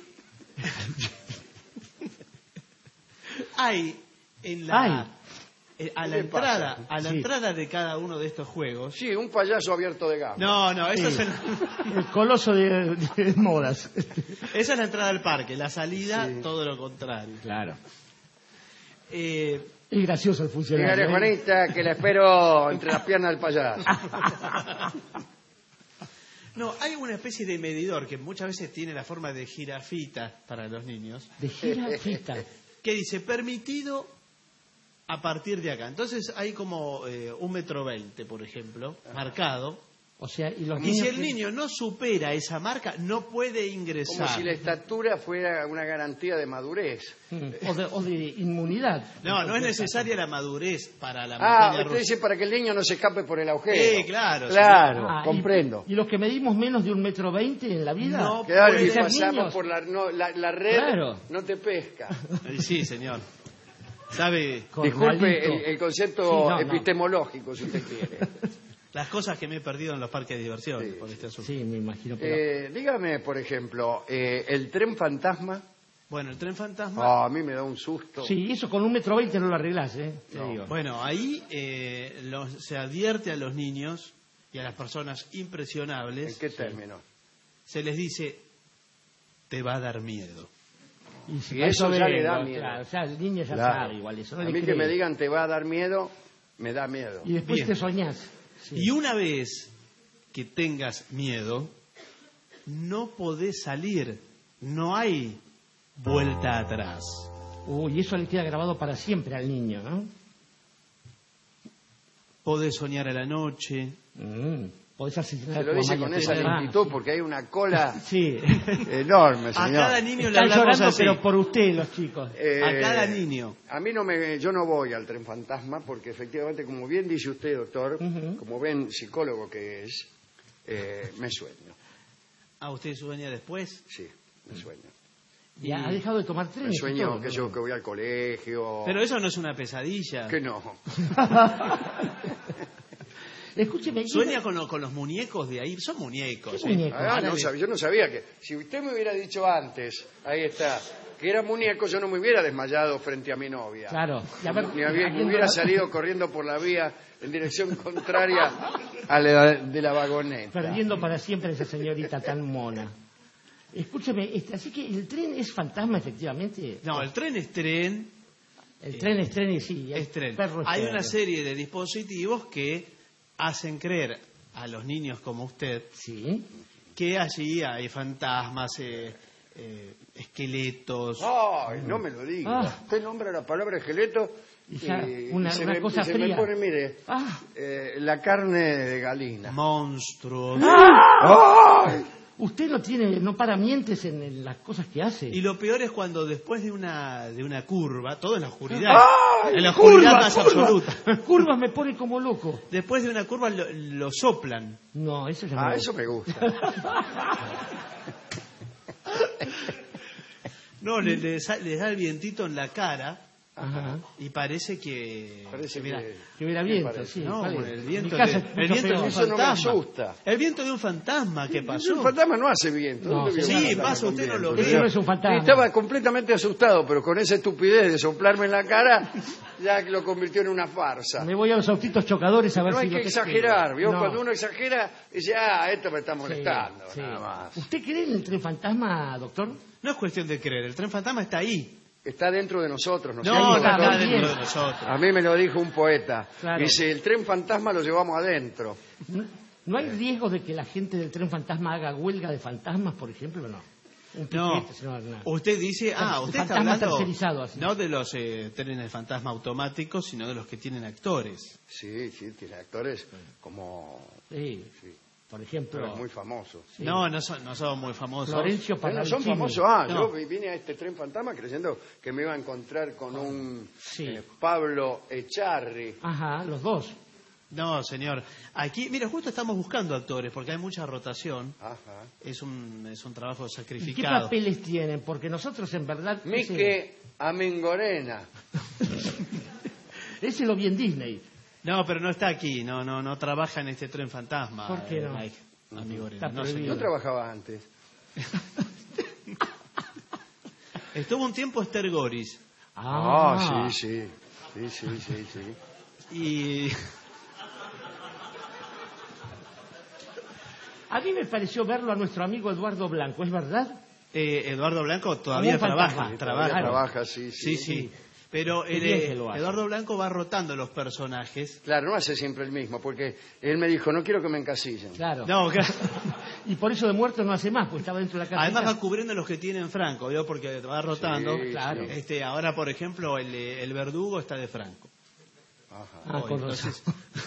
[SPEAKER 11] hay en la
[SPEAKER 12] Ay.
[SPEAKER 11] Eh, a la entrada pasa? a la sí. entrada de cada uno de estos juegos.
[SPEAKER 14] Sí, un payaso abierto de gama.
[SPEAKER 11] No, no, eso
[SPEAKER 12] sí.
[SPEAKER 11] es el...
[SPEAKER 12] el coloso de, de modas.
[SPEAKER 11] Esa es la entrada al parque, la salida sí. todo lo contrario.
[SPEAKER 12] Claro.
[SPEAKER 11] Eh,
[SPEAKER 12] es gracioso el funcionario.
[SPEAKER 14] Dígale, Juanita, que la espero entre las piernas del payaso.
[SPEAKER 11] No, hay una especie de medidor que muchas veces tiene la forma de jirafita para los niños.
[SPEAKER 12] De jirafita.
[SPEAKER 11] Que dice, permitido a partir de acá. Entonces hay como eh, un metro veinte, por ejemplo, Ajá. marcado.
[SPEAKER 12] O sea, y, los
[SPEAKER 11] y si el
[SPEAKER 12] que...
[SPEAKER 11] niño no supera esa marca, no puede ingresar.
[SPEAKER 14] Como si la estatura fuera una garantía de madurez.
[SPEAKER 12] O de, o de inmunidad.
[SPEAKER 11] No, no es necesaria la madurez para la
[SPEAKER 14] Ah,
[SPEAKER 11] montaña
[SPEAKER 14] usted
[SPEAKER 11] rusa.
[SPEAKER 14] dice para que el niño no se escape por el agujero.
[SPEAKER 11] Sí, claro.
[SPEAKER 14] Claro,
[SPEAKER 12] ah,
[SPEAKER 14] comprendo.
[SPEAKER 12] Y, ¿Y los que medimos menos de un metro veinte en la vida?
[SPEAKER 11] No,
[SPEAKER 14] claro, y pasamos niños? por la, no, la, la red,
[SPEAKER 12] claro.
[SPEAKER 14] no te pesca.
[SPEAKER 11] Sí, señor. ¿Sabe?
[SPEAKER 14] Disculpe el, el concepto sí, no, epistemológico, no. si usted quiere.
[SPEAKER 11] Las cosas que me he perdido en los parques de diversión
[SPEAKER 12] sí,
[SPEAKER 11] por este asunto.
[SPEAKER 12] Sí, me imagino. Pero...
[SPEAKER 14] Eh, dígame, por ejemplo, eh, el tren fantasma.
[SPEAKER 11] Bueno, el tren fantasma...
[SPEAKER 14] Oh, a mí me da un susto.
[SPEAKER 12] Sí, eso con un metro veinte no lo arreglás, ¿eh?
[SPEAKER 14] No.
[SPEAKER 12] Digo.
[SPEAKER 11] Bueno, ahí eh, los, se advierte a los niños y a las personas impresionables...
[SPEAKER 14] ¿En qué término?
[SPEAKER 11] Se les dice, te va a dar miedo.
[SPEAKER 14] Y si eso ya le da miedo.
[SPEAKER 12] Claro, o sea, el niño ya
[SPEAKER 14] claro.
[SPEAKER 12] sabe igual eso. No
[SPEAKER 14] a
[SPEAKER 12] le
[SPEAKER 14] mí
[SPEAKER 12] cree.
[SPEAKER 14] que me digan te va a dar miedo, me da miedo.
[SPEAKER 12] Y después
[SPEAKER 11] Bien.
[SPEAKER 12] te soñás.
[SPEAKER 11] Sí. Y una vez que tengas miedo, no podés salir. No hay vuelta atrás.
[SPEAKER 12] Uy, eso le queda grabado para siempre al niño, ¿no?
[SPEAKER 11] Podés soñar a la noche.
[SPEAKER 12] Mm. Podés asesinar.
[SPEAKER 14] Se lo dice con esa lentitud porque hay una cola
[SPEAKER 12] sí.
[SPEAKER 14] enorme, señor.
[SPEAKER 11] A cada niño le
[SPEAKER 12] Están llorando,
[SPEAKER 11] así.
[SPEAKER 12] pero por usted, los chicos.
[SPEAKER 14] Eh,
[SPEAKER 11] a cada niño.
[SPEAKER 14] A mí no me, yo no voy al tren fantasma porque efectivamente, como bien dice usted, doctor, uh-huh. como ven psicólogo que es, eh, me sueño.
[SPEAKER 11] ¿Ah, usted sueña después?
[SPEAKER 14] Sí, me sueño.
[SPEAKER 12] Y ha dejado de tomar tren.
[SPEAKER 14] Me sueño todo, que ¿no? yo que voy al colegio.
[SPEAKER 11] Pero eso no es una pesadilla.
[SPEAKER 14] Que no.
[SPEAKER 12] Escúcheme.
[SPEAKER 11] ¿Sueña con, lo, con los muñecos de ahí? Son muñecos.
[SPEAKER 12] ¿Qué muñecos?
[SPEAKER 14] Ah, no, yo no sabía que... Si usted me hubiera dicho antes, ahí está, que era muñeco, yo no me hubiera desmayado frente a mi novia.
[SPEAKER 12] Claro.
[SPEAKER 14] Y ver, ni había, me hubiera salido corriendo por la vía en dirección contraria a la de la vagoneta.
[SPEAKER 12] Perdiendo para siempre a esa señorita tan mona. Escúcheme, este, así que el tren es fantasma, efectivamente.
[SPEAKER 11] No, el tren es tren.
[SPEAKER 12] El eh, tren es tren y sí.
[SPEAKER 11] Es tren.
[SPEAKER 12] Perro es
[SPEAKER 11] Hay
[SPEAKER 12] perro.
[SPEAKER 11] una serie de dispositivos que hacen creer a los niños como usted
[SPEAKER 12] sí.
[SPEAKER 11] que allí hay fantasmas, eh, eh, esqueletos.
[SPEAKER 14] ¡Ay, no me lo diga! Ah. Usted nombra la palabra esqueleto y, y,
[SPEAKER 12] una,
[SPEAKER 14] y se,
[SPEAKER 12] una
[SPEAKER 14] me,
[SPEAKER 12] cosa
[SPEAKER 14] se
[SPEAKER 12] fría.
[SPEAKER 14] me pone, mire, ah. eh, la carne de galina.
[SPEAKER 11] Monstruos.
[SPEAKER 12] ¡Ah! ¡Ay! Usted no tiene, no para mientes en, en las cosas que hace.
[SPEAKER 11] Y lo peor es cuando después de una de una curva, todo en la oscuridad,
[SPEAKER 12] ¡ay!
[SPEAKER 11] en la oscuridad
[SPEAKER 12] curva,
[SPEAKER 11] más
[SPEAKER 12] curva.
[SPEAKER 11] absoluta.
[SPEAKER 12] Curvas me pone como loco.
[SPEAKER 11] Después de una curva lo, lo soplan.
[SPEAKER 12] No, eso ya
[SPEAKER 14] Ah,
[SPEAKER 12] me
[SPEAKER 14] eso me gusta.
[SPEAKER 11] No, le, le, le da el vientito en la cara.
[SPEAKER 12] Ajá.
[SPEAKER 11] Y parece que...
[SPEAKER 14] Parece
[SPEAKER 11] que, mira,
[SPEAKER 14] que,
[SPEAKER 12] que hubiera viento, sí.
[SPEAKER 11] No,
[SPEAKER 12] vale.
[SPEAKER 11] el viento,
[SPEAKER 12] de,
[SPEAKER 11] el viento de un
[SPEAKER 14] eso
[SPEAKER 11] fantasma.
[SPEAKER 14] no me asusta.
[SPEAKER 11] El viento de un fantasma que pasó.
[SPEAKER 14] Un fantasma no hace viento.
[SPEAKER 12] No,
[SPEAKER 11] sí, pasa, usted no lo ve.
[SPEAKER 12] Eso no es un fantasma.
[SPEAKER 14] Estaba completamente asustado, pero con esa estupidez de soplarme en la cara, ya lo convirtió en una farsa.
[SPEAKER 12] Me voy a los autitos chocadores a ver
[SPEAKER 14] no
[SPEAKER 12] si
[SPEAKER 14] hay
[SPEAKER 12] lo
[SPEAKER 14] que exagerar, ¿vio?
[SPEAKER 12] No.
[SPEAKER 14] Cuando uno exagera, dice, ah, esto me está molestando,
[SPEAKER 12] sí, sí.
[SPEAKER 14] nada más.
[SPEAKER 12] ¿Usted cree en el tren fantasma, doctor?
[SPEAKER 11] No es cuestión de creer, el tren fantasma está ahí.
[SPEAKER 14] Está dentro de nosotros, ¿no?
[SPEAKER 11] No,
[SPEAKER 14] no
[SPEAKER 11] está,
[SPEAKER 14] está
[SPEAKER 11] dentro de nosotros.
[SPEAKER 14] A mí me lo dijo un poeta.
[SPEAKER 12] Claro.
[SPEAKER 14] Dice, el tren fantasma lo llevamos adentro.
[SPEAKER 12] ¿No, ¿No hay riesgo de que la gente del tren fantasma haga huelga de fantasmas, por ejemplo, o no? Un
[SPEAKER 11] no,
[SPEAKER 12] piquete, no, no.
[SPEAKER 11] Usted dice, ah, usted está hablando
[SPEAKER 12] así.
[SPEAKER 11] no de los eh, trenes fantasma automáticos, sino de los que tienen actores.
[SPEAKER 14] Sí, sí, tiene actores como...
[SPEAKER 12] Sí.
[SPEAKER 14] sí.
[SPEAKER 12] Por ejemplo...
[SPEAKER 14] Pero es muy famoso.
[SPEAKER 11] Sí. No, no son, no son muy famosos.
[SPEAKER 12] Florencio
[SPEAKER 14] Pero no
[SPEAKER 12] Parravicini.
[SPEAKER 14] son famosos. Ah,
[SPEAKER 11] No.
[SPEAKER 14] yo vine a este tren fantasma creyendo que me iba a encontrar con un
[SPEAKER 12] Sí.
[SPEAKER 14] eh, Pablo Echarri.
[SPEAKER 12] Ajá, los dos.
[SPEAKER 11] No, señor. Aquí, mira, justo estamos buscando actores porque hay mucha rotación.
[SPEAKER 14] Ajá.
[SPEAKER 11] Es un, es un trabajo
[SPEAKER 12] ¿Y qué
[SPEAKER 11] sacrificado.
[SPEAKER 12] papeles tienen? Porque nosotros en verdad...
[SPEAKER 14] Mique Amengorena.
[SPEAKER 12] Ese lo vi en Disney.
[SPEAKER 11] No, pero no está aquí, no, no, no trabaja en este tren fantasma.
[SPEAKER 12] ¿Por qué no?
[SPEAKER 11] eh, Mike, amigo
[SPEAKER 12] Está
[SPEAKER 11] no,
[SPEAKER 12] prohibido.
[SPEAKER 11] señor.
[SPEAKER 14] ¿No trabajaba antes?
[SPEAKER 11] Estuvo un tiempo Esther Goris.
[SPEAKER 14] Ah, sí, sí. Sí, sí, sí, sí.
[SPEAKER 11] Y
[SPEAKER 12] A mí me pareció verlo a nuestro amigo Eduardo Blanco, ¿es verdad?
[SPEAKER 11] eh, Eduardo Blanco todavía
[SPEAKER 12] Como un
[SPEAKER 11] trabaja,
[SPEAKER 12] fantasma.
[SPEAKER 11] trabaja.
[SPEAKER 14] Todavía trabaja, sí,
[SPEAKER 11] Sí,
[SPEAKER 14] sí.
[SPEAKER 11] sí. Pero
[SPEAKER 12] Qué
[SPEAKER 11] el,
[SPEAKER 12] bien
[SPEAKER 11] eh,
[SPEAKER 12] que lo hace.
[SPEAKER 11] Eduardo Blanco va rotando los personajes.
[SPEAKER 14] Claro, no hace siempre el mismo, porque él me dijo, no quiero que me encasillen.
[SPEAKER 12] Claro.
[SPEAKER 11] No, claro.
[SPEAKER 12] Y por eso de muerto no hace más, pues estaba dentro de la casa.
[SPEAKER 11] Además va cubriendo los que tienen Franco, ¿vio? Porque va rotando.
[SPEAKER 14] Sí,
[SPEAKER 12] claro.
[SPEAKER 14] sí.
[SPEAKER 11] Este, ahora, por ejemplo, el, eh, el verdugo está de Franco.
[SPEAKER 14] Ajá.
[SPEAKER 12] Ah,
[SPEAKER 11] Hoy,
[SPEAKER 12] con
[SPEAKER 11] entonces,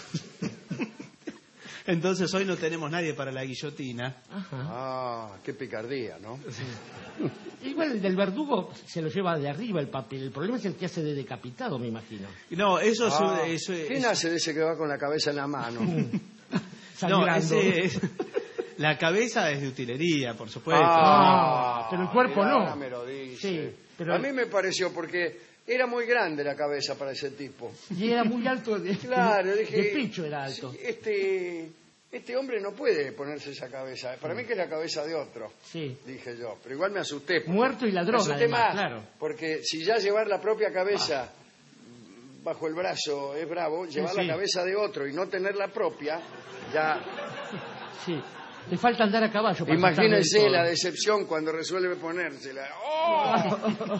[SPEAKER 11] entonces hoy no tenemos nadie para la guillotina.
[SPEAKER 12] Ajá.
[SPEAKER 14] Ah, qué picardía, ¿no?
[SPEAKER 12] Igual el del verdugo se lo lleva de arriba el papel. El problema es el que hace de decapitado, me imagino.
[SPEAKER 11] No, eso es...
[SPEAKER 14] Ah,
[SPEAKER 11] eso es-
[SPEAKER 14] ¿Quién hace de ese que va con la cabeza en la mano?
[SPEAKER 11] No,
[SPEAKER 12] Sangrando.
[SPEAKER 11] ese es... La cabeza es de utilería, por supuesto.
[SPEAKER 12] Ah, pero el cuerpo
[SPEAKER 14] mirá,
[SPEAKER 12] no.
[SPEAKER 14] ahora me lo dice.
[SPEAKER 12] Sí, pero-
[SPEAKER 14] A mí me pareció porque era muy grande la cabeza para ese tipo.
[SPEAKER 12] Y era muy alto. De,
[SPEAKER 14] Claro, dije...
[SPEAKER 12] de pecho era alto.
[SPEAKER 14] sí, Este, este hombre no puede ponerse esa cabeza. Para mí que es la cabeza de otro,
[SPEAKER 12] Sí.
[SPEAKER 14] dije yo. Pero igual me asusté. porque-
[SPEAKER 12] Muerto y ladrón,
[SPEAKER 14] Me asusté
[SPEAKER 12] además,
[SPEAKER 14] más,
[SPEAKER 12] claro.
[SPEAKER 14] porque si ya llevar la propia cabeza bajo el brazo es bravo, llevar
[SPEAKER 12] sí.
[SPEAKER 14] la cabeza de otro y no tener la propia, ya...
[SPEAKER 12] Sí. Le falta andar a caballo. para
[SPEAKER 14] Imagínense
[SPEAKER 12] saltarle de
[SPEAKER 14] la
[SPEAKER 12] todo.
[SPEAKER 14] decepción cuando resuelve ponérsela. ¡Oh!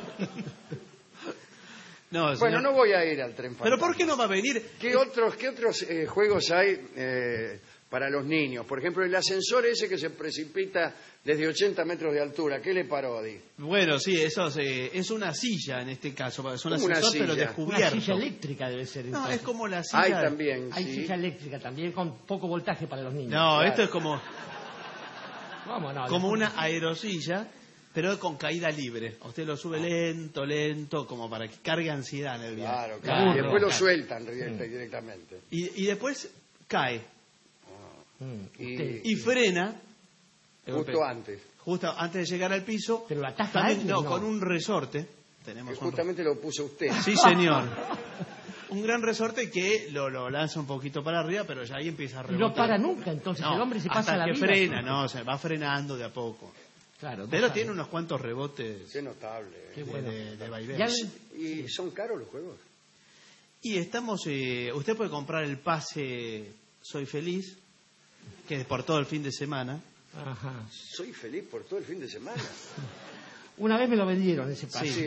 [SPEAKER 11] No,
[SPEAKER 14] Bueno,
[SPEAKER 11] señor.
[SPEAKER 14] no voy a ir al tren
[SPEAKER 11] ¿Pero
[SPEAKER 14] fantasma.
[SPEAKER 11] por qué no va a venir?
[SPEAKER 14] ¿Qué otros, qué otros eh, juegos hay eh, para los niños? Por ejemplo, el ascensor ese que se precipita desde ochenta metros de altura. ¿Qué le parodi?
[SPEAKER 11] Bueno, sí, eso es, eh, es una silla en este caso. Es un
[SPEAKER 14] ¿Cómo una
[SPEAKER 11] ascensor, pero
[SPEAKER 14] silla?
[SPEAKER 11] descubierto.
[SPEAKER 12] Una silla eléctrica debe ser.
[SPEAKER 11] No,
[SPEAKER 12] entonces.
[SPEAKER 11] es como la silla...
[SPEAKER 14] Hay también,
[SPEAKER 12] Hay
[SPEAKER 14] sí.
[SPEAKER 12] silla eléctrica también con poco voltaje para los niños.
[SPEAKER 11] No,
[SPEAKER 14] Claro.
[SPEAKER 11] esto es como,
[SPEAKER 12] Vamos, no,
[SPEAKER 11] como
[SPEAKER 12] después-
[SPEAKER 11] una aerosilla, pero con caída libre. Usted lo sube lento, lento, como para que cargue ansiedad en el viaje.
[SPEAKER 14] Claro,
[SPEAKER 12] Claro,
[SPEAKER 14] claro. Y después lo
[SPEAKER 12] claro.
[SPEAKER 14] sueltan directa- directamente.
[SPEAKER 11] Y, y después cae
[SPEAKER 12] Mm,
[SPEAKER 14] Y,
[SPEAKER 12] usted-
[SPEAKER 11] y frena
[SPEAKER 14] justo antes.
[SPEAKER 11] justo antes de llegar al piso.
[SPEAKER 12] Pero ataja a
[SPEAKER 11] también,
[SPEAKER 12] alguien,
[SPEAKER 11] no,
[SPEAKER 12] no.
[SPEAKER 11] con un resorte.
[SPEAKER 14] Que
[SPEAKER 11] Tenemos un...
[SPEAKER 14] justamente lo puso usted.
[SPEAKER 11] Sí, señor. Un gran resorte que lo, lo lanza un poquito para arriba, pero ya ahí empieza a
[SPEAKER 12] Y
[SPEAKER 11] rebotar.
[SPEAKER 12] no para nunca, entonces
[SPEAKER 11] No,
[SPEAKER 12] el hombre se pasa
[SPEAKER 11] hasta
[SPEAKER 12] la
[SPEAKER 11] que
[SPEAKER 12] vida.
[SPEAKER 11] frena, no, se va frenando de a poco.
[SPEAKER 12] Claro,
[SPEAKER 11] Pero
[SPEAKER 12] deja-
[SPEAKER 11] tiene unos cuantos rebotes
[SPEAKER 14] Qué notable.
[SPEAKER 12] Qué
[SPEAKER 11] de,
[SPEAKER 12] bueno.
[SPEAKER 11] de, de vaivén.
[SPEAKER 12] Ya-
[SPEAKER 14] ¿Y son caros los juegos?
[SPEAKER 11] Y estamos, eh, usted puede comprar el pase Soy Feliz, que es por todo el fin de semana.
[SPEAKER 12] Ajá.
[SPEAKER 14] Soy feliz por todo el fin de semana.
[SPEAKER 12] Una vez me lo vendieron ese pase.
[SPEAKER 11] Sí.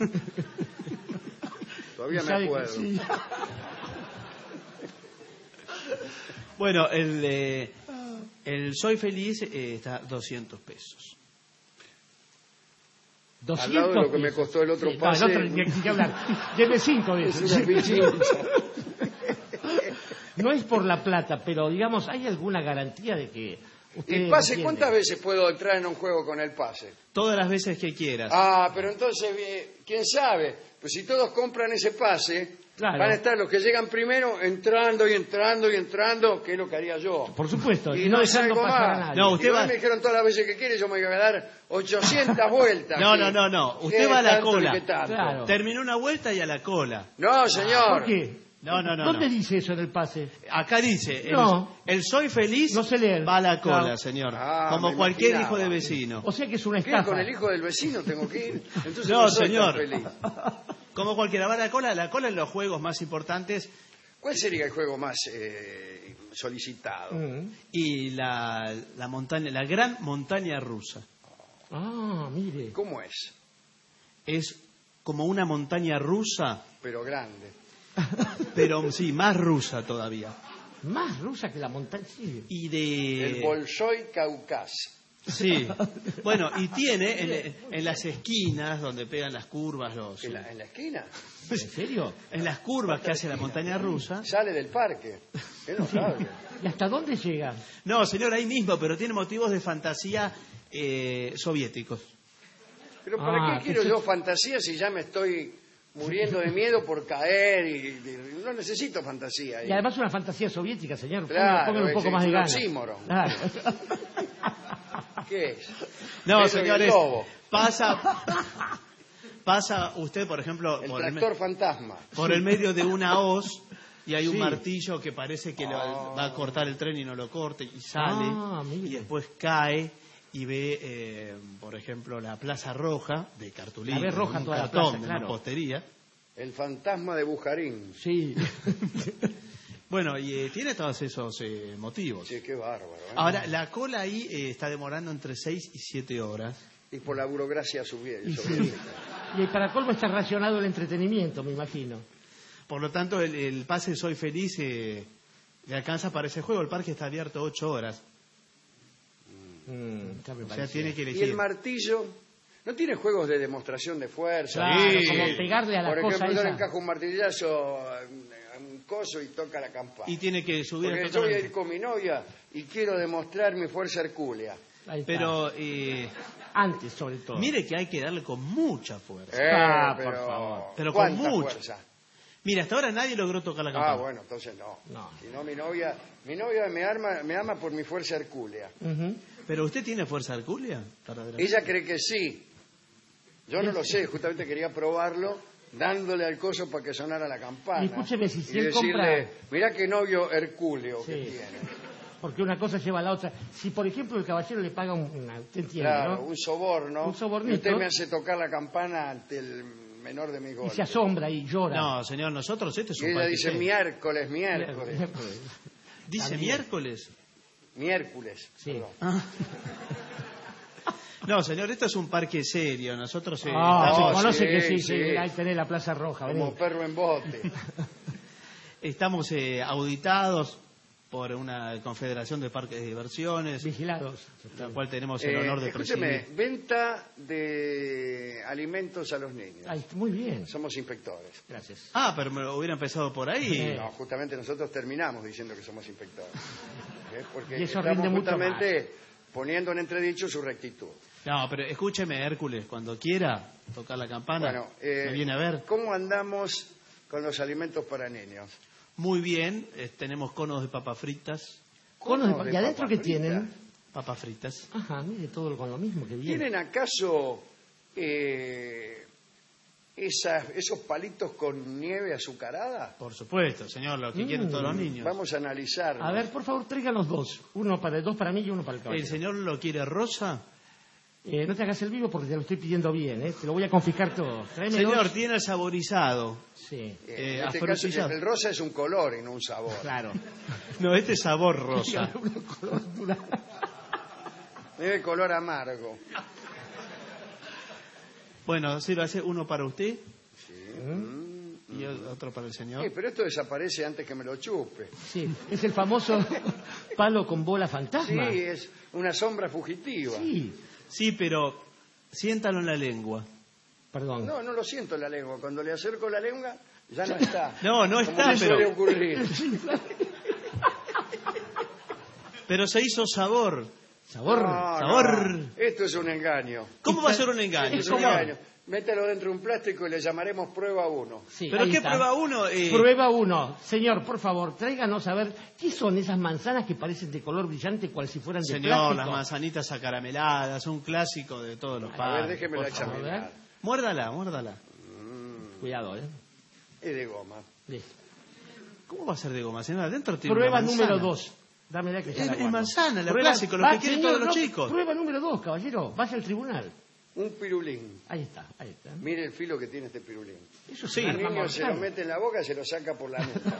[SPEAKER 14] Todavía
[SPEAKER 12] Y
[SPEAKER 14] me
[SPEAKER 12] sabe que
[SPEAKER 14] acuerdo.
[SPEAKER 12] sí.
[SPEAKER 11] Bueno, el, eh, el Soy Feliz eh, está a doscientos pesos.
[SPEAKER 14] Al lado de lo que me
[SPEAKER 12] pesos.
[SPEAKER 14] costó el otro
[SPEAKER 12] Sí, no,
[SPEAKER 14] pase.
[SPEAKER 12] el otro, ni ni que hablar. Debe cinco de
[SPEAKER 14] Es
[SPEAKER 12] esos.
[SPEAKER 14] una pichincha.
[SPEAKER 12] No es por la plata, pero digamos, ¿hay alguna garantía de que usted
[SPEAKER 14] ¿Y pase?
[SPEAKER 12] entiende?
[SPEAKER 14] ¿Cuántas veces puedo entrar en un juego con el pase?
[SPEAKER 11] Todas las veces que quieras.
[SPEAKER 14] Ah, pero entonces, eh, ¿quién sabe? Pues si todos compran ese pase,
[SPEAKER 12] Claro.
[SPEAKER 14] van a estar los que llegan primero entrando y entrando y entrando, que es lo que haría yo.
[SPEAKER 12] Por supuesto,
[SPEAKER 14] Y
[SPEAKER 12] no
[SPEAKER 14] no
[SPEAKER 12] dejando
[SPEAKER 14] salgo
[SPEAKER 12] pasar
[SPEAKER 14] más.
[SPEAKER 12] a nadie.
[SPEAKER 11] No, usted
[SPEAKER 14] Y hoy
[SPEAKER 11] va-
[SPEAKER 14] me dijeron todas las veces que quiere, yo me voy a dar ochocientas vueltas.
[SPEAKER 11] No,
[SPEAKER 14] ¿Qué-
[SPEAKER 11] no, no, no.
[SPEAKER 14] qué
[SPEAKER 11] Usted va a la
[SPEAKER 14] tanto ni
[SPEAKER 11] cola.
[SPEAKER 14] qué tanto?
[SPEAKER 12] Claro.
[SPEAKER 11] Terminó una vuelta y a la cola.
[SPEAKER 14] No, señor.
[SPEAKER 12] ¿Por qué?
[SPEAKER 11] No, no, no.
[SPEAKER 12] ¿Dónde
[SPEAKER 11] no.
[SPEAKER 12] dice eso en el pase?
[SPEAKER 11] Acá dice, el,
[SPEAKER 12] No.
[SPEAKER 11] el Soy Feliz
[SPEAKER 12] No se lee.
[SPEAKER 11] va a la cola,
[SPEAKER 12] Claro.
[SPEAKER 11] señor.
[SPEAKER 14] Ah,
[SPEAKER 11] Como
[SPEAKER 14] me
[SPEAKER 11] cualquier
[SPEAKER 14] imaginaba.
[SPEAKER 11] hijo de vecino.
[SPEAKER 12] O sea que es una
[SPEAKER 14] ¿Qué?
[SPEAKER 12] estafa.
[SPEAKER 14] ¿Con el hijo del vecino tengo que ir? Entonces
[SPEAKER 11] No,
[SPEAKER 14] no, soy tan
[SPEAKER 11] señor.
[SPEAKER 14] feliz.
[SPEAKER 11] Como cualquiera va a la cola, la cola en los juegos más importantes
[SPEAKER 14] ¿Cuál sería el juego más eh, solicitado?
[SPEAKER 12] Mm.
[SPEAKER 11] y la, la montaña, la gran montaña rusa.
[SPEAKER 12] Ah, mire.
[SPEAKER 14] ¿Cómo es?
[SPEAKER 11] Es como una montaña rusa,
[SPEAKER 14] Pero grande.
[SPEAKER 11] pero sí, más rusa todavía.
[SPEAKER 12] Más rusa que la montaña. Sí.
[SPEAKER 11] Y de...
[SPEAKER 14] El Bolshoi Caucás.
[SPEAKER 11] Sí. Bueno, y tiene en, en las esquinas donde pegan las curvas los...
[SPEAKER 14] ¿En la, en la esquina?
[SPEAKER 12] ¿En serio?
[SPEAKER 11] En las curvas que hace la montaña rusa.
[SPEAKER 14] Sale del parque. Él no sabe.
[SPEAKER 12] ¿Y hasta dónde llega?
[SPEAKER 11] No, señor, ahí mismo, pero tiene motivos de fantasía eh, soviéticos.
[SPEAKER 14] Pero ¿para
[SPEAKER 12] Ah,
[SPEAKER 14] qué quiero
[SPEAKER 12] que
[SPEAKER 14] yo
[SPEAKER 12] sí.
[SPEAKER 14] fantasía si ya me estoy muriendo de miedo por caer? Y, y- no necesito fantasía.
[SPEAKER 12] Y además una fantasía soviética, señor.
[SPEAKER 14] Claro,
[SPEAKER 12] Póngale un
[SPEAKER 14] es-
[SPEAKER 12] poco
[SPEAKER 14] es
[SPEAKER 12] más de
[SPEAKER 14] un
[SPEAKER 12] ganas.
[SPEAKER 14] oxímoron.
[SPEAKER 12] Claro.
[SPEAKER 14] ¿Qué es?
[SPEAKER 11] No,
[SPEAKER 14] Eso y el
[SPEAKER 11] señores,
[SPEAKER 14] lobo.
[SPEAKER 11] pasa, pasa usted, por ejemplo,
[SPEAKER 14] El
[SPEAKER 11] por el,
[SPEAKER 14] tractor
[SPEAKER 11] me-
[SPEAKER 14] fantasma.
[SPEAKER 11] por el medio de una hoz y hay un
[SPEAKER 12] Sí.
[SPEAKER 11] martillo que parece que lo-
[SPEAKER 14] Ah.
[SPEAKER 11] va a cortar el tren y no lo corte y sale
[SPEAKER 12] Ah, mire.
[SPEAKER 11] y después cae y ve, eh, por ejemplo, la Plaza Roja de cartulina,
[SPEAKER 12] La ve roja
[SPEAKER 11] un
[SPEAKER 12] toda la
[SPEAKER 11] cartón
[SPEAKER 12] plaza,
[SPEAKER 11] de
[SPEAKER 12] claro.
[SPEAKER 11] mampostería.
[SPEAKER 14] El fantasma de Bujarín.
[SPEAKER 12] Sí.
[SPEAKER 11] Bueno, y eh, tiene todos esos eh, motivos.
[SPEAKER 14] Sí, qué bárbaro. ¿eh?
[SPEAKER 11] Ahora, la cola ahí eh, está demorando entre seis y siete horas.
[SPEAKER 14] Y por la burocracia subie-
[SPEAKER 12] Y, sí.
[SPEAKER 14] soviética.
[SPEAKER 12] Y para colmo está racionado el entretenimiento, me imagino.
[SPEAKER 11] Por lo tanto, el, el pase Soy Feliz eh, le alcanza para ese juego. El parque está abierto ocho horas.
[SPEAKER 12] Mm, ya me
[SPEAKER 11] O sea,
[SPEAKER 12] parecía.
[SPEAKER 11] tiene que
[SPEAKER 14] ¿Y
[SPEAKER 11] elegir.
[SPEAKER 14] el martillo? ¿No tiene juegos de demostración de fuerza?
[SPEAKER 12] Claro,
[SPEAKER 11] Sí.
[SPEAKER 12] como pegarle a la
[SPEAKER 14] Por
[SPEAKER 12] cosa
[SPEAKER 14] ejemplo, yo le
[SPEAKER 12] esa.
[SPEAKER 14] encajo un martillazo a a un coso y toca la campana.
[SPEAKER 11] Y tiene que subir
[SPEAKER 14] Porque
[SPEAKER 11] a
[SPEAKER 14] yo
[SPEAKER 11] tocar.
[SPEAKER 14] voy a ir con mi novia y quiero demostrar mi fuerza hercúlea.
[SPEAKER 12] Ahí está.
[SPEAKER 11] Pero eh,
[SPEAKER 12] Antes, sobre todo.
[SPEAKER 11] mire que hay que darle con mucha fuerza.
[SPEAKER 14] Eh,
[SPEAKER 12] Ah,
[SPEAKER 14] pero,
[SPEAKER 12] por favor.
[SPEAKER 11] Pero con
[SPEAKER 14] ¿cuánta
[SPEAKER 11] mucha.
[SPEAKER 14] fuerza?
[SPEAKER 11] Mira, hasta ahora nadie logró tocar la campana.
[SPEAKER 14] Ah, bueno, entonces no.
[SPEAKER 12] No.
[SPEAKER 14] Si no, mi novia, mi novia me, arma, me ama por mi fuerza hercúlea.
[SPEAKER 12] Ujú.
[SPEAKER 11] ¿Pero usted tiene fuerza hercúlea? Para ver-
[SPEAKER 14] Ella cree que sí. Yo no lo sé, justamente quería probarlo dándole al coso para que sonara la campana.
[SPEAKER 12] Y escúcheme, si- si
[SPEAKER 14] y
[SPEAKER 12] él
[SPEAKER 14] decirle,
[SPEAKER 12] compra-
[SPEAKER 14] mirá qué novio hercúleo
[SPEAKER 12] Sí.
[SPEAKER 14] que tiene.
[SPEAKER 12] Porque una cosa lleva a la otra. Si, por ejemplo, el caballero le paga un- una... ¿Usted entiende,
[SPEAKER 14] Claro,
[SPEAKER 12] no?
[SPEAKER 14] un soborno.
[SPEAKER 12] Un sobornito.
[SPEAKER 14] Y usted me hace tocar la campana ante el menor de mis
[SPEAKER 12] Y
[SPEAKER 14] golpes.
[SPEAKER 12] se asombra y llora.
[SPEAKER 11] No, señor, nosotros este es
[SPEAKER 14] Y
[SPEAKER 11] un
[SPEAKER 14] ella
[SPEAKER 11] parque
[SPEAKER 14] dice
[SPEAKER 11] serio.
[SPEAKER 14] miércoles, miércoles.
[SPEAKER 11] Dice
[SPEAKER 12] También.
[SPEAKER 11] miércoles.
[SPEAKER 14] Miércoles.
[SPEAKER 12] Sí.
[SPEAKER 14] perdón.
[SPEAKER 11] Ah. No, señor, esto es un parque serio. Nosotros eh,
[SPEAKER 12] Ah,
[SPEAKER 11] estamos,
[SPEAKER 12] se conoce
[SPEAKER 14] sí,
[SPEAKER 12] que sí, sí,
[SPEAKER 14] sí.
[SPEAKER 12] ahí tenés la Plaza Roja.
[SPEAKER 14] Como
[SPEAKER 12] vení.
[SPEAKER 14] perro en bote.
[SPEAKER 11] estamos eh, auditados por una confederación de parques de diversiones,
[SPEAKER 12] Vigilados.
[SPEAKER 11] la cual tenemos el
[SPEAKER 14] Eh,
[SPEAKER 11] honor de
[SPEAKER 14] escúcheme,
[SPEAKER 11] presidir.
[SPEAKER 14] venta de alimentos a los niños.
[SPEAKER 12] Ahí, muy bien.
[SPEAKER 14] Somos inspectores.
[SPEAKER 12] Gracias.
[SPEAKER 11] Ah, pero me lo hubiera empezado por ahí.
[SPEAKER 14] No, justamente nosotros terminamos diciendo que somos inspectores. ¿Eh? Porque
[SPEAKER 12] Y eso
[SPEAKER 14] estamos
[SPEAKER 12] rinde mucho
[SPEAKER 14] justamente poniendo en entredicho su rectitud.
[SPEAKER 11] No, pero escúcheme, Hércules, cuando quiera tocar la campana,
[SPEAKER 14] Bueno, eh,
[SPEAKER 11] me viene a ver.
[SPEAKER 14] ¿cómo andamos con los alimentos para niños?
[SPEAKER 11] Muy bien, eh, tenemos conos de papas fritas.
[SPEAKER 12] Conos de
[SPEAKER 14] Conos
[SPEAKER 12] pa-
[SPEAKER 14] de
[SPEAKER 12] ¿Y adentro
[SPEAKER 14] papa
[SPEAKER 12] qué
[SPEAKER 14] frita.
[SPEAKER 12] tienen?
[SPEAKER 11] Papas fritas.
[SPEAKER 12] Ajá, mire todo con lo mismo que viene.
[SPEAKER 14] ¿Tienen acaso eh, esas, esos palitos con nieve azucarada?
[SPEAKER 11] Por supuesto, señor, lo que
[SPEAKER 12] Mm.
[SPEAKER 11] quieren todos los niños.
[SPEAKER 14] Vamos a analizar.
[SPEAKER 12] A ver, por favor, traigan los dos. Uno para dos para mí y uno para el
[SPEAKER 11] ¿El
[SPEAKER 12] caballero.
[SPEAKER 11] señor lo quiere rosa?
[SPEAKER 12] Eh, no te hagas el vivo porque te lo estoy pidiendo bien, ¿eh? Te lo voy a confiscar todo. Tráeme
[SPEAKER 11] Señor,
[SPEAKER 12] dos.
[SPEAKER 11] tiene el saborizado.
[SPEAKER 12] Sí.
[SPEAKER 14] Eh,
[SPEAKER 11] eh,
[SPEAKER 14] en este caso,
[SPEAKER 11] afrutillado.
[SPEAKER 14] el rosa es un color y no un sabor.
[SPEAKER 12] Claro.
[SPEAKER 11] No, este es sabor rosa.
[SPEAKER 14] Debe color amargo.
[SPEAKER 11] Bueno, sí, lo hace uno para usted
[SPEAKER 14] Sí.
[SPEAKER 11] y otro para el señor.
[SPEAKER 14] Sí, pero esto desaparece antes que me lo chupe.
[SPEAKER 12] Sí, es el famoso palo con bola fantasma.
[SPEAKER 14] Sí, es una sombra fugitiva.
[SPEAKER 12] Sí.
[SPEAKER 11] Sí, pero siéntalo en la lengua.
[SPEAKER 12] Perdón.
[SPEAKER 14] No, no lo siento en la lengua. Cuando le acerco la lengua, ya no está.
[SPEAKER 11] No, no
[SPEAKER 14] Como
[SPEAKER 11] está,
[SPEAKER 14] le
[SPEAKER 11] pero-
[SPEAKER 14] suele ocurrir.
[SPEAKER 11] Pero se hizo sabor.
[SPEAKER 12] Sabor.
[SPEAKER 14] No,
[SPEAKER 11] Sabor.
[SPEAKER 14] no, esto es un engaño.
[SPEAKER 11] ¿Cómo va a ser un engaño?
[SPEAKER 14] Es un
[SPEAKER 11] señor?
[SPEAKER 14] engaño. Mételo dentro de un plástico y le llamaremos prueba uno.
[SPEAKER 12] Sí,
[SPEAKER 11] ¿Pero
[SPEAKER 12] ahí
[SPEAKER 11] qué
[SPEAKER 12] está.
[SPEAKER 11] prueba uno? Eh,
[SPEAKER 12] Prueba uno. Señor, por favor, tráiganos a ver qué son esas manzanas que parecen de color brillante cual si fueran de
[SPEAKER 11] Señor,
[SPEAKER 12] plástico.
[SPEAKER 11] las manzanitas acarameladas, un clásico de todos los
[SPEAKER 14] A ver,
[SPEAKER 11] padres.
[SPEAKER 14] déjeme la
[SPEAKER 11] por favor.
[SPEAKER 14] examinar.
[SPEAKER 11] Muérdala, muérdala.
[SPEAKER 12] Cuidado, ¿eh?
[SPEAKER 14] Es de goma.
[SPEAKER 12] Listo.
[SPEAKER 11] ¿Cómo va a ser de goma, señor? Adentro tiene
[SPEAKER 12] Prueba
[SPEAKER 11] una manzana.
[SPEAKER 12] número dos. Dame la que ya
[SPEAKER 11] Es-
[SPEAKER 12] la
[SPEAKER 11] es
[SPEAKER 12] guardo.
[SPEAKER 11] manzana, la
[SPEAKER 12] Prueba-
[SPEAKER 11] clásico, lo
[SPEAKER 12] Va,
[SPEAKER 11] que quieren
[SPEAKER 12] señor,
[SPEAKER 11] todos los
[SPEAKER 12] no,
[SPEAKER 11] chicos.
[SPEAKER 12] Prueba número dos, caballero. Vaya al tribunal.
[SPEAKER 14] Un pirulín.
[SPEAKER 12] Ahí está, ahí está.
[SPEAKER 14] Mire el filo que tiene este pirulín.
[SPEAKER 12] Eso
[SPEAKER 11] Sí.
[SPEAKER 12] un
[SPEAKER 14] El
[SPEAKER 12] arma
[SPEAKER 14] niño se lo
[SPEAKER 12] mortal.
[SPEAKER 14] mete en la boca y se lo saca por la nuca.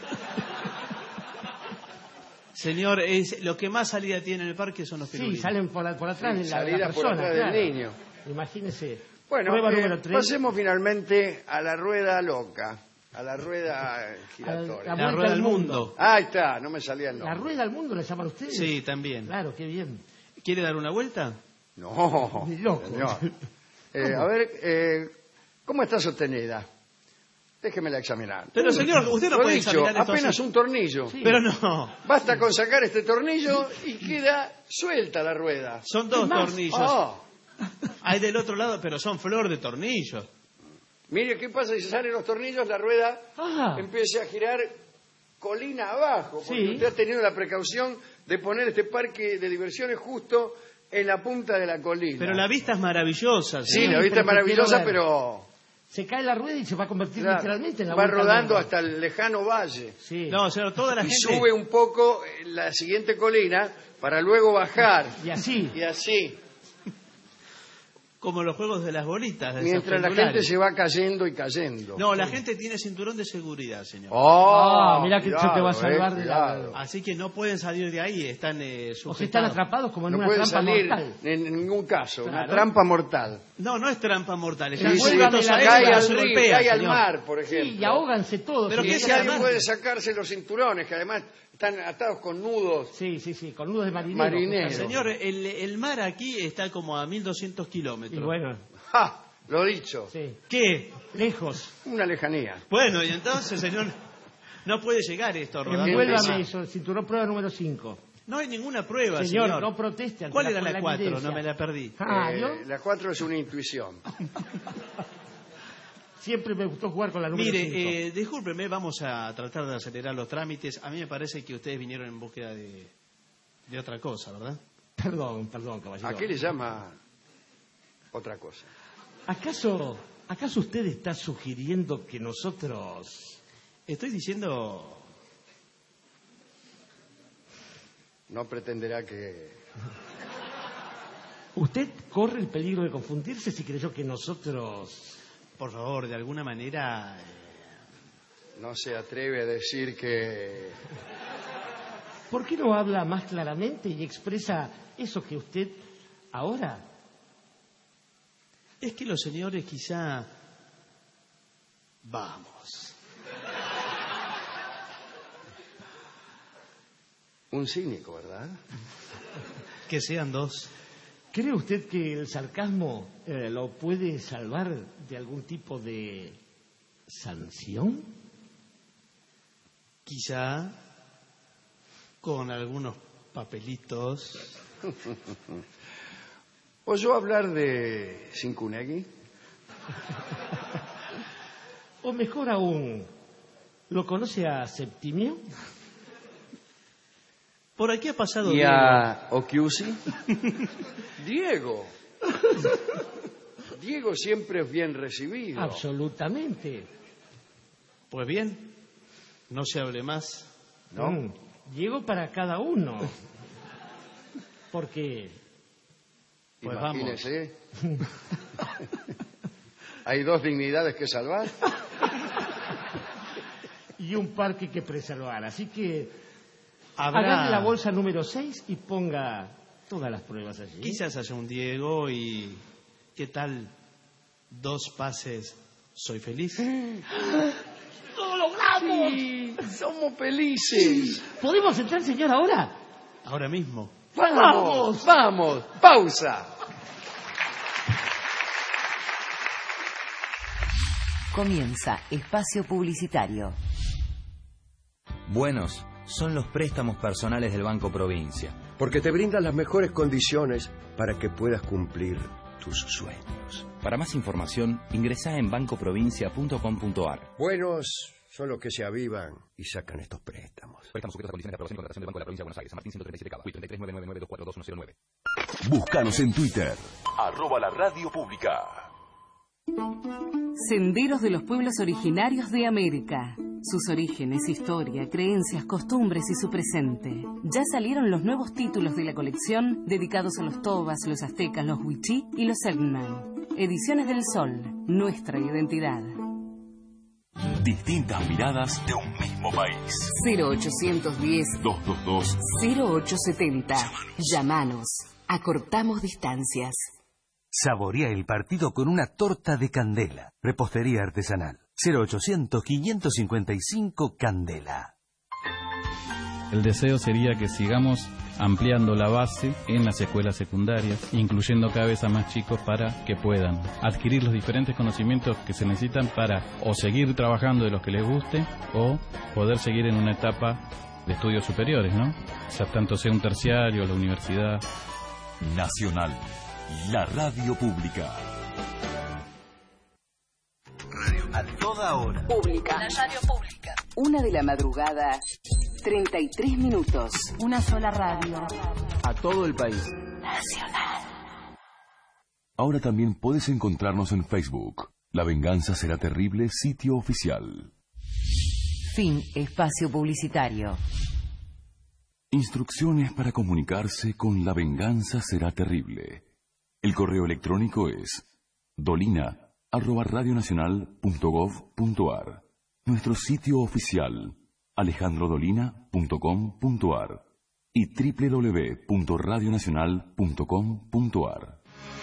[SPEAKER 11] Señor, es, lo que más salida tiene en el parque son los
[SPEAKER 12] Sí,
[SPEAKER 11] pirulines.
[SPEAKER 12] salen por, la- por atrás
[SPEAKER 14] Sí,
[SPEAKER 12] de la, de la
[SPEAKER 14] salida por
[SPEAKER 12] persona.
[SPEAKER 14] atrás del
[SPEAKER 12] claro.
[SPEAKER 14] niño.
[SPEAKER 12] Imagínese.
[SPEAKER 14] Bueno,
[SPEAKER 12] Prueba
[SPEAKER 14] eh,
[SPEAKER 12] número tres.
[SPEAKER 14] pasemos finalmente a la rueda loca, a la rueda eh,
[SPEAKER 12] A
[SPEAKER 14] giratoria.
[SPEAKER 12] la
[SPEAKER 11] La rueda del mundo.
[SPEAKER 14] Ahí está, no me salía el
[SPEAKER 12] La
[SPEAKER 14] nombre.
[SPEAKER 12] rueda al mundo le llaman ustedes.
[SPEAKER 11] Sí, también.
[SPEAKER 12] Claro, qué bien.
[SPEAKER 11] ¿Quiere dar una vuelta?
[SPEAKER 14] No,
[SPEAKER 12] Ni loco.
[SPEAKER 14] señor. Eh, a ver, eh, ¿cómo está sostenida? Déjemela examinar.
[SPEAKER 11] Pero, señor, usted no
[SPEAKER 14] Lo
[SPEAKER 11] puede
[SPEAKER 14] dicho,
[SPEAKER 11] examinar esto
[SPEAKER 14] apenas
[SPEAKER 11] así.
[SPEAKER 14] un tornillo.
[SPEAKER 11] Sí. Pero no.
[SPEAKER 14] Basta con sacar este tornillo y queda suelta la rueda.
[SPEAKER 11] Son dos
[SPEAKER 14] Es más,
[SPEAKER 11] tornillos.
[SPEAKER 14] ah,
[SPEAKER 11] Hay del otro lado, pero son flor de tornillos.
[SPEAKER 14] mire qué pasa si salen los tornillos, la rueda
[SPEAKER 12] Ah.
[SPEAKER 14] empieza a girar colina abajo, porque
[SPEAKER 12] Sí.
[SPEAKER 14] usted ha tenido la precaución de poner este parque de diversiones justo en la punta de la colina.
[SPEAKER 11] Pero la vista es maravillosa.
[SPEAKER 14] Sí,
[SPEAKER 11] señor.
[SPEAKER 14] la vista es
[SPEAKER 12] pero
[SPEAKER 14] maravillosa,
[SPEAKER 12] quiero ver.
[SPEAKER 14] pero
[SPEAKER 12] Se cae la rueda y se va a convertir
[SPEAKER 14] claro,
[SPEAKER 12] literalmente en la
[SPEAKER 14] va
[SPEAKER 12] vuelta al
[SPEAKER 14] rodando
[SPEAKER 12] mundo.
[SPEAKER 14] hasta el lejano valle.
[SPEAKER 12] Sí.
[SPEAKER 11] No, señor, toda la
[SPEAKER 14] y
[SPEAKER 11] gente...
[SPEAKER 14] sube un poco en la siguiente colina para luego bajar.
[SPEAKER 12] Y así.
[SPEAKER 14] Y así.
[SPEAKER 11] Como los juegos de las bolitas. de
[SPEAKER 14] Mientras
[SPEAKER 11] esos
[SPEAKER 14] la
[SPEAKER 11] pendulares.
[SPEAKER 14] gente se va cayendo y cayendo.
[SPEAKER 11] No, la gente tiene cinturón de seguridad, señor.
[SPEAKER 14] Oh,
[SPEAKER 12] Ah, mira que eso te va a salvar de la-
[SPEAKER 14] cuidado.
[SPEAKER 11] Así que no pueden salir de ahí, están eh,
[SPEAKER 12] O se
[SPEAKER 11] sujetados.
[SPEAKER 12] están atrapados como en
[SPEAKER 14] No
[SPEAKER 12] una
[SPEAKER 14] puede
[SPEAKER 12] trampa
[SPEAKER 14] salir
[SPEAKER 12] mortal.
[SPEAKER 14] en ningún caso. Una
[SPEAKER 12] Claro.
[SPEAKER 14] trampa mortal.
[SPEAKER 11] No, no es trampa mortal.
[SPEAKER 14] Y
[SPEAKER 11] Están
[SPEAKER 14] si
[SPEAKER 11] sujetos a
[SPEAKER 14] cae
[SPEAKER 11] ella,
[SPEAKER 14] al
[SPEAKER 11] se
[SPEAKER 14] río,
[SPEAKER 11] golpea,
[SPEAKER 14] cae al
[SPEAKER 11] señor.
[SPEAKER 14] mar, por ejemplo.
[SPEAKER 12] Sí, y ahóganse todos.
[SPEAKER 11] Pero
[SPEAKER 12] Sí,
[SPEAKER 14] Y
[SPEAKER 11] ¿qué
[SPEAKER 14] si
[SPEAKER 11] se
[SPEAKER 14] alguien
[SPEAKER 11] llama?
[SPEAKER 14] puede sacarse los cinturones, que además están atados con nudos.
[SPEAKER 12] Sí, sí, sí, con nudos de marinero.
[SPEAKER 14] Marinero.
[SPEAKER 11] Señor, el, el mar aquí está como a mil doscientos kilómetros.
[SPEAKER 12] Y bueno,
[SPEAKER 14] ¡Ja! Lo dicho.
[SPEAKER 12] sí.
[SPEAKER 11] ¿Qué?
[SPEAKER 12] Lejos.
[SPEAKER 14] Una lejanía.
[SPEAKER 11] Bueno, y entonces, señor, no puede llegar esto rodando.
[SPEAKER 12] Envuélvame eso, cinturón prueba número cinco.
[SPEAKER 11] No hay ninguna prueba,
[SPEAKER 12] Señor,
[SPEAKER 11] señor.
[SPEAKER 12] no proteste ante
[SPEAKER 11] ¿Cuál
[SPEAKER 12] la-
[SPEAKER 11] era
[SPEAKER 12] con
[SPEAKER 11] la
[SPEAKER 12] la
[SPEAKER 11] cuatro?
[SPEAKER 12] evidencia.
[SPEAKER 11] No me la perdí.
[SPEAKER 12] Ah,
[SPEAKER 14] Eh,
[SPEAKER 12] ¿yo?
[SPEAKER 14] la cuatro es una intuición.
[SPEAKER 12] Siempre me gustó jugar con la número
[SPEAKER 11] Mire,
[SPEAKER 12] cinco.
[SPEAKER 11] eh, discúlpeme, vamos a tratar de acelerar los trámites. A mí me parece que ustedes vinieron en búsqueda de, de otra cosa, ¿verdad?
[SPEAKER 12] Perdón, perdón, caballero.
[SPEAKER 14] ¿A qué le llama otra cosa?
[SPEAKER 12] ¿Acaso, ¿Acaso usted está sugiriendo que nosotros...
[SPEAKER 11] Estoy diciendo...
[SPEAKER 14] No pretenderá que...
[SPEAKER 12] ¿Usted corre el peligro de confundirse si creyó que nosotros...
[SPEAKER 11] Por favor, de alguna manera... eh,
[SPEAKER 14] No se atreve a decir que...
[SPEAKER 12] ¿Por qué no habla más claramente y expresa eso que usted ahora...
[SPEAKER 11] Es que los señores quizá... Vamos.
[SPEAKER 14] Un cínico, ¿verdad?
[SPEAKER 11] Que sean dos.
[SPEAKER 12] ¿Cree usted que el sarcasmo eh, lo puede salvar de algún tipo de sanción?
[SPEAKER 11] Quizá con algunos papelitos.
[SPEAKER 14] ¿Oyó hablar de Cincunegui?
[SPEAKER 12] O mejor aún, ¿lo conoce a Septimio?
[SPEAKER 11] Por aquí ha pasado
[SPEAKER 14] ¿Y
[SPEAKER 11] Diego.
[SPEAKER 14] a Occhiusi? Diego. Diego siempre es bien recibido.
[SPEAKER 12] Absolutamente.
[SPEAKER 11] Pues bien, no se hable más.
[SPEAKER 14] ¿No?
[SPEAKER 12] Mm, Llego para cada uno. Porque...
[SPEAKER 11] Pues
[SPEAKER 14] Imagínese. Hay dos dignidades que salvar.
[SPEAKER 12] Y un parque que preservar. Así que...
[SPEAKER 11] Habrá...
[SPEAKER 12] Agarre la bolsa número seis y ponga todas las pruebas allí.
[SPEAKER 11] Quizás haya un Diego y... ¿Qué tal? Dos pases, soy feliz.
[SPEAKER 12] ¡Lo logramos!
[SPEAKER 14] Sí, somos felices.
[SPEAKER 12] ¿Podemos entrar, señor, ahora?
[SPEAKER 11] Ahora mismo.
[SPEAKER 14] Vamos, vamos. Pausa.
[SPEAKER 8] Comienza espacio publicitario.
[SPEAKER 15] Buenos son los préstamos personales del Banco Provincia.
[SPEAKER 17] Porque te brindan las mejores condiciones para que puedas cumplir tus sueños.
[SPEAKER 15] Para más información, ingresá en banco provincia punto com punto ar.
[SPEAKER 17] Buenos son los que se avivan y sacan estos préstamos.
[SPEAKER 15] Préstamos sujetos a condiciones de aprobación y contratación del Banco de la Provincia de Buenos Aires. San Martín ciento treinta y siete Cava. treinta y tres nueve nueve nueve dos cuatro dos uno cero nueve.
[SPEAKER 5] Búscanos en Twitter. Arroba la radio pública.
[SPEAKER 8] Senderos de los pueblos originarios de América. Sus orígenes, historia, creencias, costumbres y su presente. Ya salieron los nuevos títulos de la colección dedicados a los tobas, los aztecas, los huichí y los selknam. Ediciones del Sol, nuestra identidad.
[SPEAKER 5] Distintas miradas de un mismo país.
[SPEAKER 8] cero ochocientos diez,
[SPEAKER 5] doscientos veintidós,
[SPEAKER 8] cero ochocientos setenta. Llámanos. Acortamos distancias.
[SPEAKER 18] Saborea el partido con una torta de Candela. Repostería artesanal. cero ochocientos, quinientos cincuenta y cinco Candela.
[SPEAKER 19] El deseo sería que sigamos ampliando la base en las escuelas secundarias, incluyendo cada vez a más chicos para que puedan adquirir los diferentes conocimientos que se necesitan para o seguir trabajando de los que les guste o poder seguir en una etapa de estudios superiores, ¿no? O sea, tanto sea un terciario o la universidad.
[SPEAKER 5] Nacional, la radio pública.
[SPEAKER 18] A toda hora.
[SPEAKER 8] Pública. La radio pública. Una de la madrugada, treinta y tres minutos. Una sola radio.
[SPEAKER 9] A todo el país.
[SPEAKER 8] Nacional.
[SPEAKER 5] Ahora también puedes encontrarnos en Facebook. La venganza será terrible, sitio oficial.
[SPEAKER 8] Fin espacio publicitario.
[SPEAKER 5] Instrucciones para comunicarse con La venganza será terrible. El correo electrónico es dolina arroba radionacional punto gov punto ar. Nuestro sitio oficial alejandro dolina punto com punto ar y doble u doble u doble u punto radionacional punto com punto ar.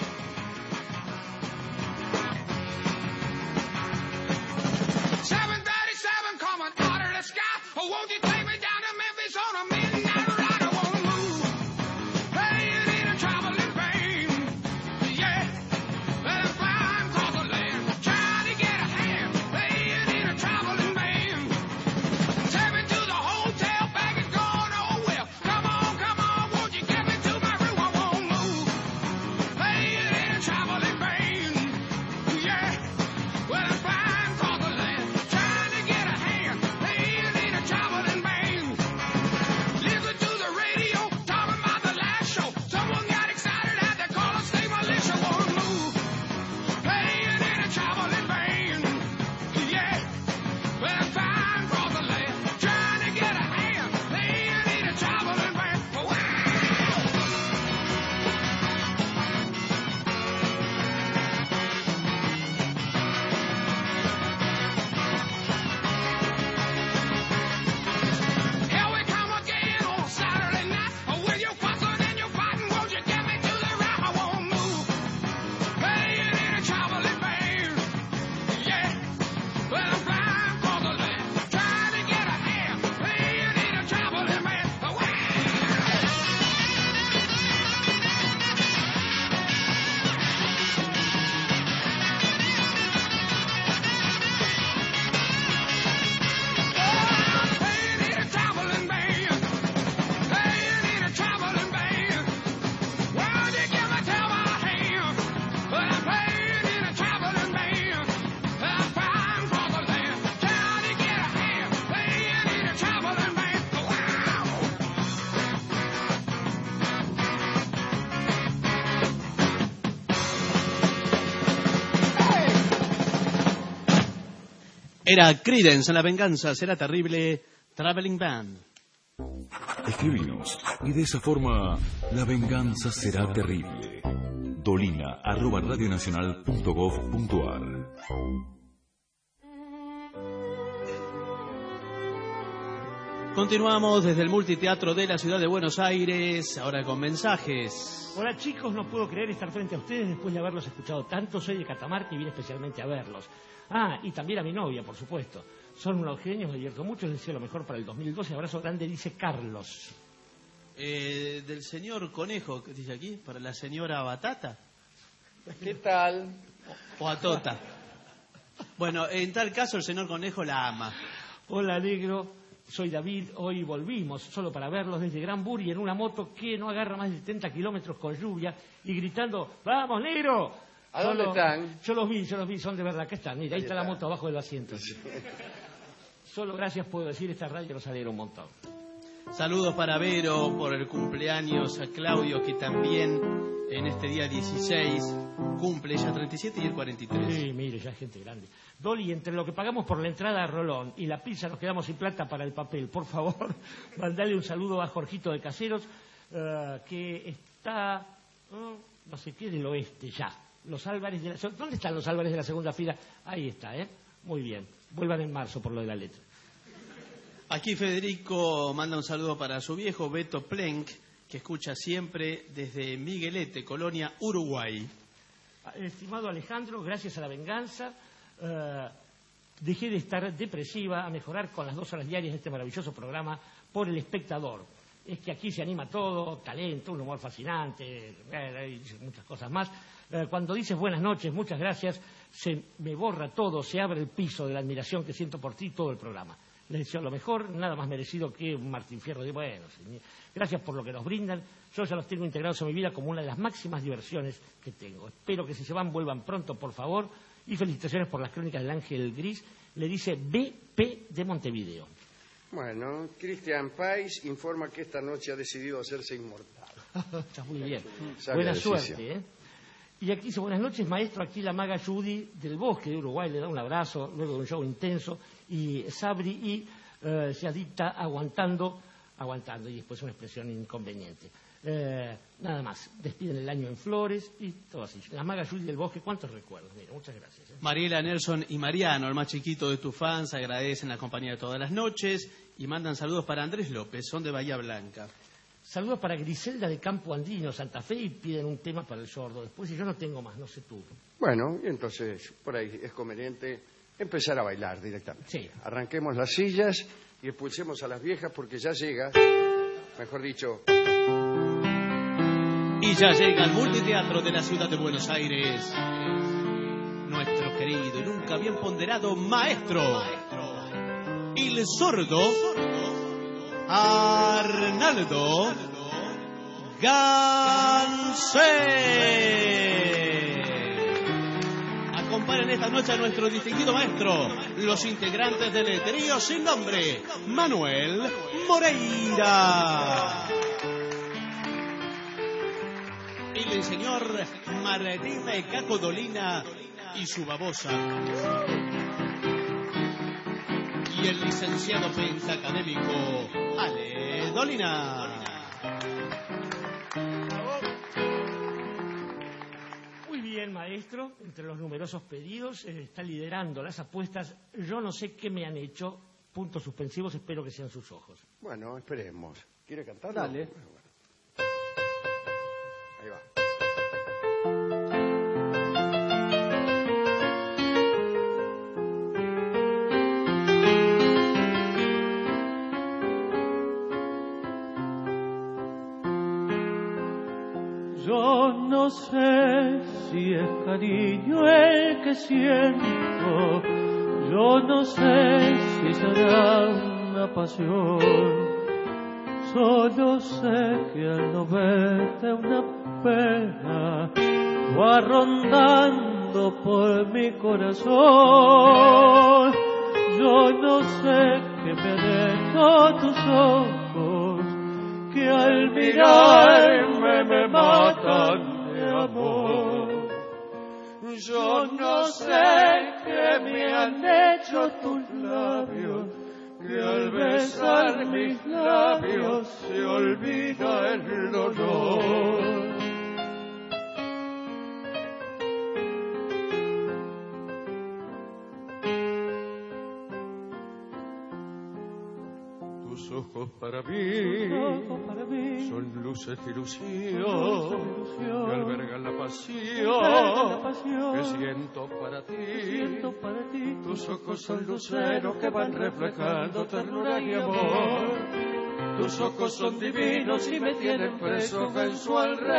[SPEAKER 11] Era Creedence en La venganza será terrible, Traveling Band.
[SPEAKER 5] Escribinos y de esa forma La venganza será terrible. Dolina arroba radionacional punto gov punto ar.
[SPEAKER 11] Continuamos desde el Multiteatro de la Ciudad de Buenos Aires, ahora con mensajes.
[SPEAKER 12] Hola chicos, no puedo creer estar frente a ustedes después de haberlos escuchado tanto. Soy de Catamarca y vine especialmente a verlos. Ah, y también a mi novia, por supuesto. Son unos genios, me divierto mucho, les deseo lo mejor para el dos mil doce. Abrazo grande, dice Carlos.
[SPEAKER 11] Eh, del señor Conejo, ¿qué dice aquí? Para la señora Batata.
[SPEAKER 14] ¿Qué tal?
[SPEAKER 11] O a Tota. Bueno, en tal caso el señor Conejo la ama.
[SPEAKER 12] Hola, negro. Soy David. Hoy volvimos solo para verlos desde Gran Buri en una moto que no agarra más de setenta kilómetros con lluvia y gritando, ¡vamos, negro!
[SPEAKER 14] ¿A dónde
[SPEAKER 12] Solo,
[SPEAKER 14] están?
[SPEAKER 12] Yo los vi, yo los vi, son de verdad. Acá están, mira, ahí, ahí está, está la moto abajo del asiento.
[SPEAKER 14] Sí.
[SPEAKER 12] Solo gracias puedo decir, esta radio nos alegra un montón.
[SPEAKER 11] Saludos para Vero por el cumpleaños, a Claudio que también en este día dieciséis cumple ya treinta y siete y el cuarenta y tres.
[SPEAKER 12] Sí, mire, ya es gente grande. Dolly, entre lo que pagamos por la entrada a Rolón y la pizza nos quedamos sin plata para el papel. Por favor, mandale un saludo a Jorgito de Caseros, uh, que está, uh, no sé qué, del oeste ya. Los Álvarez de la... ¿Dónde están los Álvarez de la segunda fila? Ahí está, ¿eh? Muy bien. Vuelvan en marzo por lo de la letra.
[SPEAKER 11] Aquí Federico manda un saludo para su viejo Beto Plenk, que escucha siempre desde Miguelete, Colonia, Uruguay.
[SPEAKER 12] Estimado Alejandro, gracias a La venganza, uh, dejé de estar depresiva a mejorar con las dos horas diarias de este maravilloso programa. por el espectador. Es que aquí se anima todo, talento, un humor fascinante, eh, muchas cosas más. Eh, cuando dices buenas noches, muchas gracias, se me borra todo, se abre el piso de la admiración que siento por ti todo el programa. Les deseo lo mejor, nada más merecido que un Martín Fierro. De bueno, señor, gracias por lo que nos brindan. Yo ya los tengo integrados en mi vida como una de las máximas diversiones que tengo. Espero que si se van, vuelvan pronto, por favor. Y felicitaciones por las crónicas del Ángel Gris. Le dice B P de Montevideo.
[SPEAKER 14] Bueno, Cristian Pais informa que esta noche ha decidido hacerse inmortal.
[SPEAKER 12] Está muy bien.
[SPEAKER 14] Sabia
[SPEAKER 12] Buena
[SPEAKER 14] decisión.
[SPEAKER 12] suerte, ¿eh? Y aquí dice, buenas noches, maestro. Aquí la maga Judy del Bosque de Uruguay le da un abrazo luego de un show intenso. Y Sabri y eh, se adicta aguantando, aguantando. Y después una expresión inconveniente. Eh, nada más, despiden el año en flores y todo así. La maga Judy del Bosque, ¿cuántos recuerdos? Mira, muchas gracias. ¿eh?
[SPEAKER 11] Mariela, Nelson y Mariano, el más chiquito de tus fans, agradecen la compañía de todas las noches y mandan saludos para Andrés López, son de Bahía Blanca.
[SPEAKER 12] Saludos para Griselda de Campo Andino, Santa Fe, y piden un tema para el sordo. Después, si yo no tengo más, no sé tú.
[SPEAKER 14] Bueno, y entonces por ahí es conveniente empezar a bailar directamente.
[SPEAKER 12] Sí.
[SPEAKER 14] Arranquemos las sillas y expulsemos a las viejas porque ya llega, mejor dicho...
[SPEAKER 11] Y ya llega al multiteatro de la ciudad de Buenos Aires nuestro querido y nunca bien ponderado maestro, el sordo Arnaldo Gansé. Acompañan esta noche a nuestro distinguido maestro, los integrantes del trío sin nombre, Manuel Moreira, el señor Martín Cacodolina y su babosa, y el licenciado pentacadémico Ale Dolina.
[SPEAKER 12] Muy bien, maestro. Entre los numerosos pedidos eh, está liderando las apuestas. Yo no sé qué me han hecho. Puntos suspensivos, espero que sean sus ojos.
[SPEAKER 14] Bueno, esperemos. ¿Quiere cantar?
[SPEAKER 12] Dale.
[SPEAKER 14] Ahí va.
[SPEAKER 20] Yo no sé si es cariño el que siento, yo no sé si será una pasión, solo sé que al no verte una pena va rondando por mi corazón. Yo no sé qué me han hecho tus ojos, que al mirarme me matan de amor. Yo no sé qué me han hecho tus labios, que al besar mis labios se olvida el dolor. Tus ojos para mí, para mí son luces de ilusión, que albergan la pasión, la pasión que siento para ti. Siento para ti. Tus ojos son luceros que van reflejando ternura y amor. Tus ojos son divinos y me tienen preso en su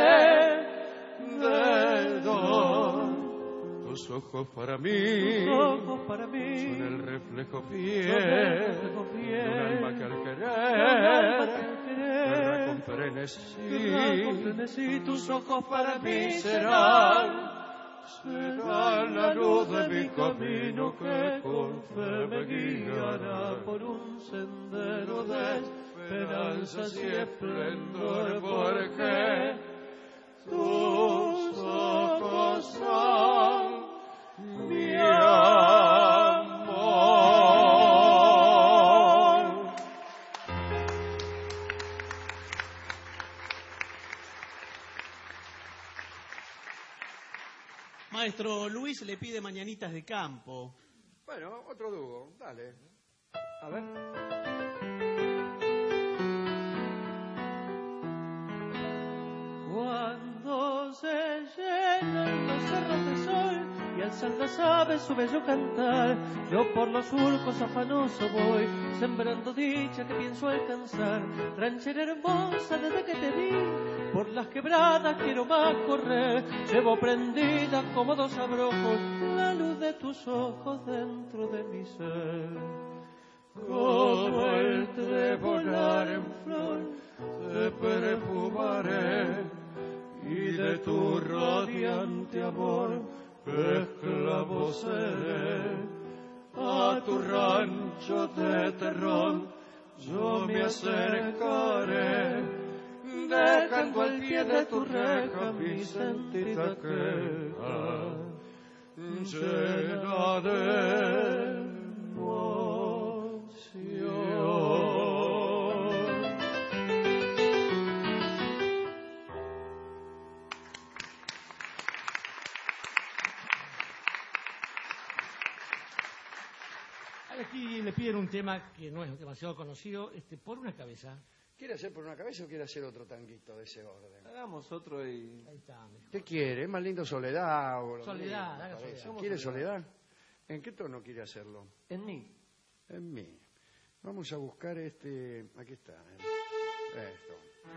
[SPEAKER 20] alrededor. Tus ojos para mí, ojos para mí son el reflejo fiel, de un alma que al querer guerra con frenesí. Tus ojos para mí serán, serán la luz de mi camino que con fe me guiará por un sendero de esperanzas y esplendor, porque tus ojos son mi amor.
[SPEAKER 11] Maestro Luis le pide Mañanitas de Campo.
[SPEAKER 14] Bueno, otro dúo, dale. A ver.
[SPEAKER 20] Cuando se llenan los cerros de sol y alzan las aves su bello cantar, yo por los surcos afanoso voy,
[SPEAKER 21] sembrando dicha que pienso alcanzar. Ranchera hermosa desde que te vi, por las quebradas quiero más correr. Llevo prendida como dos abrojos la luz de tus ojos dentro de mi ser.
[SPEAKER 20] Como el trébol en flor te perfumaré, y de tu radiante amor esclavo seré. A tu rancho de terrón yo me acercaré, dejando al pie de tu reja mi sentida queja, llena de emoción.
[SPEAKER 12] Aquí le piden un tema que no es demasiado conocido, este, Por una cabeza.
[SPEAKER 14] ¿Quiere hacer Por una cabeza o quiere hacer otro tanguito de ese orden?
[SPEAKER 11] Hagamos otro y...
[SPEAKER 12] Ahí está, mejor.
[SPEAKER 14] ¿Qué quiere? ¿Es más lindo Soledad? O lo
[SPEAKER 12] Soledad,
[SPEAKER 14] mismo,
[SPEAKER 12] haga
[SPEAKER 14] parece.
[SPEAKER 12] Soledad.
[SPEAKER 14] ¿Quiere Soledad? ¿En qué tono quiere hacerlo?
[SPEAKER 11] En mí.
[SPEAKER 14] En mí. Vamos a buscar este... Aquí está. Esto.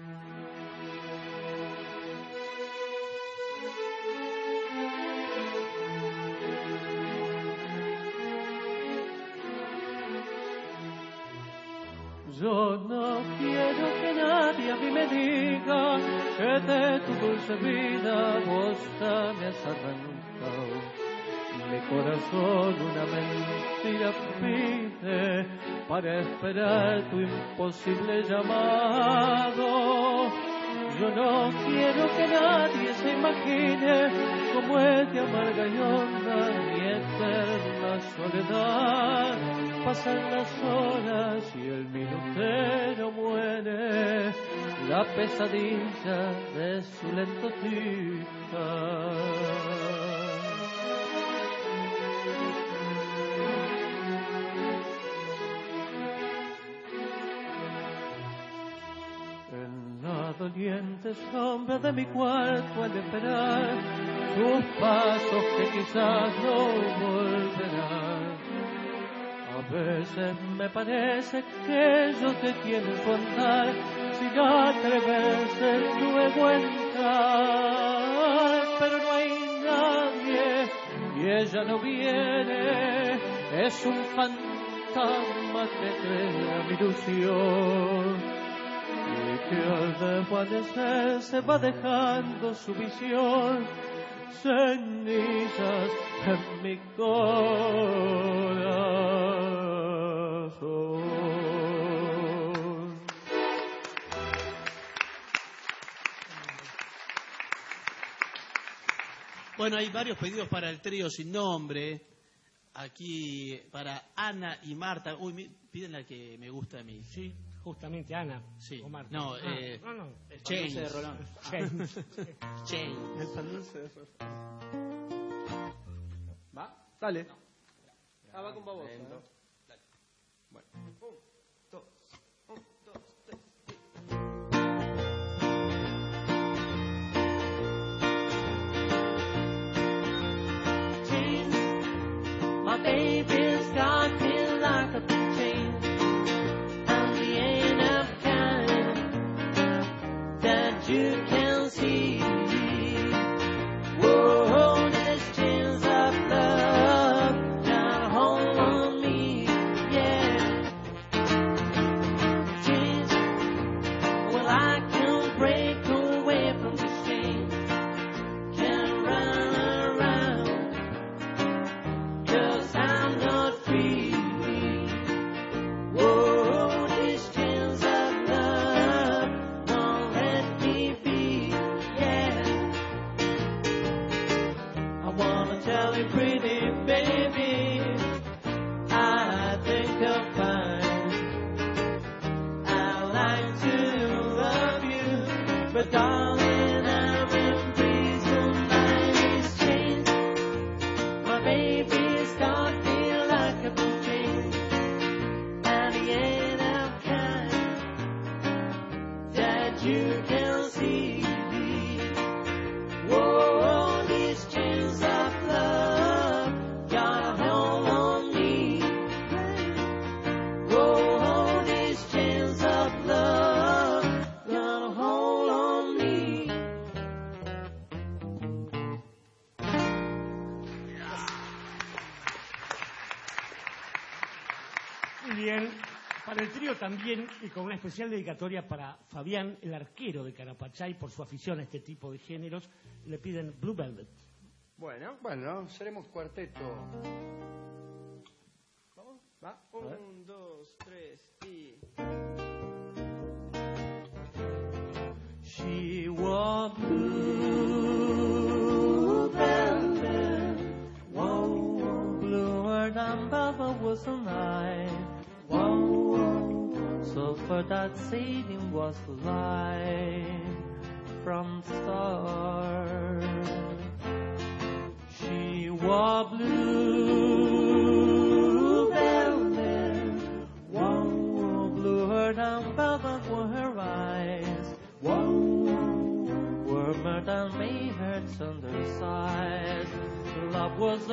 [SPEAKER 21] Yo no quiero que nadie a mí me diga que de tu dulce vida vos ya me has arrancado. Mi corazón una mentira pide para esperar tu imposible llamado. Yo no quiero que nadie se imagine cómo es de amarga y honda mi eterna soledad. Pasan las horas y el minutero muere, la pesadilla de su lento tic-tac. En la doliente sombra de mi cuarto al esperar tus pasos que quizás no volverán. A veces me parece que yo te quiero contar sin atreverse luego a entrar, pero no hay nadie y ella no viene, es un fantasma que crea mi ilusión y que al desvanecer se va dejando su visión, cenizas en mi corazón.
[SPEAKER 11] Bueno, hay varios pedidos para el trío sin nombre. Aquí para Ana y Marta. Uy, mi, piden la que me gusta a mí.
[SPEAKER 12] Sí, justamente Ana.
[SPEAKER 11] Sí.
[SPEAKER 12] O Marta.
[SPEAKER 11] No,
[SPEAKER 12] ah,
[SPEAKER 11] eh,
[SPEAKER 12] no, no.
[SPEAKER 11] James.
[SPEAKER 12] de Rolón.
[SPEAKER 11] James. James.
[SPEAKER 21] El dulce de Rolón. ¿Va? Dale. No. Ah, va con babosa. ¿eh? Dale. Bueno. Un, dos, un, dos, tres.
[SPEAKER 22] My baby's got me like a chain, and the ain't of kind that you can see. Whoa, there's chains of love got a hold on me, yeah.
[SPEAKER 12] bien. Para el trío también, y con una especial dedicatoria para Fabián, el arquero de Carapachay, por su afición a este tipo de géneros, le piden Blue Velvet.
[SPEAKER 10] Bueno, bueno, seremos cuarteto. ¿Vamos? ¿Va?
[SPEAKER 9] Un, dos, tres y...
[SPEAKER 21] She wore blue velvet, whoa, blue her down velvet was a night, whoa, so for that saving was the light from the start. She wore blue velvet, whoa, blue her down velvet were her eyes, whoa, warmer than May hurts underside. Love was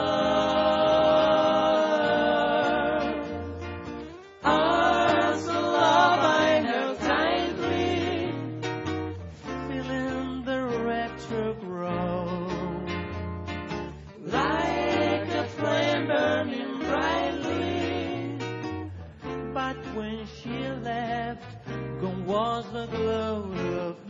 [SPEAKER 21] ours, ours, love I held tightly, feeling the rapture grow, like a flame burning brightly. But when she left, gone was the glow of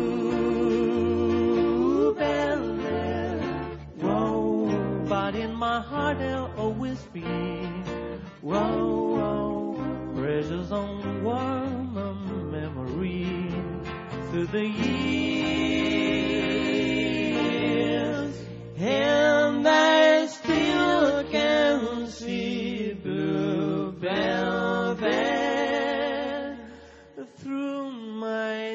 [SPEAKER 21] blue velvet. Whoa, but in my heart there'll always be, whoa, whoa, precious on warm memory through the years, and I still can see blue velvet through my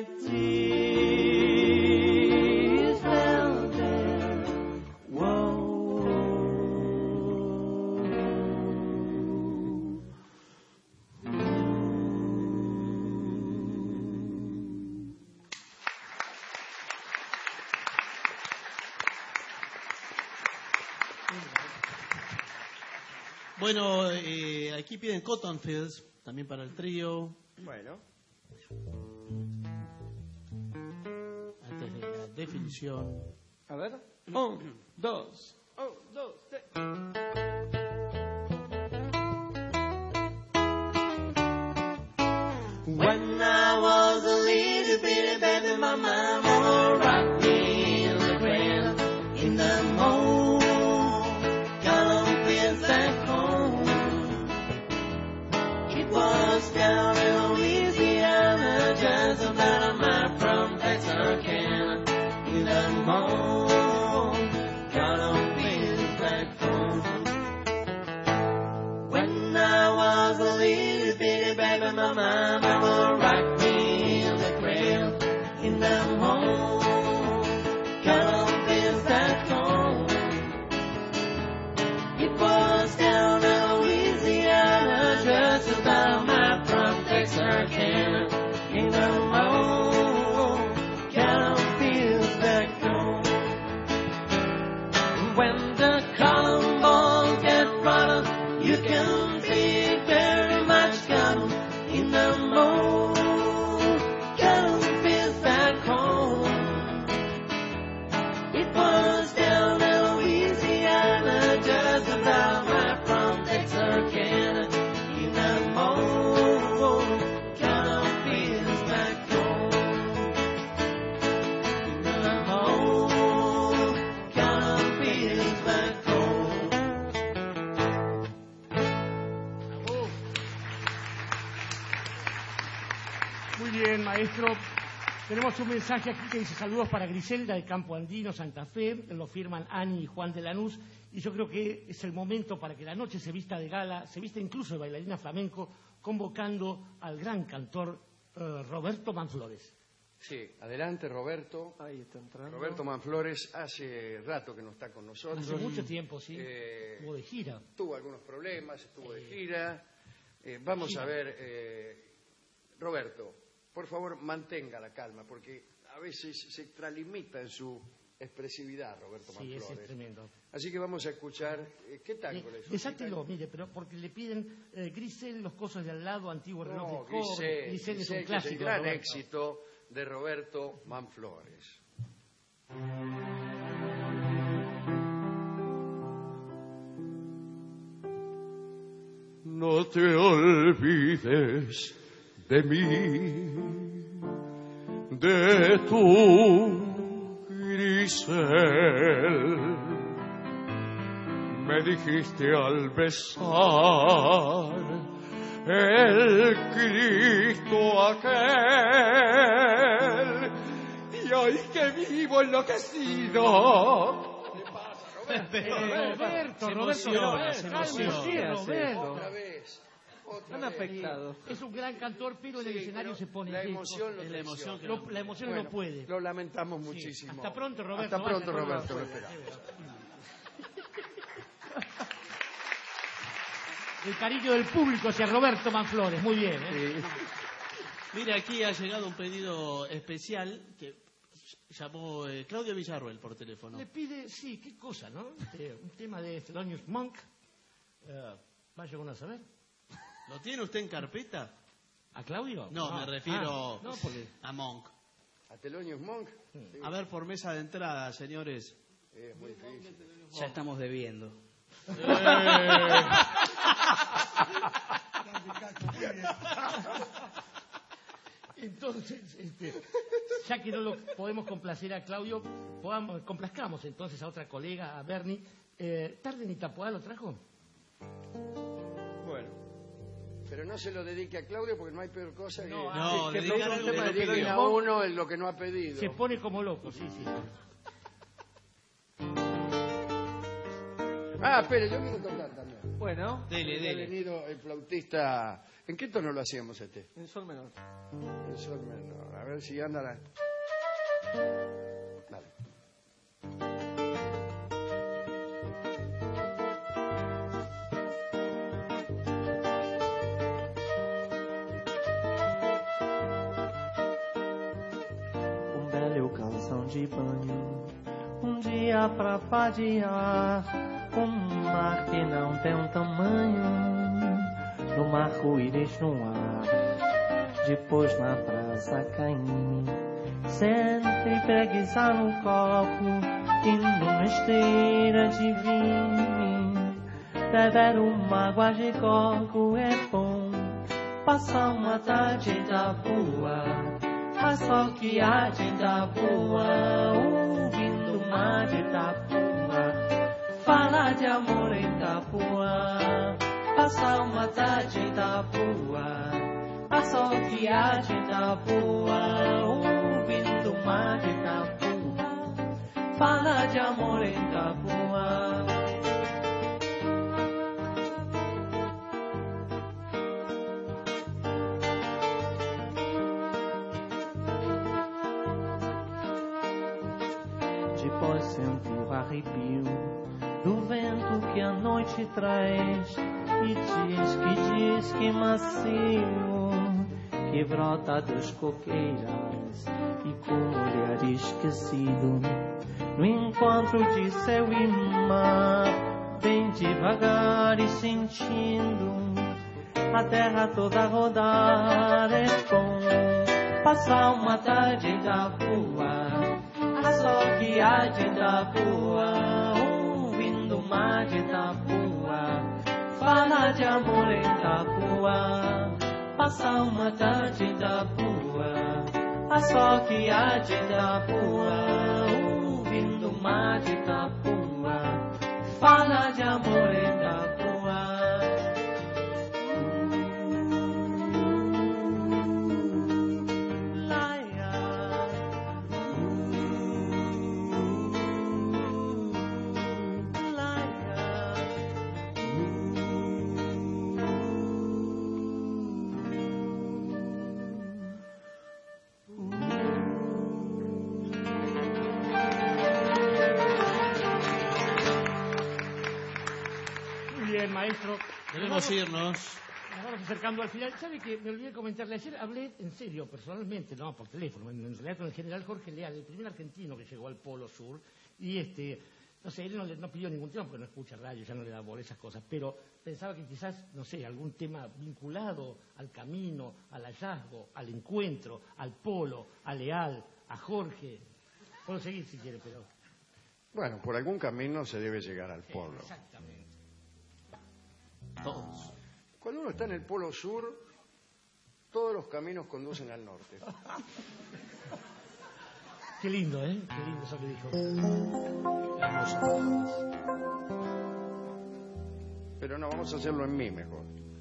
[SPEAKER 21] tears, velvet, whoa.
[SPEAKER 11] Bueno, eh, aquí piden Cotton Fields, también para el trío.
[SPEAKER 10] Bueno.
[SPEAKER 11] Antes de la definición.
[SPEAKER 10] A ver.
[SPEAKER 9] Un, dos.
[SPEAKER 10] Un, dos, tres.
[SPEAKER 21] When I was a little bitty baby, my mama rocked me in the cradle in the moon. Got on fields back home. It was down in Louisiana, just about a mile from Texarkana. In the moon, got on fields back home. When I was a little bitty baby, my mama rocked me in the cradle in the moon. Got on fields back home. It was down in Louisiana, just about a mile from Texarkana. In the moon, got on fields back home. When the cotton balls get brought up, you can see very much cotton in the moon. Cotton fields back home. It was down in Louisiana, just about a mile from Texarkana. In the moon, cotton fields back home. In the moon, cotton fields back home.
[SPEAKER 12] Muy bien, maestro. Tenemos un mensaje aquí que dice saludos para Griselda de Campo Andino, Santa Fe. Lo firman Ani y Juan de Lanús. Y yo creo que es el momento para que la noche se vista de gala, se vista incluso de bailarina flamenco, convocando al gran cantor eh, Roberto Manflores.
[SPEAKER 10] Sí, adelante Roberto.
[SPEAKER 9] Ahí está entrando.
[SPEAKER 10] Roberto Manflores hace rato que no está con nosotros.
[SPEAKER 12] Hace mucho tiempo, sí.
[SPEAKER 10] Eh,
[SPEAKER 12] Estuvo de gira.
[SPEAKER 10] Tuvo algunos problemas, estuvo de gira. Eh, vamos
[SPEAKER 12] gira.
[SPEAKER 10] a ver, eh, Roberto, por favor mantenga la calma, porque a veces se extralimita en su expresividad, Roberto
[SPEAKER 12] Sí,
[SPEAKER 10] Manflores.
[SPEAKER 12] ese es tremendo.
[SPEAKER 10] Así que vamos a escuchar, eh, ¿qué tango le
[SPEAKER 12] Desátelo, mire, pero porque le piden eh, Grisel, Los cosos de al lado, Antiguo reloj
[SPEAKER 10] No,
[SPEAKER 12] de cobre.
[SPEAKER 10] Grisel,
[SPEAKER 12] Grisel es un
[SPEAKER 10] Grisel, que es el
[SPEAKER 12] clásico.
[SPEAKER 10] gran
[SPEAKER 12] Roberto.
[SPEAKER 10] éxito de Roberto Manflores.
[SPEAKER 20] no te olvides de mí, de tu grisel. Me dijiste al besar el Cristo aquel, y hoy que vivo enloquecido.
[SPEAKER 12] ¿Qué pasa, Roberto? Roberto, Roberto, Roberto.
[SPEAKER 14] Otra vez. Otra
[SPEAKER 12] Han
[SPEAKER 14] vez.
[SPEAKER 12] afectado. Es un gran cantor, pero en el
[SPEAKER 14] Sí,
[SPEAKER 12] escenario
[SPEAKER 14] pero
[SPEAKER 12] se pone
[SPEAKER 14] la
[SPEAKER 12] seco.
[SPEAKER 14] emoción lo
[SPEAKER 12] la
[SPEAKER 14] traiciona.
[SPEAKER 12] emoción, que lo- la emoción
[SPEAKER 14] Bueno,
[SPEAKER 12] no puede.
[SPEAKER 14] Lo lamentamos
[SPEAKER 12] Sí.
[SPEAKER 14] muchísimo.
[SPEAKER 12] Hasta pronto, Roberto.
[SPEAKER 14] Hasta pronto,
[SPEAKER 12] Vaya,
[SPEAKER 14] Roberto. Lo
[SPEAKER 12] Roberto.
[SPEAKER 14] esperamos.
[SPEAKER 12] El cariño del público hacia Roberto Manflores. Muy bien, ¿eh?
[SPEAKER 11] Mire, aquí ha llegado un pedido especial que llamó eh, Claudio Villarroel por teléfono.
[SPEAKER 12] Le pide, sí, qué cosa, ¿no? Este, un tema de Thelonious Monk. Eh, ¿Vaya uno a saber?
[SPEAKER 11] ¿Lo tiene usted en carpeta?
[SPEAKER 12] ¿A Claudio?
[SPEAKER 11] No,
[SPEAKER 12] Ah,
[SPEAKER 11] me refiero
[SPEAKER 12] ah, no, porque-
[SPEAKER 11] a Monk.
[SPEAKER 14] ¿A Thelonious Monk? Sí.
[SPEAKER 11] A ver, por mesa de entrada, señores.
[SPEAKER 14] Es muy difícil.
[SPEAKER 3] Ya estamos debiendo.
[SPEAKER 12] Entonces, este, ya que no lo podemos complacer a Claudio, podamos, complazcamos entonces a otra colega, a Bernie. Eh, ¿Tarde en Itapuá lo trajo?
[SPEAKER 14] Bueno. Pero no se lo dedique a Claudio porque no hay peor cosa que,
[SPEAKER 12] No,
[SPEAKER 11] no,
[SPEAKER 14] que, que
[SPEAKER 11] dedicar
[SPEAKER 14] ponga un
[SPEAKER 11] algo
[SPEAKER 14] tema
[SPEAKER 11] que
[SPEAKER 14] de
[SPEAKER 11] no
[SPEAKER 14] dediquen
[SPEAKER 11] pidió.
[SPEAKER 14] a uno en lo que no ha pedido.
[SPEAKER 12] Se pone como loco, sí, sí.
[SPEAKER 14] Ah, espere, yo quiero tocar también.
[SPEAKER 9] Bueno,
[SPEAKER 11] Dele,
[SPEAKER 14] Ha
[SPEAKER 11] dele.
[SPEAKER 14] venido el flautista. ¿En qué tono lo hacíamos este?
[SPEAKER 9] en sol menor.
[SPEAKER 14] En sol menor. A ver si anda la... Dale.
[SPEAKER 21] Um belo calção de banho, um dia pra vadiar, um mar que não tem um tamanho, no arco-íris no ar, depois na praça Caim, sempre preguiçar no copo, e numa esteira de vinho, beber uma água de coco é bom, passar uma tarde da boa. A só que há de Itapuã, ouvindo o mar de Itapuã, falar de amor em Itapuã, passar uma tarde em Itapuã, a só que há de Itapuã, ouvindo o mar de Itapuã, falar de amor em Itapuã. Depois sente o arrepio do vento que a noite traz e diz que diz que macio que brota dos coqueiras e como olhar esquecido no encontro de céu e mar, bem devagar e sentindo a terra toda rodar. É bom passar uma tarde em Itapuã, a só que há de Itapuã, ouvindo o mar de Itapuã, falar de amor em Itapuã, passar uma tarde em Itapuã, a só que há de Itapuã, ouvindo o mar de Itapuã, falar de amor em Itapuã.
[SPEAKER 12] Muy bien, maestro.
[SPEAKER 11] Debemos irnos.
[SPEAKER 12] Nos vamos acercando al final. ¿Sabe que me olvidé comentarle? Ayer hablé en serio, personalmente, no por teléfono, en, en realidad con el general Jorge Leal, el primer argentino que llegó al Polo Sur. Y este, no sé, él no, le, no pidió ningún tema porque no escucha radio, ya no le da por esas cosas. Pero pensaba que quizás, no sé, algún tema vinculado al camino, al hallazgo, al encuentro, al Polo, a Leal, a Jorge. Puedo seguir si quiere, pero...
[SPEAKER 14] Bueno, por algún camino se debe llegar al pueblo.
[SPEAKER 12] Exactamente.
[SPEAKER 11] Todos.
[SPEAKER 14] Cuando uno está en el Polo Sur, todos los caminos conducen al norte.
[SPEAKER 12] Qué lindo, ¿eh? Qué lindo eso que dijo.
[SPEAKER 14] Pero no, vamos a hacerlo en mí mejor.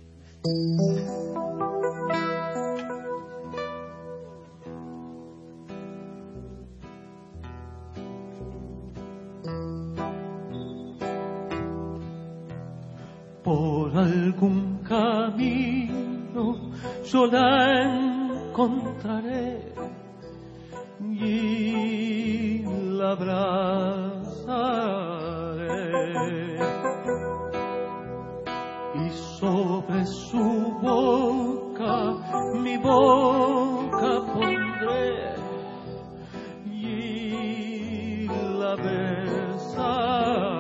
[SPEAKER 21] Por algún camino yo la encontraré y la abrazaré, y sobre su boca mi boca pondré y la besaré.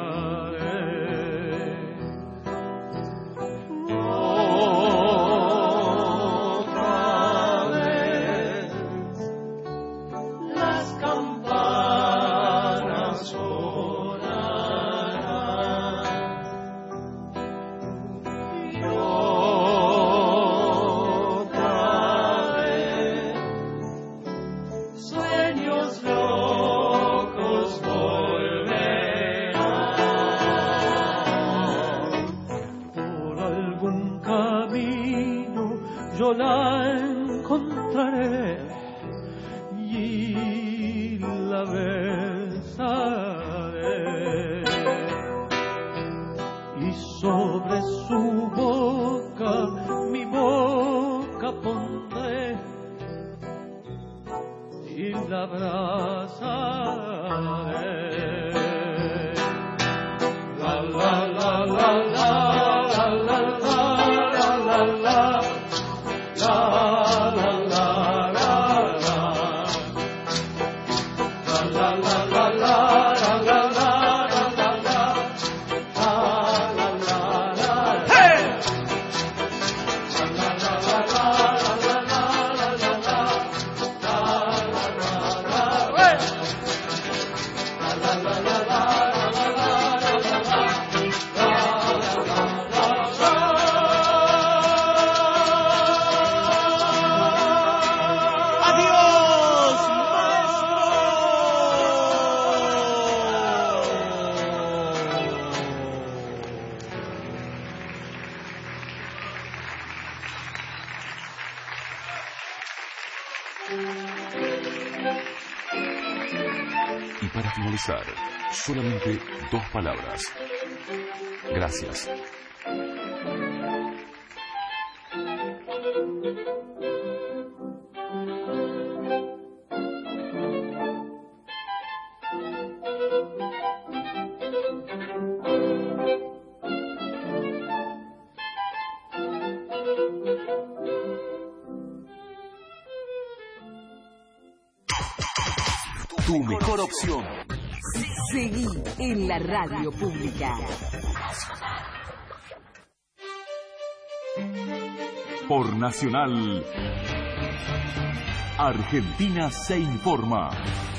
[SPEAKER 21] Yo la encontraré y la besaré, y sobre su boca mi boca pondré y la abrazaré. La la la la la la la la la la. La la la la la, la la la la la la la la la la, hey! La la la la la la la la la la, hey! La la la la la la la la la.
[SPEAKER 5] Y para finalizar, solamente dos palabras. Gracias. Tu mejor opción.
[SPEAKER 8] Seguí en la radio pública.
[SPEAKER 5] Por Nacional, Argentina se informa.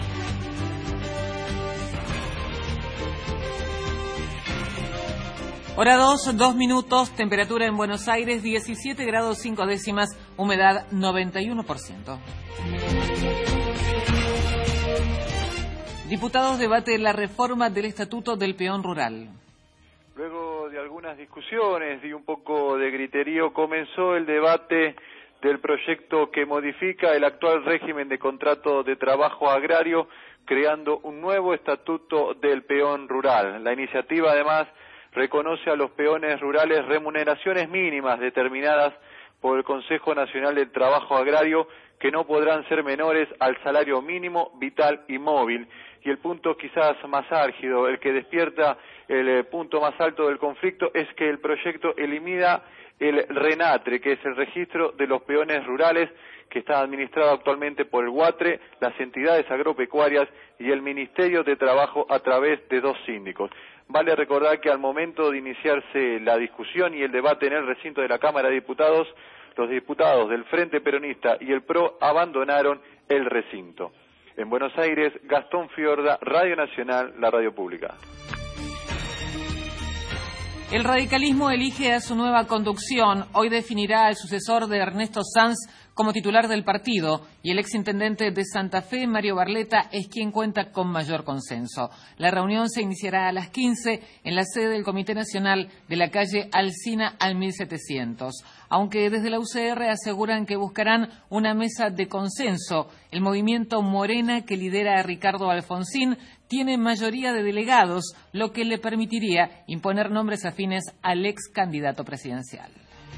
[SPEAKER 16] Hora dos, dos minutos, temperatura en Buenos Aires, diecisiete grados cinco décimas, humedad noventa y uno por ciento. Diputados debate la reforma del Estatuto del Peón Rural.
[SPEAKER 2] Luego de algunas discusiones y un poco de griterío, comenzó el debate del proyecto que modifica el actual régimen de contrato de trabajo agrario, creando un nuevo Estatuto del Peón Rural. La iniciativa, además, reconoce a los peones rurales remuneraciones mínimas determinadas por el Consejo Nacional del Trabajo Agrario, que no podrán ser menores al salario mínimo, vital y móvil. Y el punto quizás más álgido, el que despierta el punto más alto del conflicto, es que el proyecto elimina el RENATRE, que es el registro de los peones rurales, que está administrado actualmente por el UATRE, las entidades agropecuarias y el Ministerio de Trabajo a través de dos síndicos. Vale recordar que al momento de iniciarse la discusión y el debate en el recinto de la Cámara de Diputados, los diputados del Frente Peronista y el PRO abandonaron el recinto. En Buenos Aires, Gastón Fiorda, Radio Nacional, la radio pública.
[SPEAKER 16] El radicalismo elige a su nueva conducción. Hoy definirá al sucesor de Ernesto Sanz como titular del partido y el exintendente de Santa Fe, Mario Barletta, es quien cuenta con mayor consenso. La reunión se iniciará a las quince en la sede del Comité Nacional de la calle Alsina al mil setecientos. Aunque desde la U C R aseguran que buscarán una mesa de consenso, el movimiento Morena, que lidera a Ricardo Alfonsín, tiene mayoría de delegados, lo que le permitiría imponer nombres afines al ex candidato presidencial.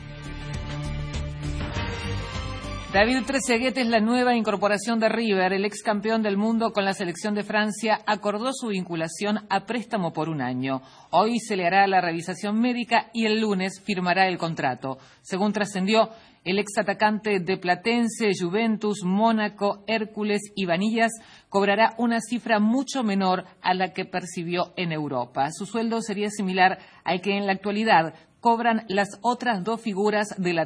[SPEAKER 16] David Trezeguet es la nueva incorporación de River. El ex campeón del mundo con la selección de Francia acordó su vinculación a préstamo por un año. Hoy se le hará la revisación médica y el lunes firmará el contrato. Según trascendió, el ex atacante de Platense, Juventus, Mónaco, Hércules y Vanillas cobrará una cifra mucho menor a la que percibió en Europa. Su sueldo sería similar al que en la actualidad cobran las otras dos figuras de la